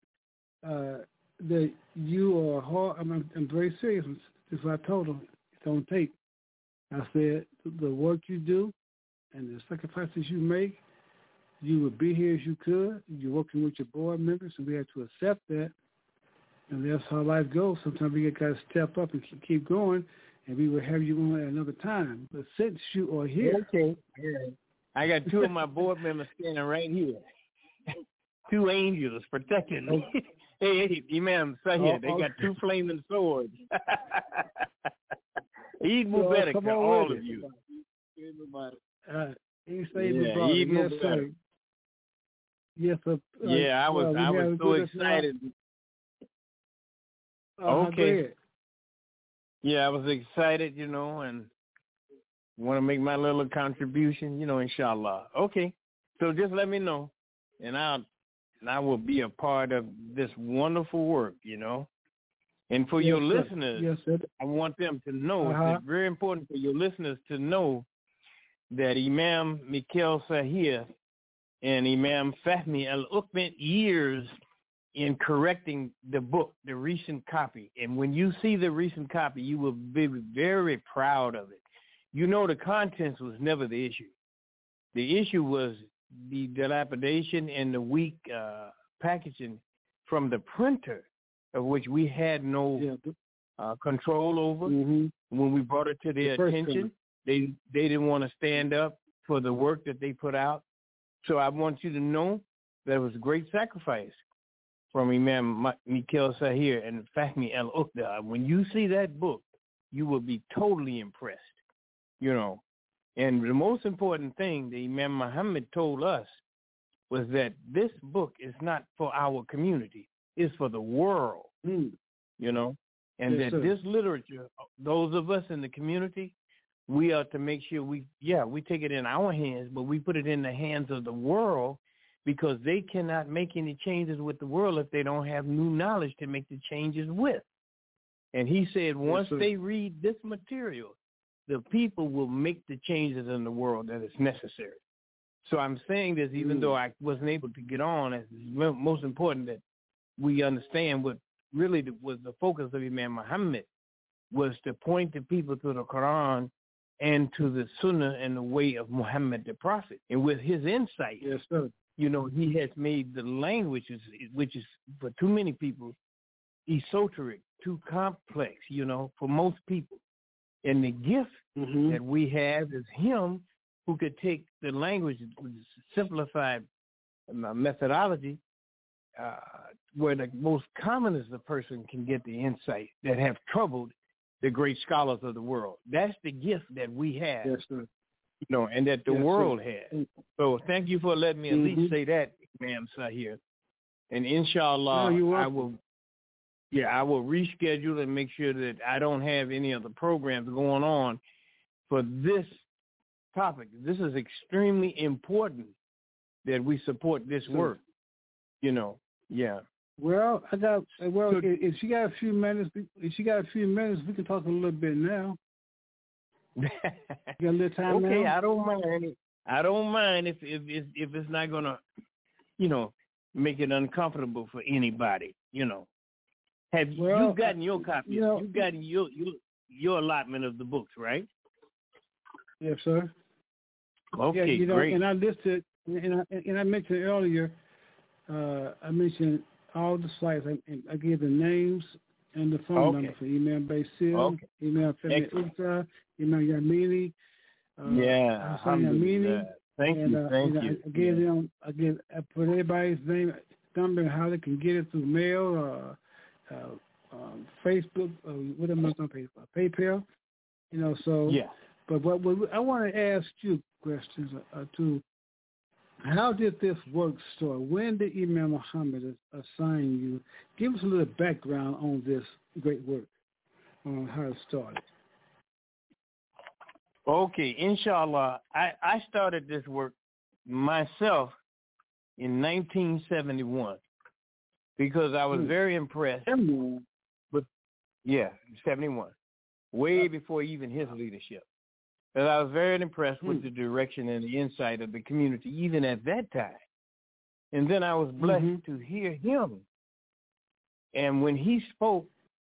That you are hard. I'm very serious. This is what I told them. It's on tape. I said the work you do and the sacrifices you make, you would be here as you could. You're working with your board members, and we have to accept that. And that's how life goes. Sometimes we got to step up and keep going, and we will have you on at another time. But since you are here, okay. I got 2 of my board members standing right here. 2 angels protecting me. Hey, Imam Sahir, they got 2 flaming swords. Eid Mubarak to all of you. Eid Mubarak. Yes, sir. Yeah, I was so excited. Okay. Yeah, I was excited, and want to make my little contribution, inshallah. Okay. So just let me know, and I will be a part of this wonderful work, And for your listeners, I want them to know, it's very important for your listeners to know that Imam Mikhail Sahir and Imam Fahmi Al-Ukmet years in correcting the book, the recent copy. And when you see the recent copy, you will be very proud of it. The contents was never the issue. The issue was the dilapidation and the weak packaging from the printer, of which we had no control over. Mm-hmm. When we brought it to their attention, they didn't want to stand up for the work that they put out. So I want you to know that it was a great sacrifice from Imam Mikhail Sahir and Fahmi Al-Ukda. When you see that book, you will be totally impressed, And the most important thing that Imam Muhammad told us was that this book is not for our community. It's for the world, And this literature, those of us in the community, we are to make sure we take it in our hands, but we put it in the hands of the world, because they cannot make any changes with the world if they don't have new knowledge to make the changes with. And he said once they read this material, the people will make the changes in the world that is necessary. So I'm saying this even though I wasn't able to get on. It's most important that we understand what really was the focus of Imam Muhammad, was to point the people to the Quran and to the Sunnah and the way of Muhammad the Prophet. And with his insight, he has made the language, which is for too many people, esoteric, too complex, for most people. And the gift that we have is him who could take the language, simplified my methodology, where the most common is the person can get the insight that have troubled the great scholars of the world. That's the gift that we have, yes, sir. And that the world has. So thank you for letting me at least say that, ma'am, sir, here. And inshallah, I will reschedule and make sure that I don't have any other programs going on for this topic. This is extremely important that we support this work, Yeah. Well, if you got a few minutes, we can talk a little bit now. You got a little time now? Okay, I don't mind if it's not gonna, make it uncomfortable for anybody. Have you gotten your copy? You've gotten your allotment of the books, right? Yes, sir. Okay, great. And I listed, and I mentioned earlier, I mentioned all the sites. I gave the names and the phone number for Imam Basil, Imam Femi Uta, Imam Yamini. Yamini. Thank you. I put everybody's name, number, and how they can get it through mail, Facebook, what am I going to pay for? PayPal. So. Yeah. But what I want to ask you questions too. How did this work start? When did Imam Muhammad assign you? Give us a little background on this great work, on how it started. Okay, inshallah. I started this work myself in 1971 because I was very impressed with, 71, way before even his leadership. But I was very impressed with the direction and the insight of the community, even at that time. And then I was blessed to hear him. And when he spoke,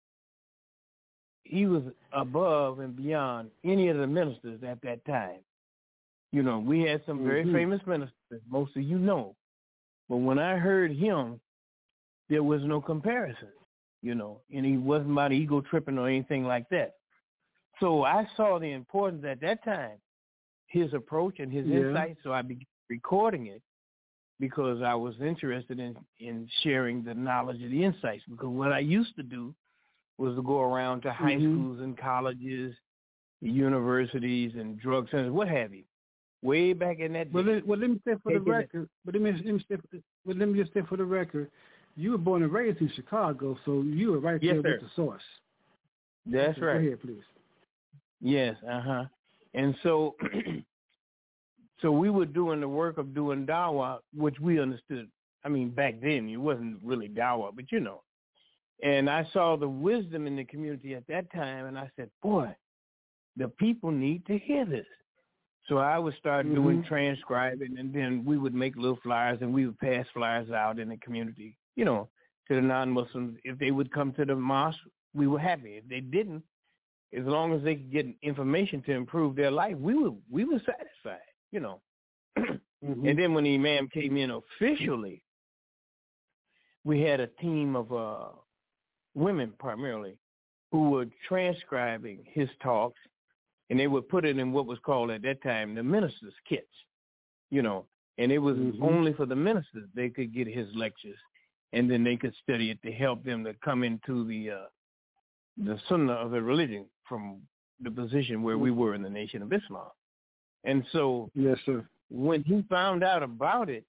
he was above and beyond any of the ministers at that time. We had some very famous ministers, most of you know. But when I heard him, there was no comparison, and he wasn't about ego tripping or anything like that. So I saw the importance at that time, his approach and his insight, so I began recording it because I was interested in sharing the knowledge and the insights. Because what I used to do was to go around to high schools and colleges, universities, and drug centers, what have you, way back in that day. Let me say for the record, let me just say for the record, you were born and raised in Chicago, so you were right there with the source. That's right. Go ahead, please. Yes, And so so we were doing the work of doing dawah, which we understood. I mean, back then it wasn't really dawah, but And I saw the wisdom in the community at that time, and I said, boy, the people need to hear this. So I would start doing transcribing, and then we would make little flyers, and we would pass flyers out in the community, to the non-Muslims. If they would come to the mosque, we were happy. If they didn't, as long as they could get information to improve their life, we were satisfied, And then when the imam came in officially, we had a team of women primarily who were transcribing his talks, and they would put it in what was called at that time the ministers' kits, and it was only for the ministers they could get his lectures, and then they could study it to help them to come into the sunnah of the religion from the position where we were in the Nation of Islam. And so when he found out about it,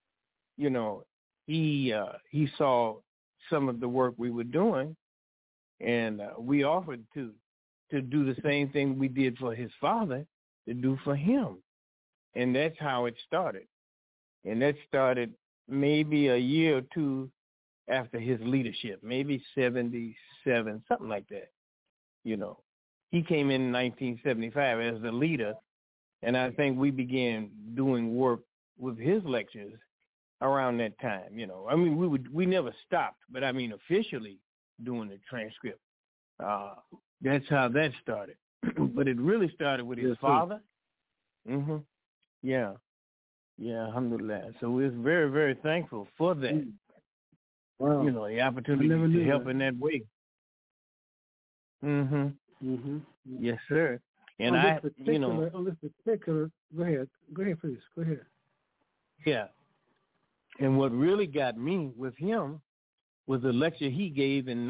he saw some of the work we were doing, and we offered to do the same thing we did for his father to do for him. And that's how it started. And that started maybe a year or two after his leadership, maybe 77, something like that. He came in 1975 as the leader, and I think we began doing work with his lectures around that time. I mean, we never stopped, but I mean officially doing the transcript. That's how that started. But it really started with his father. Yeah, alhamdulillah. So we're very, very thankful for that. Wow. The opportunity to help in that way. Yes, sir. And on this particular, go ahead, please, go ahead. Yeah. And what really got me with him was the lecture he gave in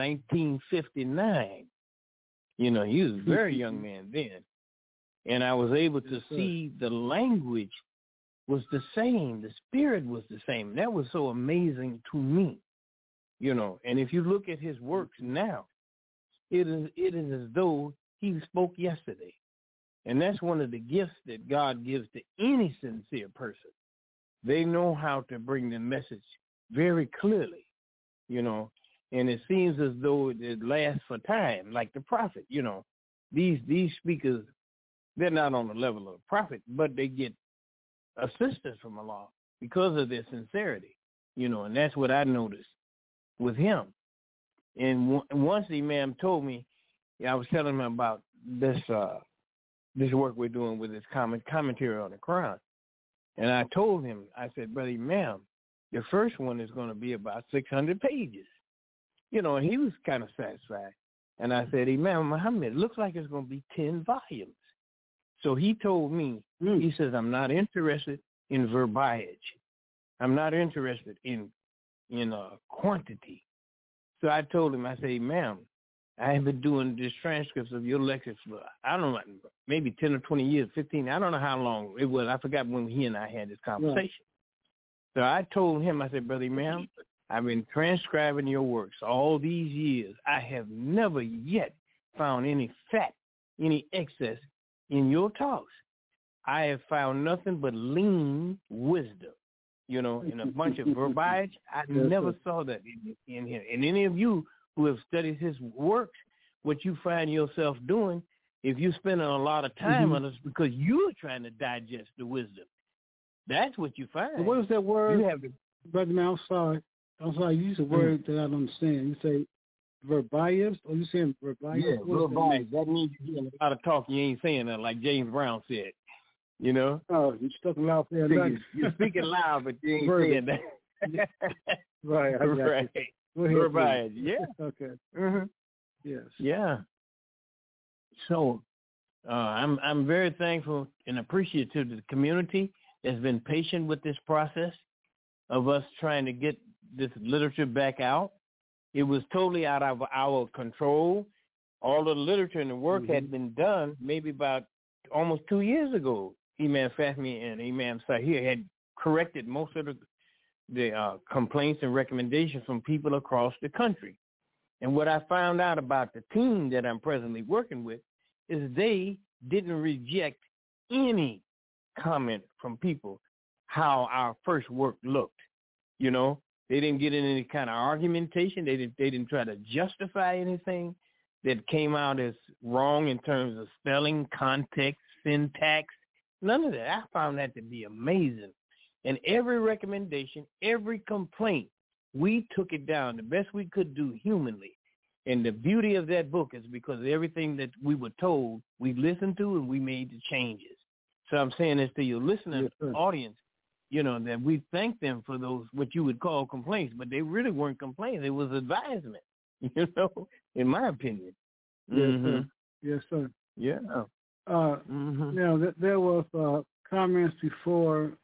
1959. You know, he was a very young man then. And I was able to see the language was the same. The spirit was the same. That was so amazing to me, you know. And if you look at his works now, it is as though he spoke yesterday. And that's one of the gifts that God gives to any sincere person. They know how to bring the message very clearly, you know. And it seems as though it lasts for time, like the prophet, you know. These speakers, they're not on the level of a prophet, but they get assistance from Allah because of their sincerity, you know. And that's what I noticed with him. And once the Imam told me, I was telling him about this work we're doing with this commentary on the Quran. And I told him, I said, Brother Imam, the first one is going to be about 600 pages. You know, and he was kind of satisfied. And I said, Imam Muhammad, it looks like it's going to be 10 volumes. So he told me, he says, I'm not interested in verbiage. I'm not interested in quantity. So I told him, I said, Imam, I have been doing these transcripts of your lectures for, I don't know, maybe 10 or 20 years, 15. I don't know how long it was. I forgot when he and I had this conversation. Right. So I told him, I said, Brother Imam, I've been transcribing your works all these years. I have never yet found any fat, any excess in your talks. I have found nothing but lean wisdom, you know, in a bunch of verbiage. I never saw that in here. And any of you who have studied his works, what you find yourself doing, if you spend a lot of time on it, because you're trying to digest the wisdom. That's what you find. What is that word? You have to, Brother man, I'm sorry. You use a word that I don't understand. You say verbiage, or you saying verbiage? Yeah, verbiage. That means you're doing a lot of talking. You ain't saying that, like James Brown said. You know? Oh, you're talking loud there. You're speaking loud, but you ain't saying that. Right. Right. Verbiage. Yeah. Okay. Mm-hmm. Yes. Yeah. So I'm very thankful and appreciative to the community that's been patient with this process of us trying to get this literature back out. It was totally out of our control. All the literature and the work had been done maybe about almost 2 years ago. Imam Fahmy and Imam Sahir had corrected most of the complaints and recommendations from people across the country. And what I found out about the team that I'm presently working with is they didn't reject any comment from people how our first work looked. You know, they didn't get in any kind of argumentation. They didn't try to justify anything that came out as wrong in terms of spelling, context, syntax, none of that. I found that to be amazing. And every recommendation, every complaint, we took it down the best we could do humanly. And the beauty of that book is because everything that we were told, we listened to and we made the changes. So I'm saying this to your listening audience, you know, that we thank them for those, what you would call complaints, but they really weren't complaints. It was advisement, you know, in my opinion. Yes, sir. Yeah. Now, there was comments before,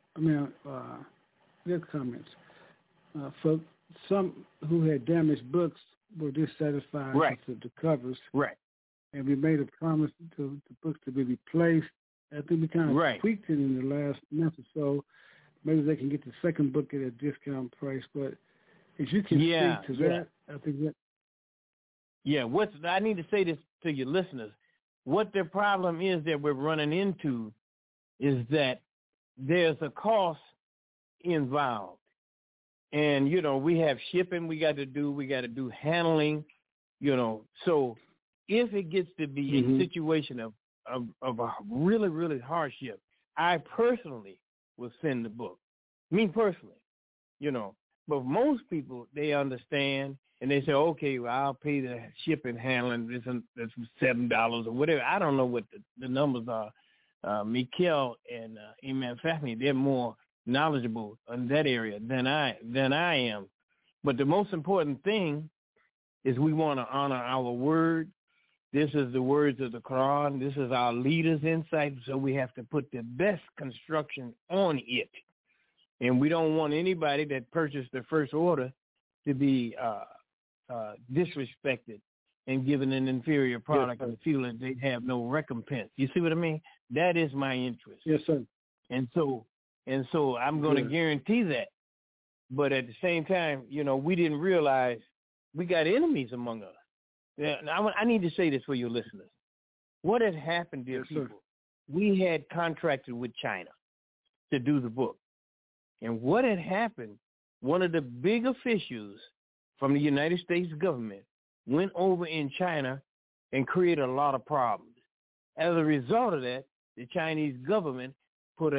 there's comments. For some who had damaged books were dissatisfied with the covers. Right. And we made a promise to the books to be replaced. I think we kind of tweaked it in the last month or so. Maybe they can get the second book at a discount price. But if you can speak to that, I think that. Yeah, I need to say this to your listeners. What the problem is that we're running into is that there's a cost involved. And, you know, we have shipping we got to do handling, you know. So if it gets to be a situation of a really, really hardship, I personally will send the book. Me personally, you know. But most people, they understand and they say, okay, well, I'll pay the shipping, handling, this $7 or whatever. I don't know what the numbers are. Mikhail and Imam Fahmy, they're more knowledgeable in that area than I am. But the most important thing is we want to honor our word. This is the words of the Quran. This is our leader's insight, so we have to put the best construction on it. And we don't want anybody that purchased the first order to be disrespected and given an inferior product and feel that they have no recompense. You see what I mean? That is my interest. Yes, sir. And so I'm going to guarantee that. But at the same time, we didn't realize we got enemies among us. Now, I need to say this for your listeners. What had happened, dear people, we had contracted with China to do the book. And what had happened, one of the big officials from the United States government went over in China and created a lot of problems. As a result of that, the Chinese government put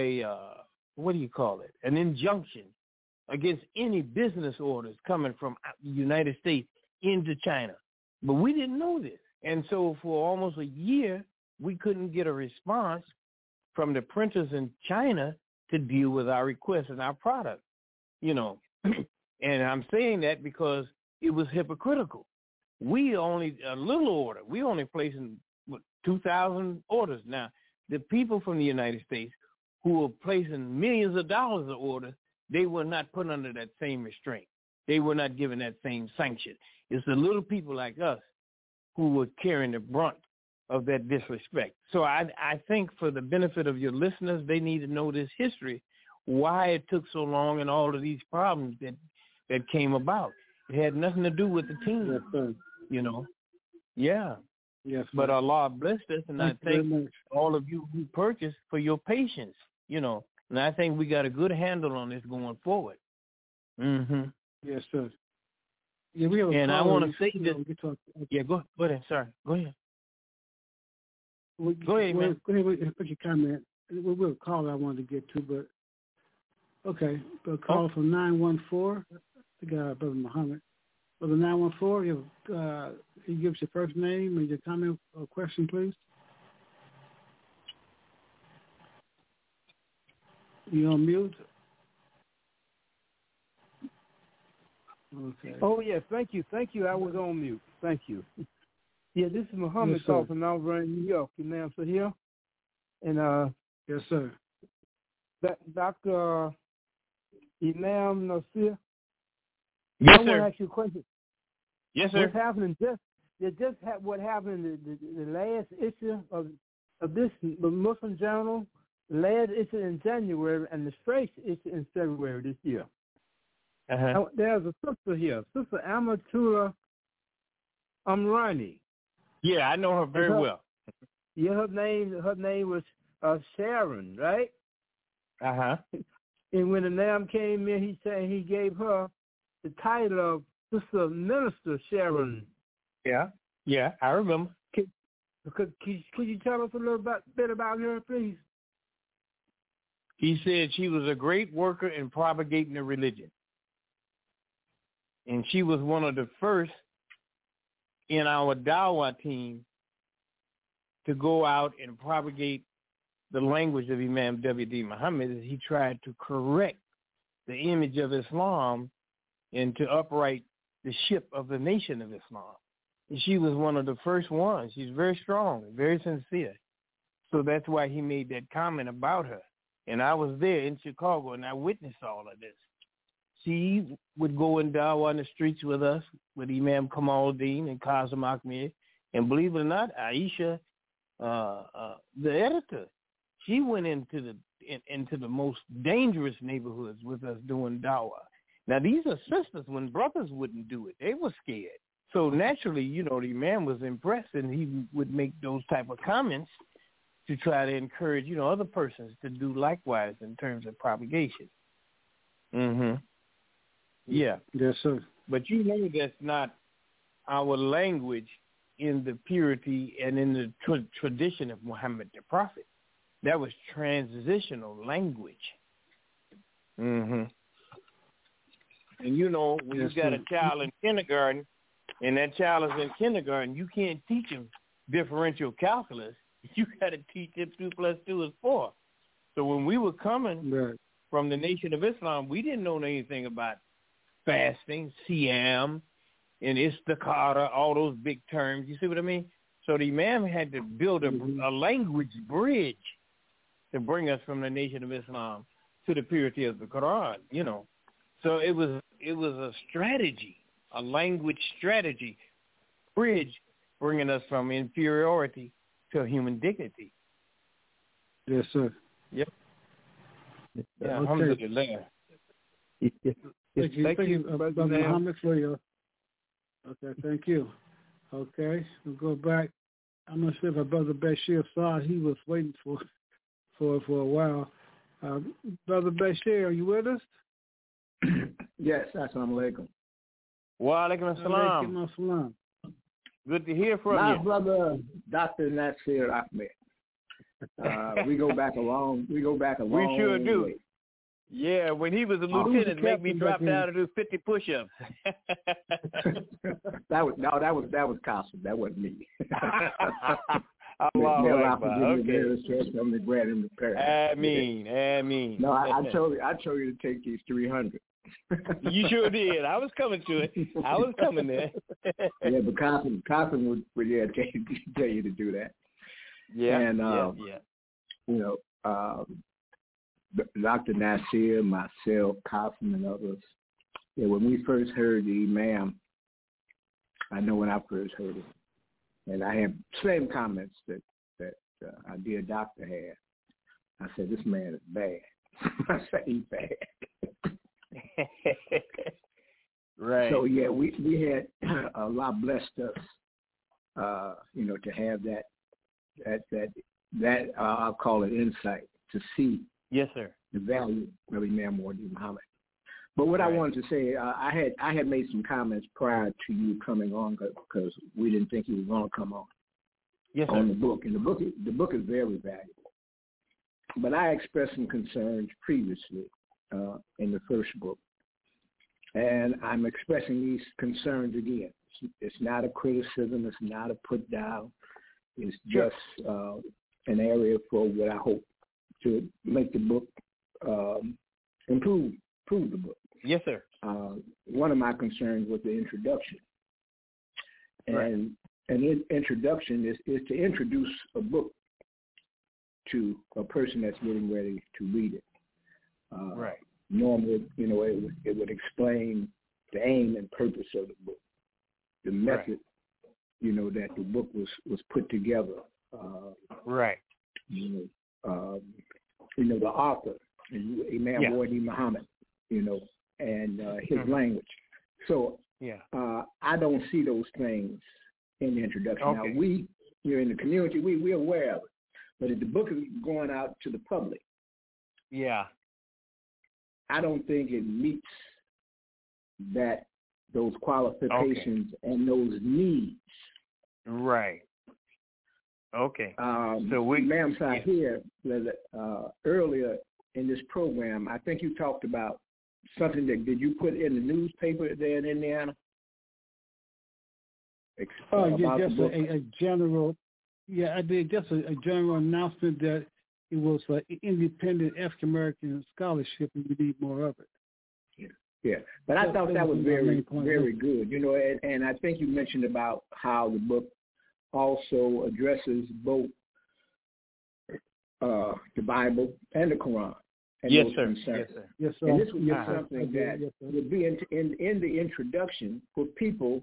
an injunction against any business orders coming from the United States into China. But we didn't know this. And so for almost a year, we couldn't get a response from the printers in China to deal with our requests and our product, And I'm saying that because it was hypocritical. We only, a little order, we only placing 2,000 orders. Now, the people from the United States who were placing millions of dollars of orders, they were not put under that same restraint. They were not given that same sanction. It's the little people like us who were carrying the brunt of that disrespect. So I think for the benefit of your listeners, they need to know this history, why it took so long and all of these problems that came about. It had nothing to do with the team, Yeah. Yes. But Allah blessed us, and I thank all of you who purchased for your patience, And I think we got a good handle on this going forward. Mm-hmm. Yes, sir. Yeah, we have and I want to say this. Yeah, go ahead. Sorry. Go ahead. Go ahead, man. Go ahead. Put your comment. We'll call I wanted to get to, but okay. The call from 914. The guy, Brother Muhammad. Brother 914, you give us your first name and your comment or question, please. You on mute? Okay. Oh, yeah. Thank you. I was on mute. Thank you. Yeah, this is Muhammad calling from Mount Vernon, New York. Imam Sahir. And, yes, sir. Dr. Imam Nasir. Yes, I want to ask you a question. Yes, sir. What's happening? What happened in the last issue of this Muslim Journal, last issue in January, and the first issue in February this year. Uh-huh. There's a sister here, Sister Amatullah Amrani. Yeah, I know her very well. Yeah, her name was Sharon, right? Uh-huh. And when the Lamb came in, he said he gave her the title of Sister Minister Sharon. Yeah, I remember. Could you tell us a little bit about her, please? He said she was a great worker in propagating the religion. And she was one of the first in our Dawah team to go out and propagate the language of Imam W.D. Muhammad as he tried to correct the image of Islam and to upright the ship of the nation of Islam. And she was one of the first ones. She's very strong, very sincere. So that's why he made that comment about her. And I was there in Chicago, and I witnessed all of this. She would go in Dawah on the streets with us, with Imam Kamaluddin and Kazim Akhmir. And believe it or not, Aisha, the editor, she went into the most dangerous neighborhoods with us doing Dawah. Now, these are sisters. When brothers wouldn't do it, they were scared. So naturally, the Imam was impressed, and he would make those type of comments to try to encourage, other persons to do likewise in terms of propagation. Mm-hmm. Yeah. Yes, sir. But that's not our language in the purity and in the tradition of Muhammad the Prophet. That was transitional language. Mm-hmm. And when you got a child in kindergarten, and that child is in kindergarten, you can't teach him differential calculus. You got to teach him 2 + 2 is 4. So when we were coming from the Nation of Islam, we didn't know anything about fasting, Siyam, and Istikhara, all those big terms. You see what I mean? So the Imam had to build a language bridge to bring us from the Nation of Islam to the purity of the Quran, you know. So it was a strategy, a language strategy, bridge bringing us from inferiority to human dignity. Yes, sir. Yep. Yeah, okay. alhamdulillah. Thank you, Brother Muhammad, for your. Okay, thank you. Okay, we'll go back. I'm not sure if our Brother Bashir saw. He was waiting for a while. Brother Bashir, are you with us? Yes, assalamu alaikum. Wa alaikum assalam. Good to hear from you. My brother, Dr. Nasir Ahmed. We go back a long way. We sure do. Way. Yeah, when he was a lieutenant, make me drop down and do 50 push-ups. that was Qasim. That wasn't me. Allah okay. From the bread and the parents. Ameen. No, I told you to take these 300. You sure did. I was coming to it. I was coming there. Yeah, but Qasim would tell you to do that. Yeah. And yeah. Dr. Nasir, myself, Qasim, and others. Yeah, when we first heard the Imam, I know when I first heard it, and I had same comments that our dear doctor had. I said, this man is bad. I said, he's bad. Right. So yeah, we had Allah blessed us, to have that I'll call it insight to see. Yes, sir. The value of Imam Wardi Muhammad. But what I wanted to say, I had made some comments prior to you coming on because we didn't think you were going to come on. Yes, sir. On the book, and the book is very valuable. But I expressed some concerns previously in the first book, and I'm expressing these concerns again. It's not a criticism. It's not a put down. It's just an area for what I hope to make the book improve the book. Yes, sir. One of my concerns was the introduction. And an introduction is to introduce a book to a person that's getting ready to read it. Normally, it would explain the aim and purpose of the book, the method, that the book was put together. The author, Imam Wardi Muhammad, and his language. So I don't see those things in the introduction. Okay. Now you're in the community, we're aware of it. But if the book is going out to the public, I don't think it meets those qualifications and those needs. Right. Okay. Ma'am Sahir, earlier in this program, I think you talked about something that did you put in the newspaper there in Indiana? Just a general. Yeah, I did just a general announcement that it was an independent African American scholarship, and we need more of it. Yeah. But I thought that was very, very good. And I think you mentioned about how the book also addresses both the Bible and the Quran. And yes, those sir. concerns. Yes, sir. Yes, sir. And this would be something that would be in the introduction for people,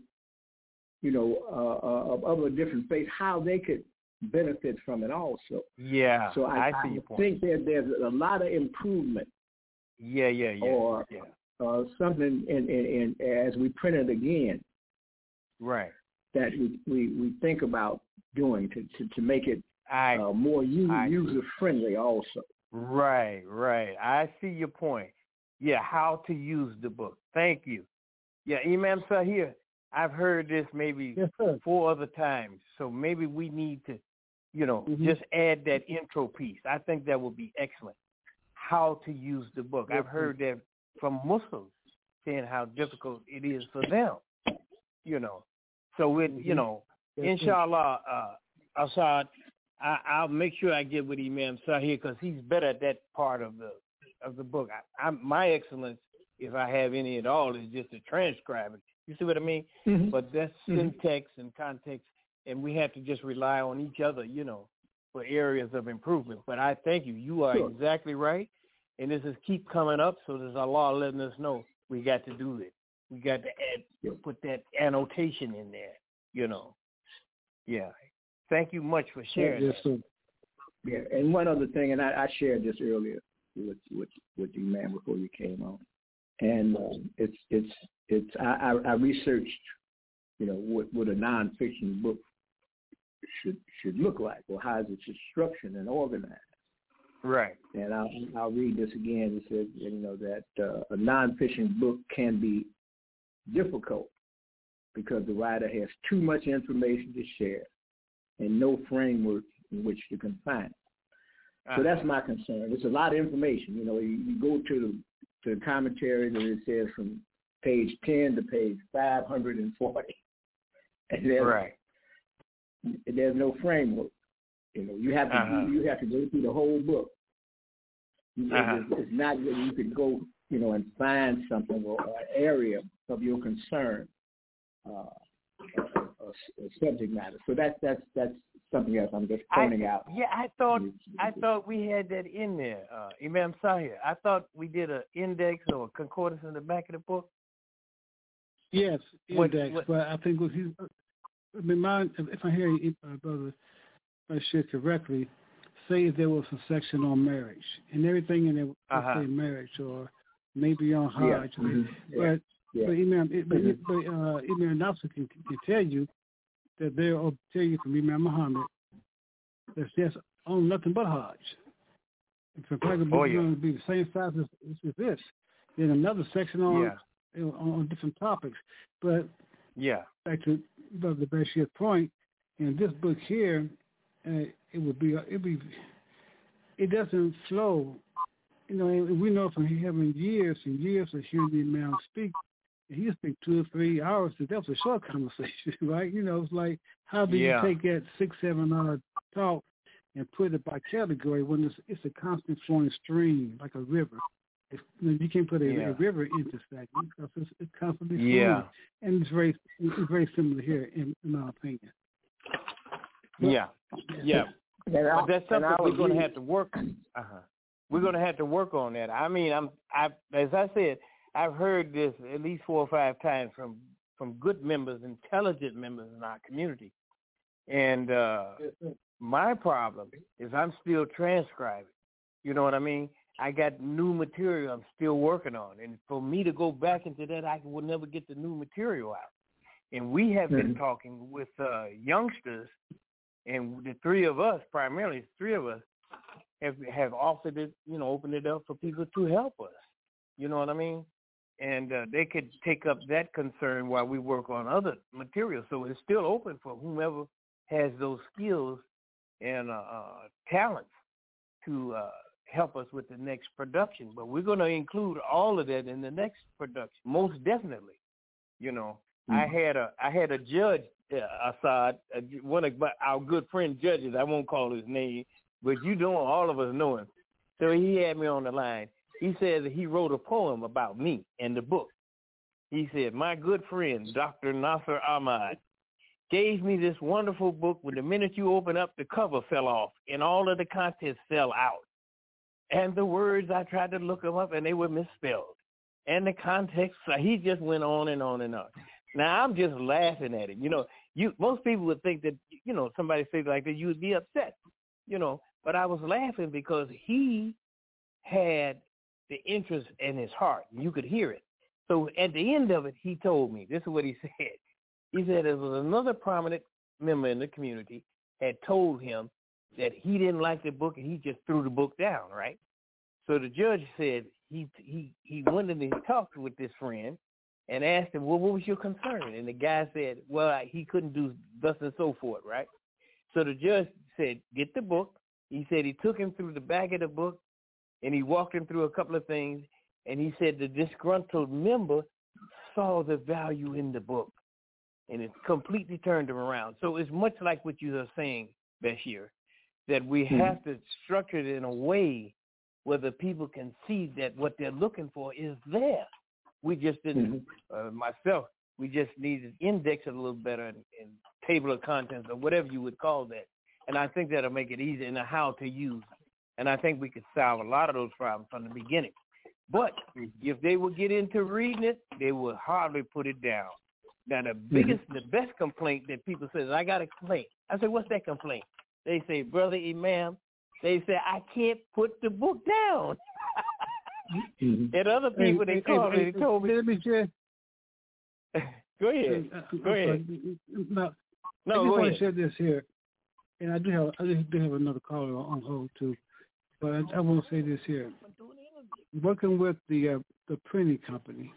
of other different faiths, how they could benefit from it also. Yeah. So I see your point. think there's a lot of improvement. Or something in as we print it again. Right. That we think about doing to make it more user friendly also. Right. I see your point. Yeah, how to use the book. Thank you. Yeah, Imam Sahir, I've heard this maybe 4 other times, so maybe we need to, just add that intro piece. I think that would be excellent. How to use the book. I've heard that from Muslims saying how difficult it is for them, So with inshallah, Assad, I'll make sure I get with Imam Sahir because he's better at that part of the book. My excellence, if I have any at all, is just to transcribe it. You see what I mean? Mm-hmm. But that's syntax and context, and we have to just rely on each other, for areas of improvement. But I thank you. You are exactly right, And this is keep coming up, so there's Allah letting us know we got to do it. We got to put that annotation in there, you know. Yeah. Thank you much for sharing that. Yeah, and one other thing, and I shared this earlier with you, man, before you came on, and I researched, you know, what a nonfiction book should look like, or how is it structured and organized. Right. And I'll read this again. It says, you know, that a nonfiction book can be difficult because the writer has too much information to share and no framework in which to confine it. So that's my concern. It's a lot of information. You know, you go to the commentary that it says from page 10 to page 540. And there's no framework. You know, you have to go through the whole book. It's not that you could go, you know, and find something or an area of your concern, a subject matter. So that's something else I'm just pointing out. Yeah, I thought we had that in there, Imam Sahir. I thought we did an index or a concordance in the back of the book. Yes, index. But I think if I hear you, Brother Bashir, correctly, say there was a section on marriage, and everything in there would say marriage, or maybe on Hajj. But Imam Nasser can tell you that they'll tell you from Imam Muhammad that's just on nothing but Hajj. If the Bible book is going to be the same size as this, then another section on different topics. But back to Brother Bashir's point, in this book here, it doesn't flow. You know, we know from having years and years of hearing the Imam speak, he speak 2 or 3 hours. That was a short conversation, right? You know, it's like, how do you take that 6-7 hour talk and put it by category when it's a constant flowing stream, like a river? You can't put a river into segment because it's constantly flowing. And it's very similar here, in my opinion. But that's something we're going to have to work on. We're going to have to work on that. I mean, as I said, I've heard this at least 4 or 5 times from good members, intelligent members in our community. And my problem is I'm still transcribing. You know what I mean? I got new material I'm still working on. And for me to go back into that, I will never get the new material out. And we have been talking with youngsters, and the 3 of us, primarily 3 of us, have offered it, you know, opened it up for people to help us. You know what I mean? And they could take up that concern while we work on other material. So it's still open for whomever has those skills and talents to help us with the next production. But we're going to include all of that in the next production, most definitely. You know, I had a judge, Assad, one of our good friend judges. I won't call his name, but you know, all of us know him. So he had me on the line. He said that he wrote a poem about me in the book. He said, my good friend, Dr. Nasser Ahmad, gave me this wonderful book. When the minute you open up, the cover fell off and all of the contents fell out. And the words, I tried to look them up and they were misspelled. And the context, he just went on and on and on. Now, I'm just laughing at him. You know, most people would think that, you know, somebody say like that, you would be upset, you know. But I was laughing because he had the interest in his heart. You could hear it. So at the end of it, he told me, this is what he said. He said there was another prominent member in the community had told him that he didn't like the book and he just threw the book down, right? So the judge said he went and he talked with this friend and asked him, well, what was your concern? And the guy said, well, he couldn't do thus and so forth, right? So the judge said, get the book. He said he took him through the back of the book and he walked him through a couple of things. And he said the disgruntled member saw the value in the book and it completely turned him around. So it's much like what you are saying, Bashir, that we have to structure it in a way where the people can see that what they're looking for is there. We just didn't, we just needed to index it a little better in table of contents or whatever you would call that. And I think that'll make it easy in the how to use And I think we could solve a lot of those problems from the beginning. But if they would get into reading it, they would hardly put it down. Now, the best complaint that people say is, I got a complaint. I say, what's that complaint? They say, Brother Imam, they say, I can't put the book down. And other people, they told me. Let me share. Go ahead. Go ahead. No, go I want ahead. to share this here. And I do have another caller on hold, too. But I want to say this here. Working with the printing company,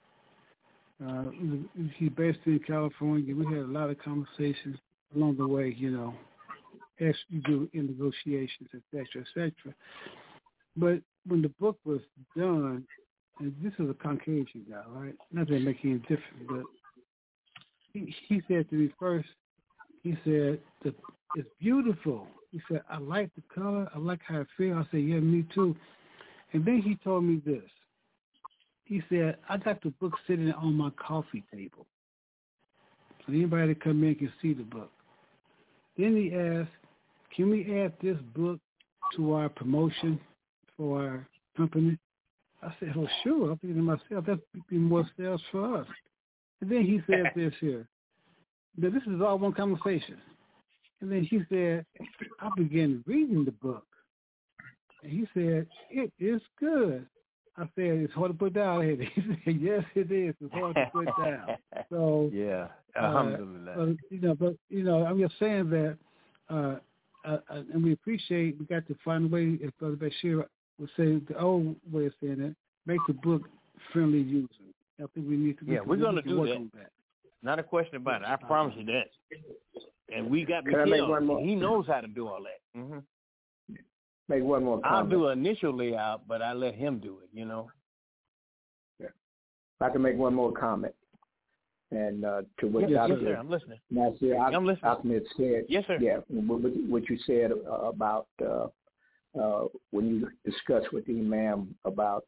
he's based in California. We had a lot of conversations along the way, as you do in negotiations, et cetera, et cetera. But when the book was done, and this is a Caucasian guy, right? Not that it makes any difference, but he said to me first, he said, it's beautiful. He said, I like the color. I like how it feels. I said, yeah, me too. And then he told me this. He said, I got the book sitting on my coffee table. So anybody that come in can see the book. Then he asked, can we add this book to our promotion for our company? I said, well, sure. I'm thinking to myself, that would be more sales for us. And then he said this here. Now, this is all one conversation. And then he said, I began reading the book. And he said, it is good. I said, it's hard to put down. He said, yes, it is. It's hard to put down. So, yeah, alhamdulillah. I'm just saying that, and we appreciate, we got to find a way, as Brother Bashir would say, the old way of saying it, make the book friendly user. I think we need to. Yeah, we're going to do that. Not a question about it. I promise you that. And we got Mikhail. He knows how to do all that. Mm-hmm. Make one more comment. I'll do an initial layout, but I let him do it, Yeah. If I can make one more comment. And to what yes, sir. I'm listening. I'm listening. Ahmed said, yes, sir. Yeah, what you said about when you discussed with the Imam about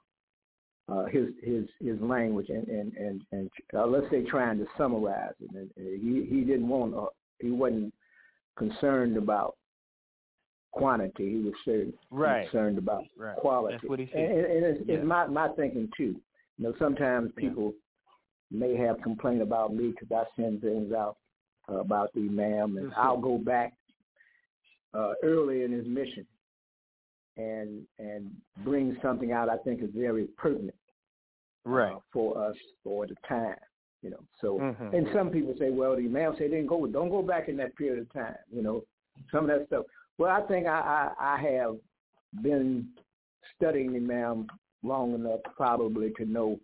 his language and let's say trying to summarize it, and he wasn't concerned about quantity. He was concerned about quality. That's what he said. And it's my thinking too. Sometimes people may have complained about me because I send things out about the Imam, and I'll go back early in his mission and bring something out I think is very pertinent for us for the time. So and some people say, well, the Imam said don't go back in that period of time. Some of that stuff. Well, I think I have been studying the Imam long enough probably to know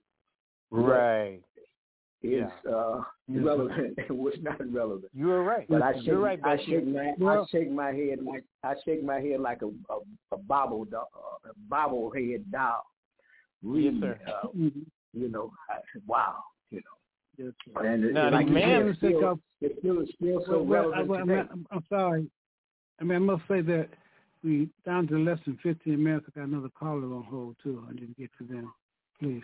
is relevant and what's not relevant. You're right. But I shake my head like a bobblehead doll. Yes, sir. Wow. And it's still so relevant today. I'm sorry. I must say that we down to less than 15 minutes. I got another caller on hold too. I didn't get to them. Please.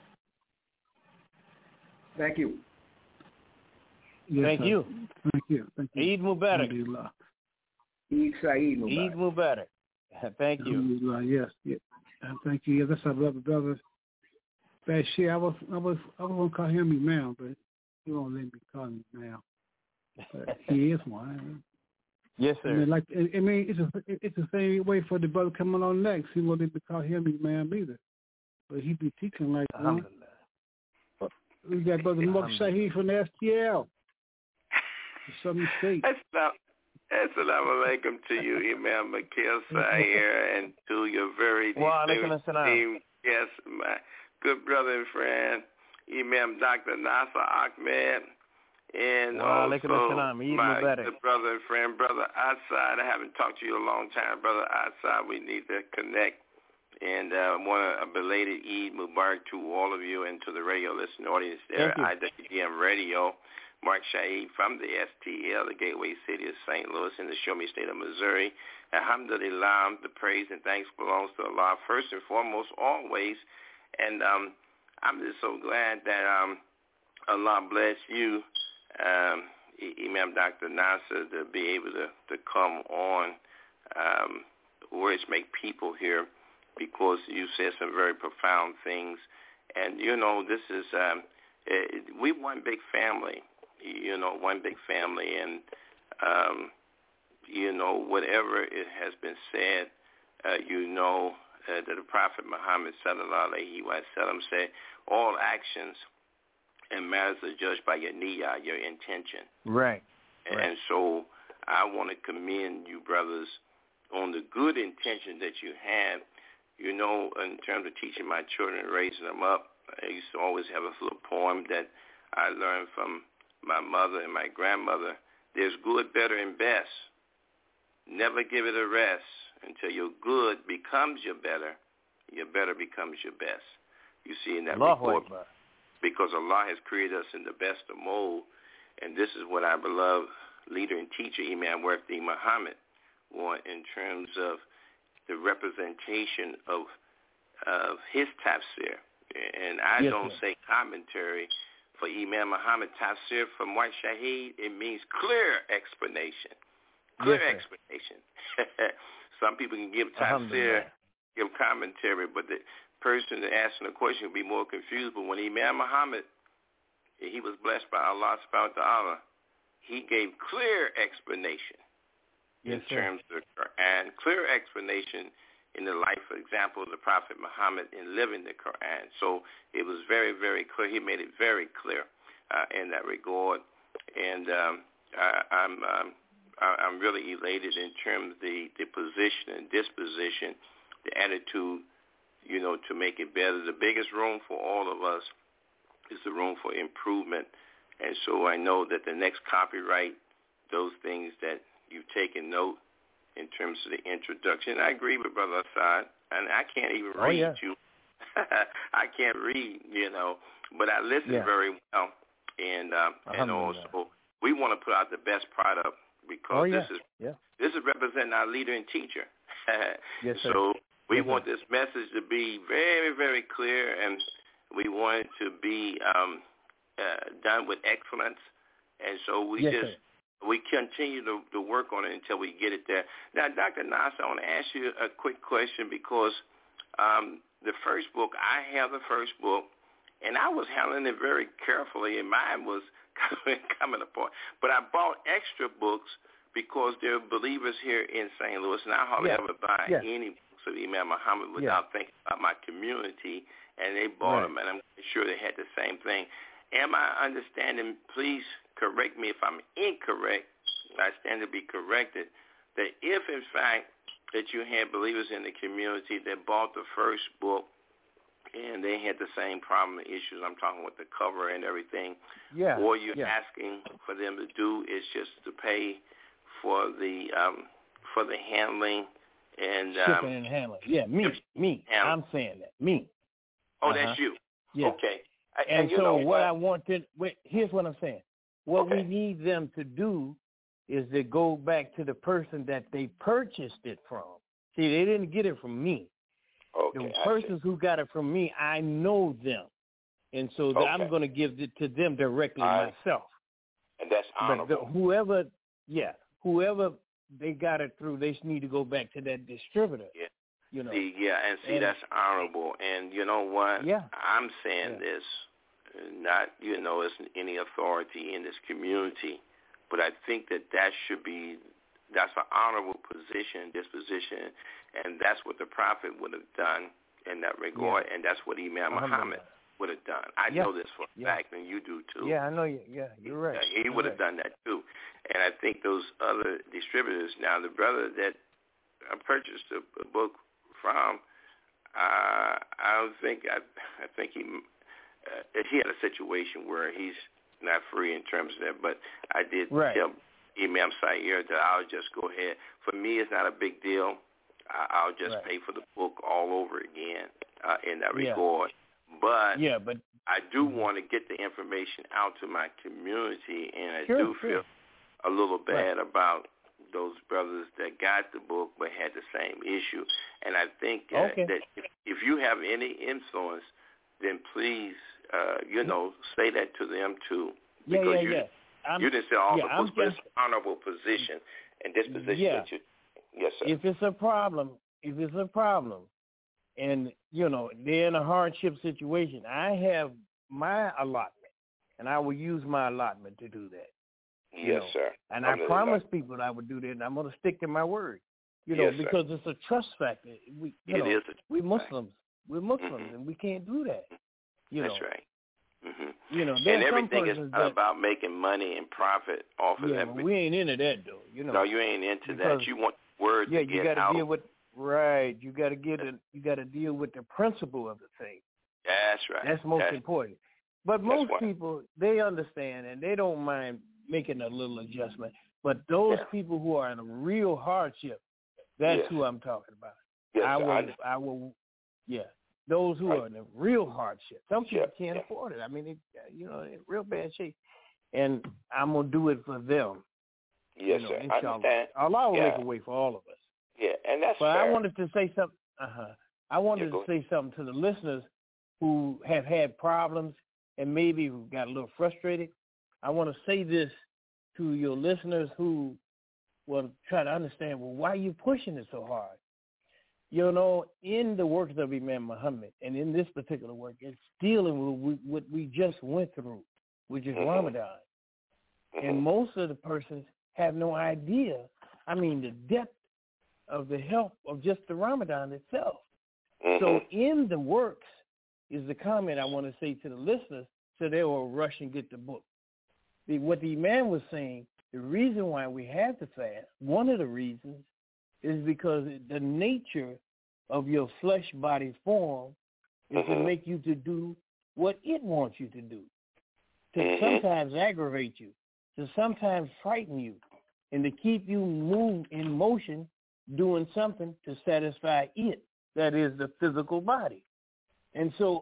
Thank you. Yes, Thank you. Thank you. Eid Mubarak. Eid Saeed Mubarak. Eid Mubarak. Thank you. Yes. Thank you. Yeah, that's our brother. Bashir, I was gonna call him Imam, but he won't let me call him Imam. But he is one. Yes, sir. It's the same way for the brother coming on next. He won't let me call him Imam either, but he be teaching like one. We got Brother Mark Shaheed from the STL. Southern State. Assalamu alaikum to you, Imam Mikhail Sayer, and to your very esteemed guest, my good brother and friend, Imam Dr. Nasser Ahmed, and also my good brother and friend, Brother Assad. I haven't talked to you in a long time, Brother Assad. We need to connect. And I want a belated Eid Mubarak to all of you and to the radio listening audience there at IWDM Radio. Mark Shaheed from the STL, the gateway city of St. Louis in the Show Me State of Missouri. Alhamdulillah, the praise and thanks belongs to Allah first and foremost, always. And I'm just so glad that Allah bless you, Imam Dr. Nasser, to be able to come on words make people hear, because you said some very profound things. And, this is, we one big family, one big family. And, whatever it has been said, that the Prophet Muhammad sallallahu alaihi wasallam said, all actions and matters are judged by your niyyah, your intention. Right. And so I want to commend you, brothers, on the good intention that you have. In terms of teaching my children and raising them up, I used to always have a little poem that I learned from my mother and my grandmother. There's good, better, and best. Never give it a rest until your good becomes your better becomes your best. You see in that report, because Allah has created us in the best of mold, and this is what our beloved leader and teacher, Imam Wardi Muhammad, want in terms of the representation of his tafsir. And I don't say commentary for Imam Muhammad. Tafsir from White Shaheed, it means clear explanation. Clear explanation. Some people can give tafsir, give commentary, but the person asking the question will be more confused. But when Imam Muhammad, he was blessed by Allah subhanahu wa ta'ala, he gave clear explanation in terms of the Quran, clear explanation in the life, for example, of the Prophet Muhammad in living the Quran. So it was very, very clear. He made it very clear in that regard. And I'm really elated in terms of the position and disposition, the attitude, to make it better. The biggest room for all of us is the room for improvement. And so I know that the next copyright, those things that you've taken note in terms of the introduction. I agree with Brother Assad, and I can't even read you. I can't read, but I listen very well. And also, we want to put out the best product, because this is representing our leader and teacher. So we want this message to be very, very clear, and we want it to be done with excellence. And so we continue to work on it until we get it there. Now, Dr. Nasser, I want to ask you a quick question, because the first book, I have the first book, and I was handling it very carefully, and mine was coming apart. But I bought extra books because there are believers here in St. Louis, and I hardly ever buy any books of Imam Muhammad without thinking about my community, and they bought them, and I'm sure they had the same thing. Am I understanding, please correct me if I'm incorrect, I stand to be corrected, that if, in fact, that you had believers in the community that bought the first book and they had the same problem and issues, I'm talking with the cover and everything, all you're asking for them to do is just to pay for the handling and shipping and handling. Me. I'm saying that. Me. Oh, that's you. Yeah. Okay. And so what I wanted, here's what I'm saying. What we need them to do is to go back to the person that they purchased it from. See, they didn't get it from me. The persons who got it from me, I know them. And so I'm going to give it to them directly myself. And that's honorable. But whoever they got it through, they need to go back to that distributor. See, that's honorable. And you know what? I'm saying this, not, as any authority in this community, but I think that should be, that's an honorable position, disposition, and that's what the Prophet would have done in that regard, and that's what Imam Muhammad would have done. I know this for a fact, and you do too. Yeah, I know you. Yeah, you're right. He would have done that too. And I think those other distributors, now the brother that I purchased a book from, I think he had a situation where he's not free in terms of that, but I did tell Imam Sayer that I'll just go ahead. For me, it's not a big deal. I'll just pay for the book all over again in that regard. But I do want to get the information out to my community, and I do feel a little bad about those brothers that got the book but had the same issue. And I think that if you have any influence, then please, say that to them too. Because you didn't say all the books, but it's an honorable position and disposition that you. Yes, sir. If it's a problem, and, you know, they're in a hardship situation, I have my allotment, and I will use my allotment to do that. Yes, sir. And I promised people that I would do that, and I'm going to stick to my word. You know, because it's a trust factor. We're Muslims. We're Muslims, and we can't do that. That's right. You know, and everything is about making money and profit off of that. But we ain't into that, though. You know. No, you ain't into that. You want word to get out. Deal with You got to You got to deal with the principle of the thing. That's right. That's most important. But most people, they understand and they don't mind making a little adjustment. But those people who are in a real hardship, that's who I'm talking about. Yes, I will. Those who are in a real hardship. Some people can't afford it. I mean, they're in real bad shape. And I'm going to do it for them. Yes, sir. I understand. Allah will make a way for all of us. Yeah, and that's fair. I wanted to say something. I wanted to say something to the listeners who have had problems and maybe who got a little frustrated. I want to say this to your listeners who will try to understand, well, why are you pushing it so hard? You know, in the works of Imam Muhammad, and in this particular work, it's dealing with what we just went through, which is Ramadan. And most of the persons have no idea, the depth of the help of just the Ramadan itself. So in the works is the comment I want to say to the listeners so they will rush and get the book. What the Imam was saying, the reason why we have to fast, one of the reasons is because the nature of your flesh body form is to make you to do what it wants you to do, to sometimes aggravate you, to sometimes frighten you, and to keep you moved in motion doing something to satisfy it, that is the physical body. And so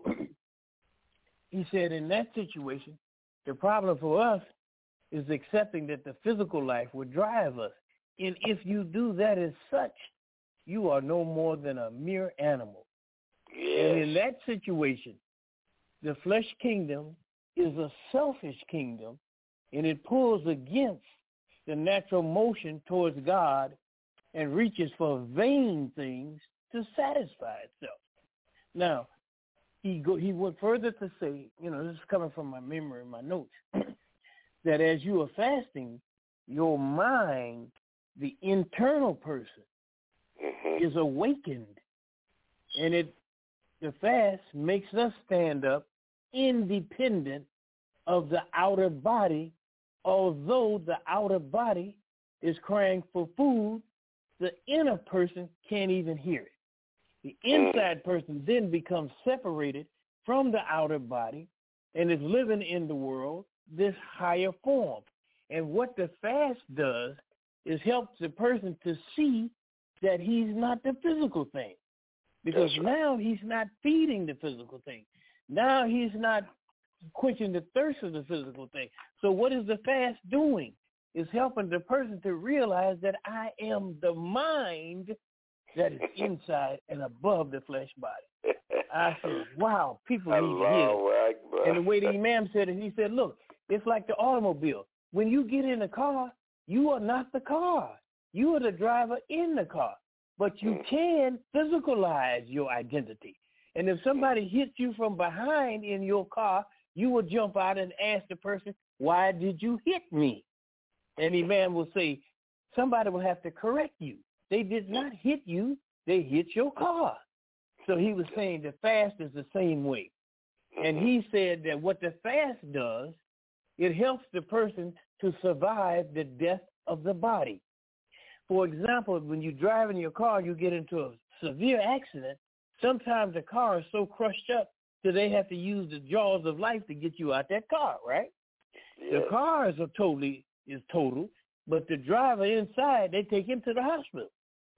he said in that situation, the problem for us is accepting that the physical life would drive us. And if you do that as such, you are no more than a mere animal. Yes. And in that situation, the flesh kingdom is a selfish kingdom, and it pulls against the natural motion towards God and reaches for vain things to satisfy itself. Now, he went further to say, this is coming from my memory, my notes, that as you are fasting, your mind, the internal person, is awakened. And the fast makes us stand up independent of the outer body, although the outer body is crying for food, the inner person can't even hear it. The inside person then becomes separated from the outer body and is living in the world, this higher form. And what the fast does is helps the person to see that he's not the physical thing. Because now he's not feeding the physical thing. Now he's not quenching the thirst of the physical thing. So what is the fast doing? It's helping the person to realize that I am the mind that is inside and above the flesh body. I said, wow, people need to hear it. And the way the Imam said it, he said, look, it's like the automobile. When you get in the car, you are not the car. You are the driver in the car. But you can physicalize your identity. And if somebody hits you from behind in your car, you will jump out and ask the person, why did you hit me? And the man will say, somebody will have to correct you. They did not hit you. They hit your car. So he was saying the fast is the same way. And he said that what the fast does, it helps the person to survive the death of the body. For example, when you drive in your car, you get into a severe accident. Sometimes the car is so crushed up that they have to use the jaws of life to get you out that car, right? Yeah. The car is total, but the driver inside, they take him to the hospital,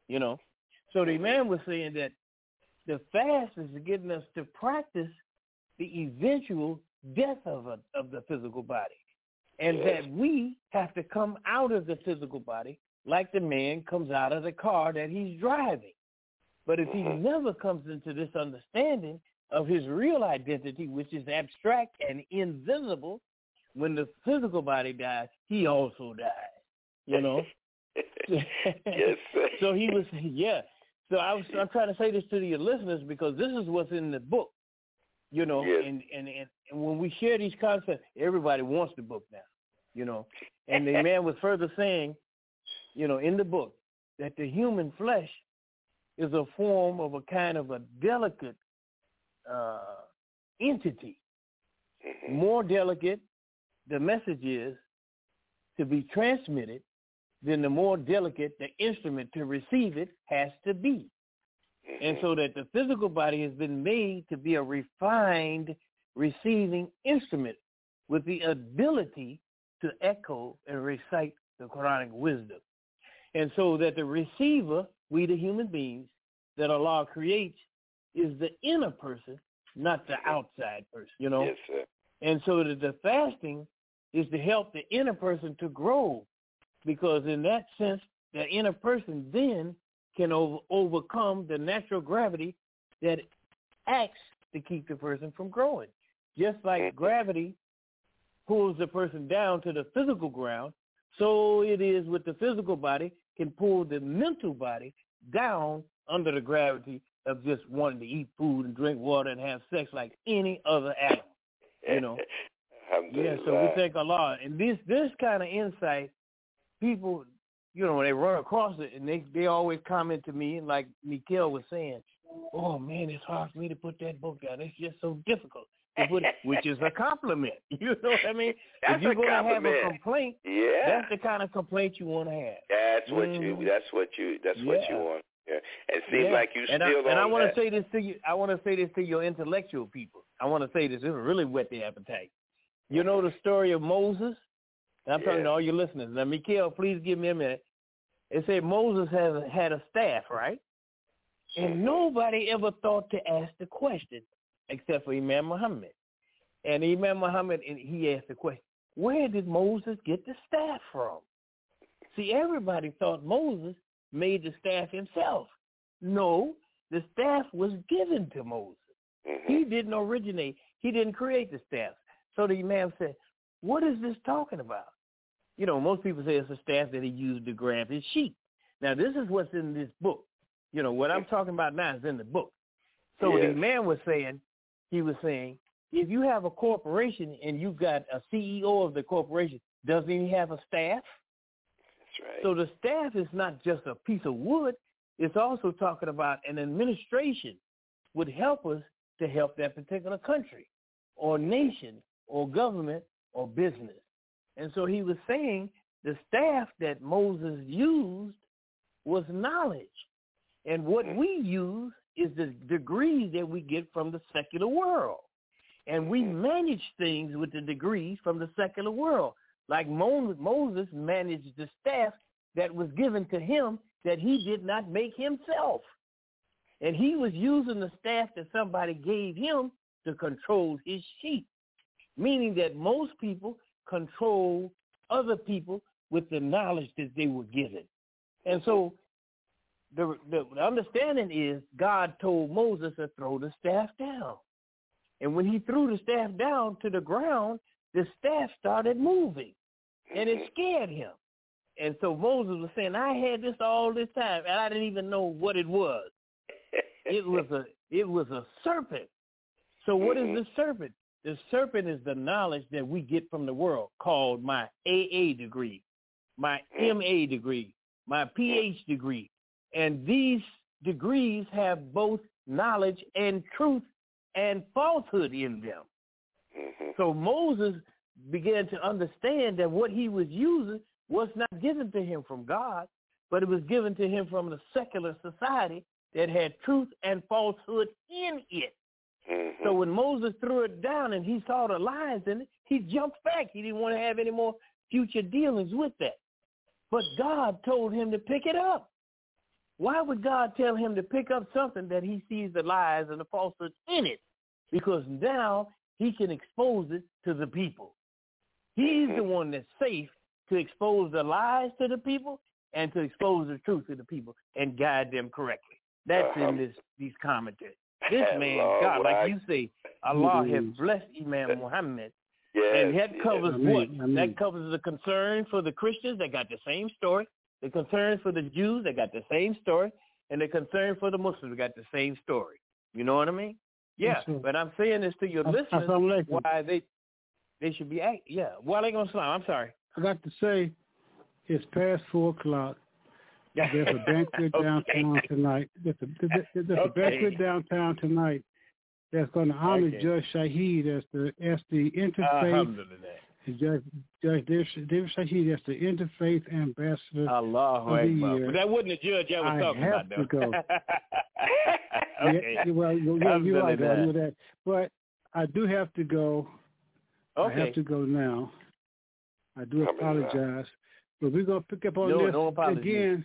So the man was saying that the fast is getting us to practice the eventual death of the physical body. And that we have to come out of the physical body like the man comes out of the car that he's driving. But if he never comes into this understanding of his real identity, which is abstract and invisible, when the physical body dies, he also dies, Yes, sir. So he was, yeah. So I'm trying to say this to your listeners because this is what's in the book, you know. Yes. And when we share these concepts, everybody wants the book now, you know. And the man was further saying, you know, in the book that the human flesh is a form of a kind of a delicate entity. More delicate the message is to be transmitted, then the more delicate the instrument to receive it has to be. And so that the physical body has been made to be a refined receiving instrument with the ability to echo and recite the Quranic wisdom. And so that the receiver, we the human beings, that Allah creates is the inner person, not the outside person, you know? Yes, sir. And so that the fasting is to help the inner person to grow, because in that sense, the inner person then can overcome the natural gravity that acts to keep the person from growing. Just like gravity pulls the person down to the physical ground, so it is with the physical body can pull the mental body down under the gravity of just wanting to eat food and drink water and have sex like any other animal, you know. Yeah, so we thank Allah. And this kind of insight, people, you know, they run across it and they always comment to me, and like Mikhail was saying, oh, man, it's hard for me to put that book down. It's just so difficult to put it, which is a compliment. You know what I mean? That's if you're going to have a complaint, yeah, that's the kind of complaint you want to have. That's what you want. Yeah. It seems like you and still I want to say this to you. I want to say this to your intellectual people. I want to say this. This will really whet their appetite. You know the story of Moses? I'm talking to all your listeners. Now, Mikhail, please give me a minute. It said Moses had a staff, right? And nobody ever thought to ask the question except for Imam Muhammad. And Imam Muhammad, he asked the question, where did Moses get the staff from? See, everybody thought Moses made the staff himself. No, the staff was given to Moses. He didn't originate. He didn't create the staff. So the Imam said, what is this talking about? You know, most people say it's a staff that he used to grab his sheep. Now, this is what's in this book. You know, what I'm talking about now is in the book. So the man was saying, if you have a corporation and you've got a CEO of the corporation, doesn't he have a staff? That's right. So the staff is not just a piece of wood. It's also talking about an administration would help us to help that particular country or nation or government or business. And so he was saying the staff that Moses used was knowledge. And what we use is the degrees that we get from the secular world. And we manage things with the degrees from the secular world. Like Moses managed the staff that was given to him that he did not make himself. And he was using the staff that somebody gave him to control his sheep, meaning that most people control other people with the knowledge that they were given. And so the understanding is God told Moses to throw the staff down. And when he threw the staff down to the ground, the staff started moving, and it scared him. And so Moses was saying, I had this all this time, and I didn't even know what it was. It was a serpent. So what is the serpent? The serpent is the knowledge that we get from the world, called my AA degree, my MA degree, my PH degree. And these degrees have both knowledge and truth and falsehood in them. So Moses began to understand that what he was using was not given to him from God, but it was given to him from the secular society that had truth and falsehood in it. So when Moses threw it down and he saw the lies in it, he jumped back. He didn't want to have any more future dealings with that. But God told him to pick it up. Why would God tell him to pick up something that he sees the lies and the falsehood in it? Because now he can expose it to the people. He's the one that's safe to expose the lies to the people and to expose the truth to the people and guide them correctly. That's in these commentaries. This man, God, like you say, Allah has blessed Imam Muhammad. And that covers what? That covers the concern for the Christians that got the same story. The concern for the Jews, they got the same story, and the concern for the Muslims, they got the same story. You know what I mean? Yeah, but I'm saying this to your listeners, why they should be, yeah. Wa alaikum assalam. I'm sorry. I got to say, it's past 4:00. There's a banquet downtown tonight. There's a banquet downtown tonight that's going to honor Judge Shaheed as the interfaith. Judge David Shaheed as the interfaith ambassador of the year. But that wasn't the judge I was talking about, though. I have to go. Okay. Yeah, well, you are going with that. But I do have to go. Okay. I have to go now. I do apologize. But we're going to pick up on this again.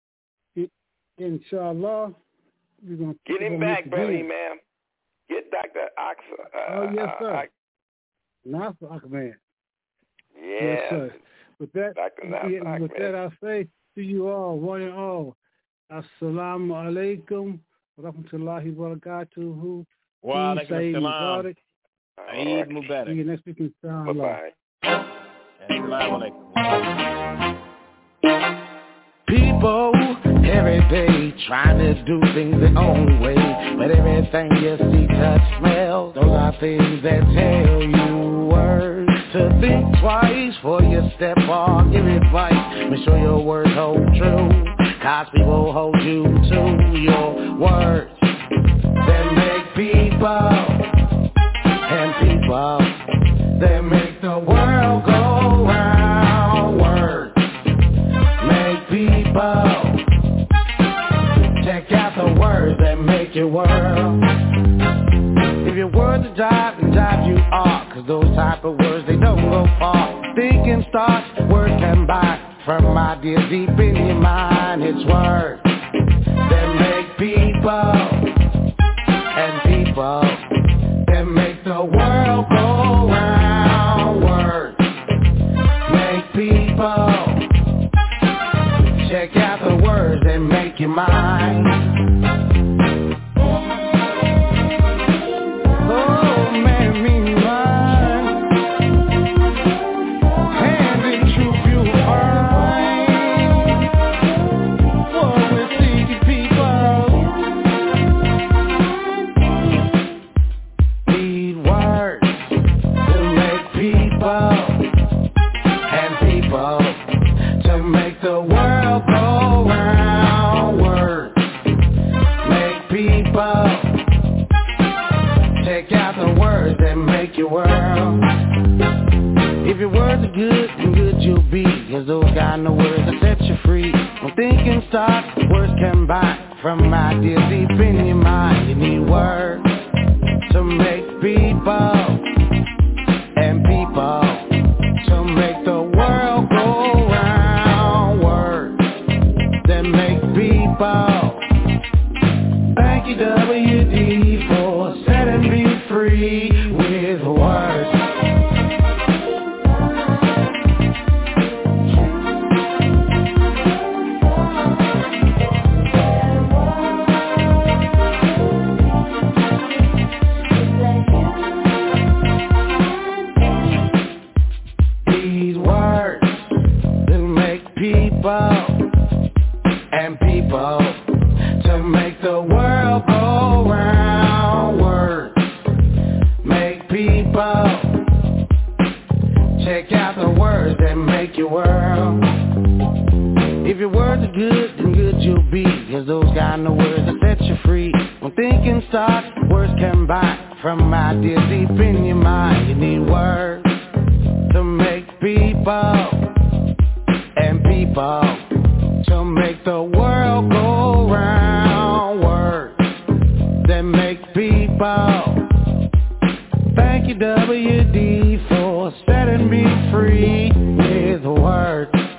Inshallah. We're going to get him back, brother, man. Get Dr. Ox. Yes, sir. Nasser Ahmed. Yes, sir. With that, I say to you all, one and all, Assalamu alaikum wa rahmatullahi wa barakatuhu. Wa alaikum assalam. Eid Mubarak. See you next week, inshallah. Bye-bye. Assalamu alaikum. People every day trying to do things their own way, but everything you see, touch, smell, those are things that tell you words to think twice before you step or give advice. Make sure your words hold true, cause people hold you to your words. That make people and people that make the world go round. Words make people. Check out the words that make your world. If your words drive you off, cause those type of words, they don't go far. Thinking starts, words come back from ideas deep in your mind. It's words that make people and people that make the world go round. Words make people. Check out the words that make your mind. Oh, make me mine. And in truth you'll find what we're seeking, people. Need words to make people and people to make the world go round. Words make people. Check out the words that make your world. If your words are good, then good you'll be, cause those kind of words that set you free. When thinking starts, words come back from ideas deep in your mind. You need words to make people and people to make the world go round. Words that make people. Thank you, WD, for setting me free with words. These words that make people and people to make the world go round. Words make people. Check out the words that make your world. If your words are good, then good you'll be, cause those kind of words that set you free. When thinking starts, words come back from ideas deep in your mind. You need words to make people and people to make the world go round. Words that make people. Thank you, WD, for setting me free with words.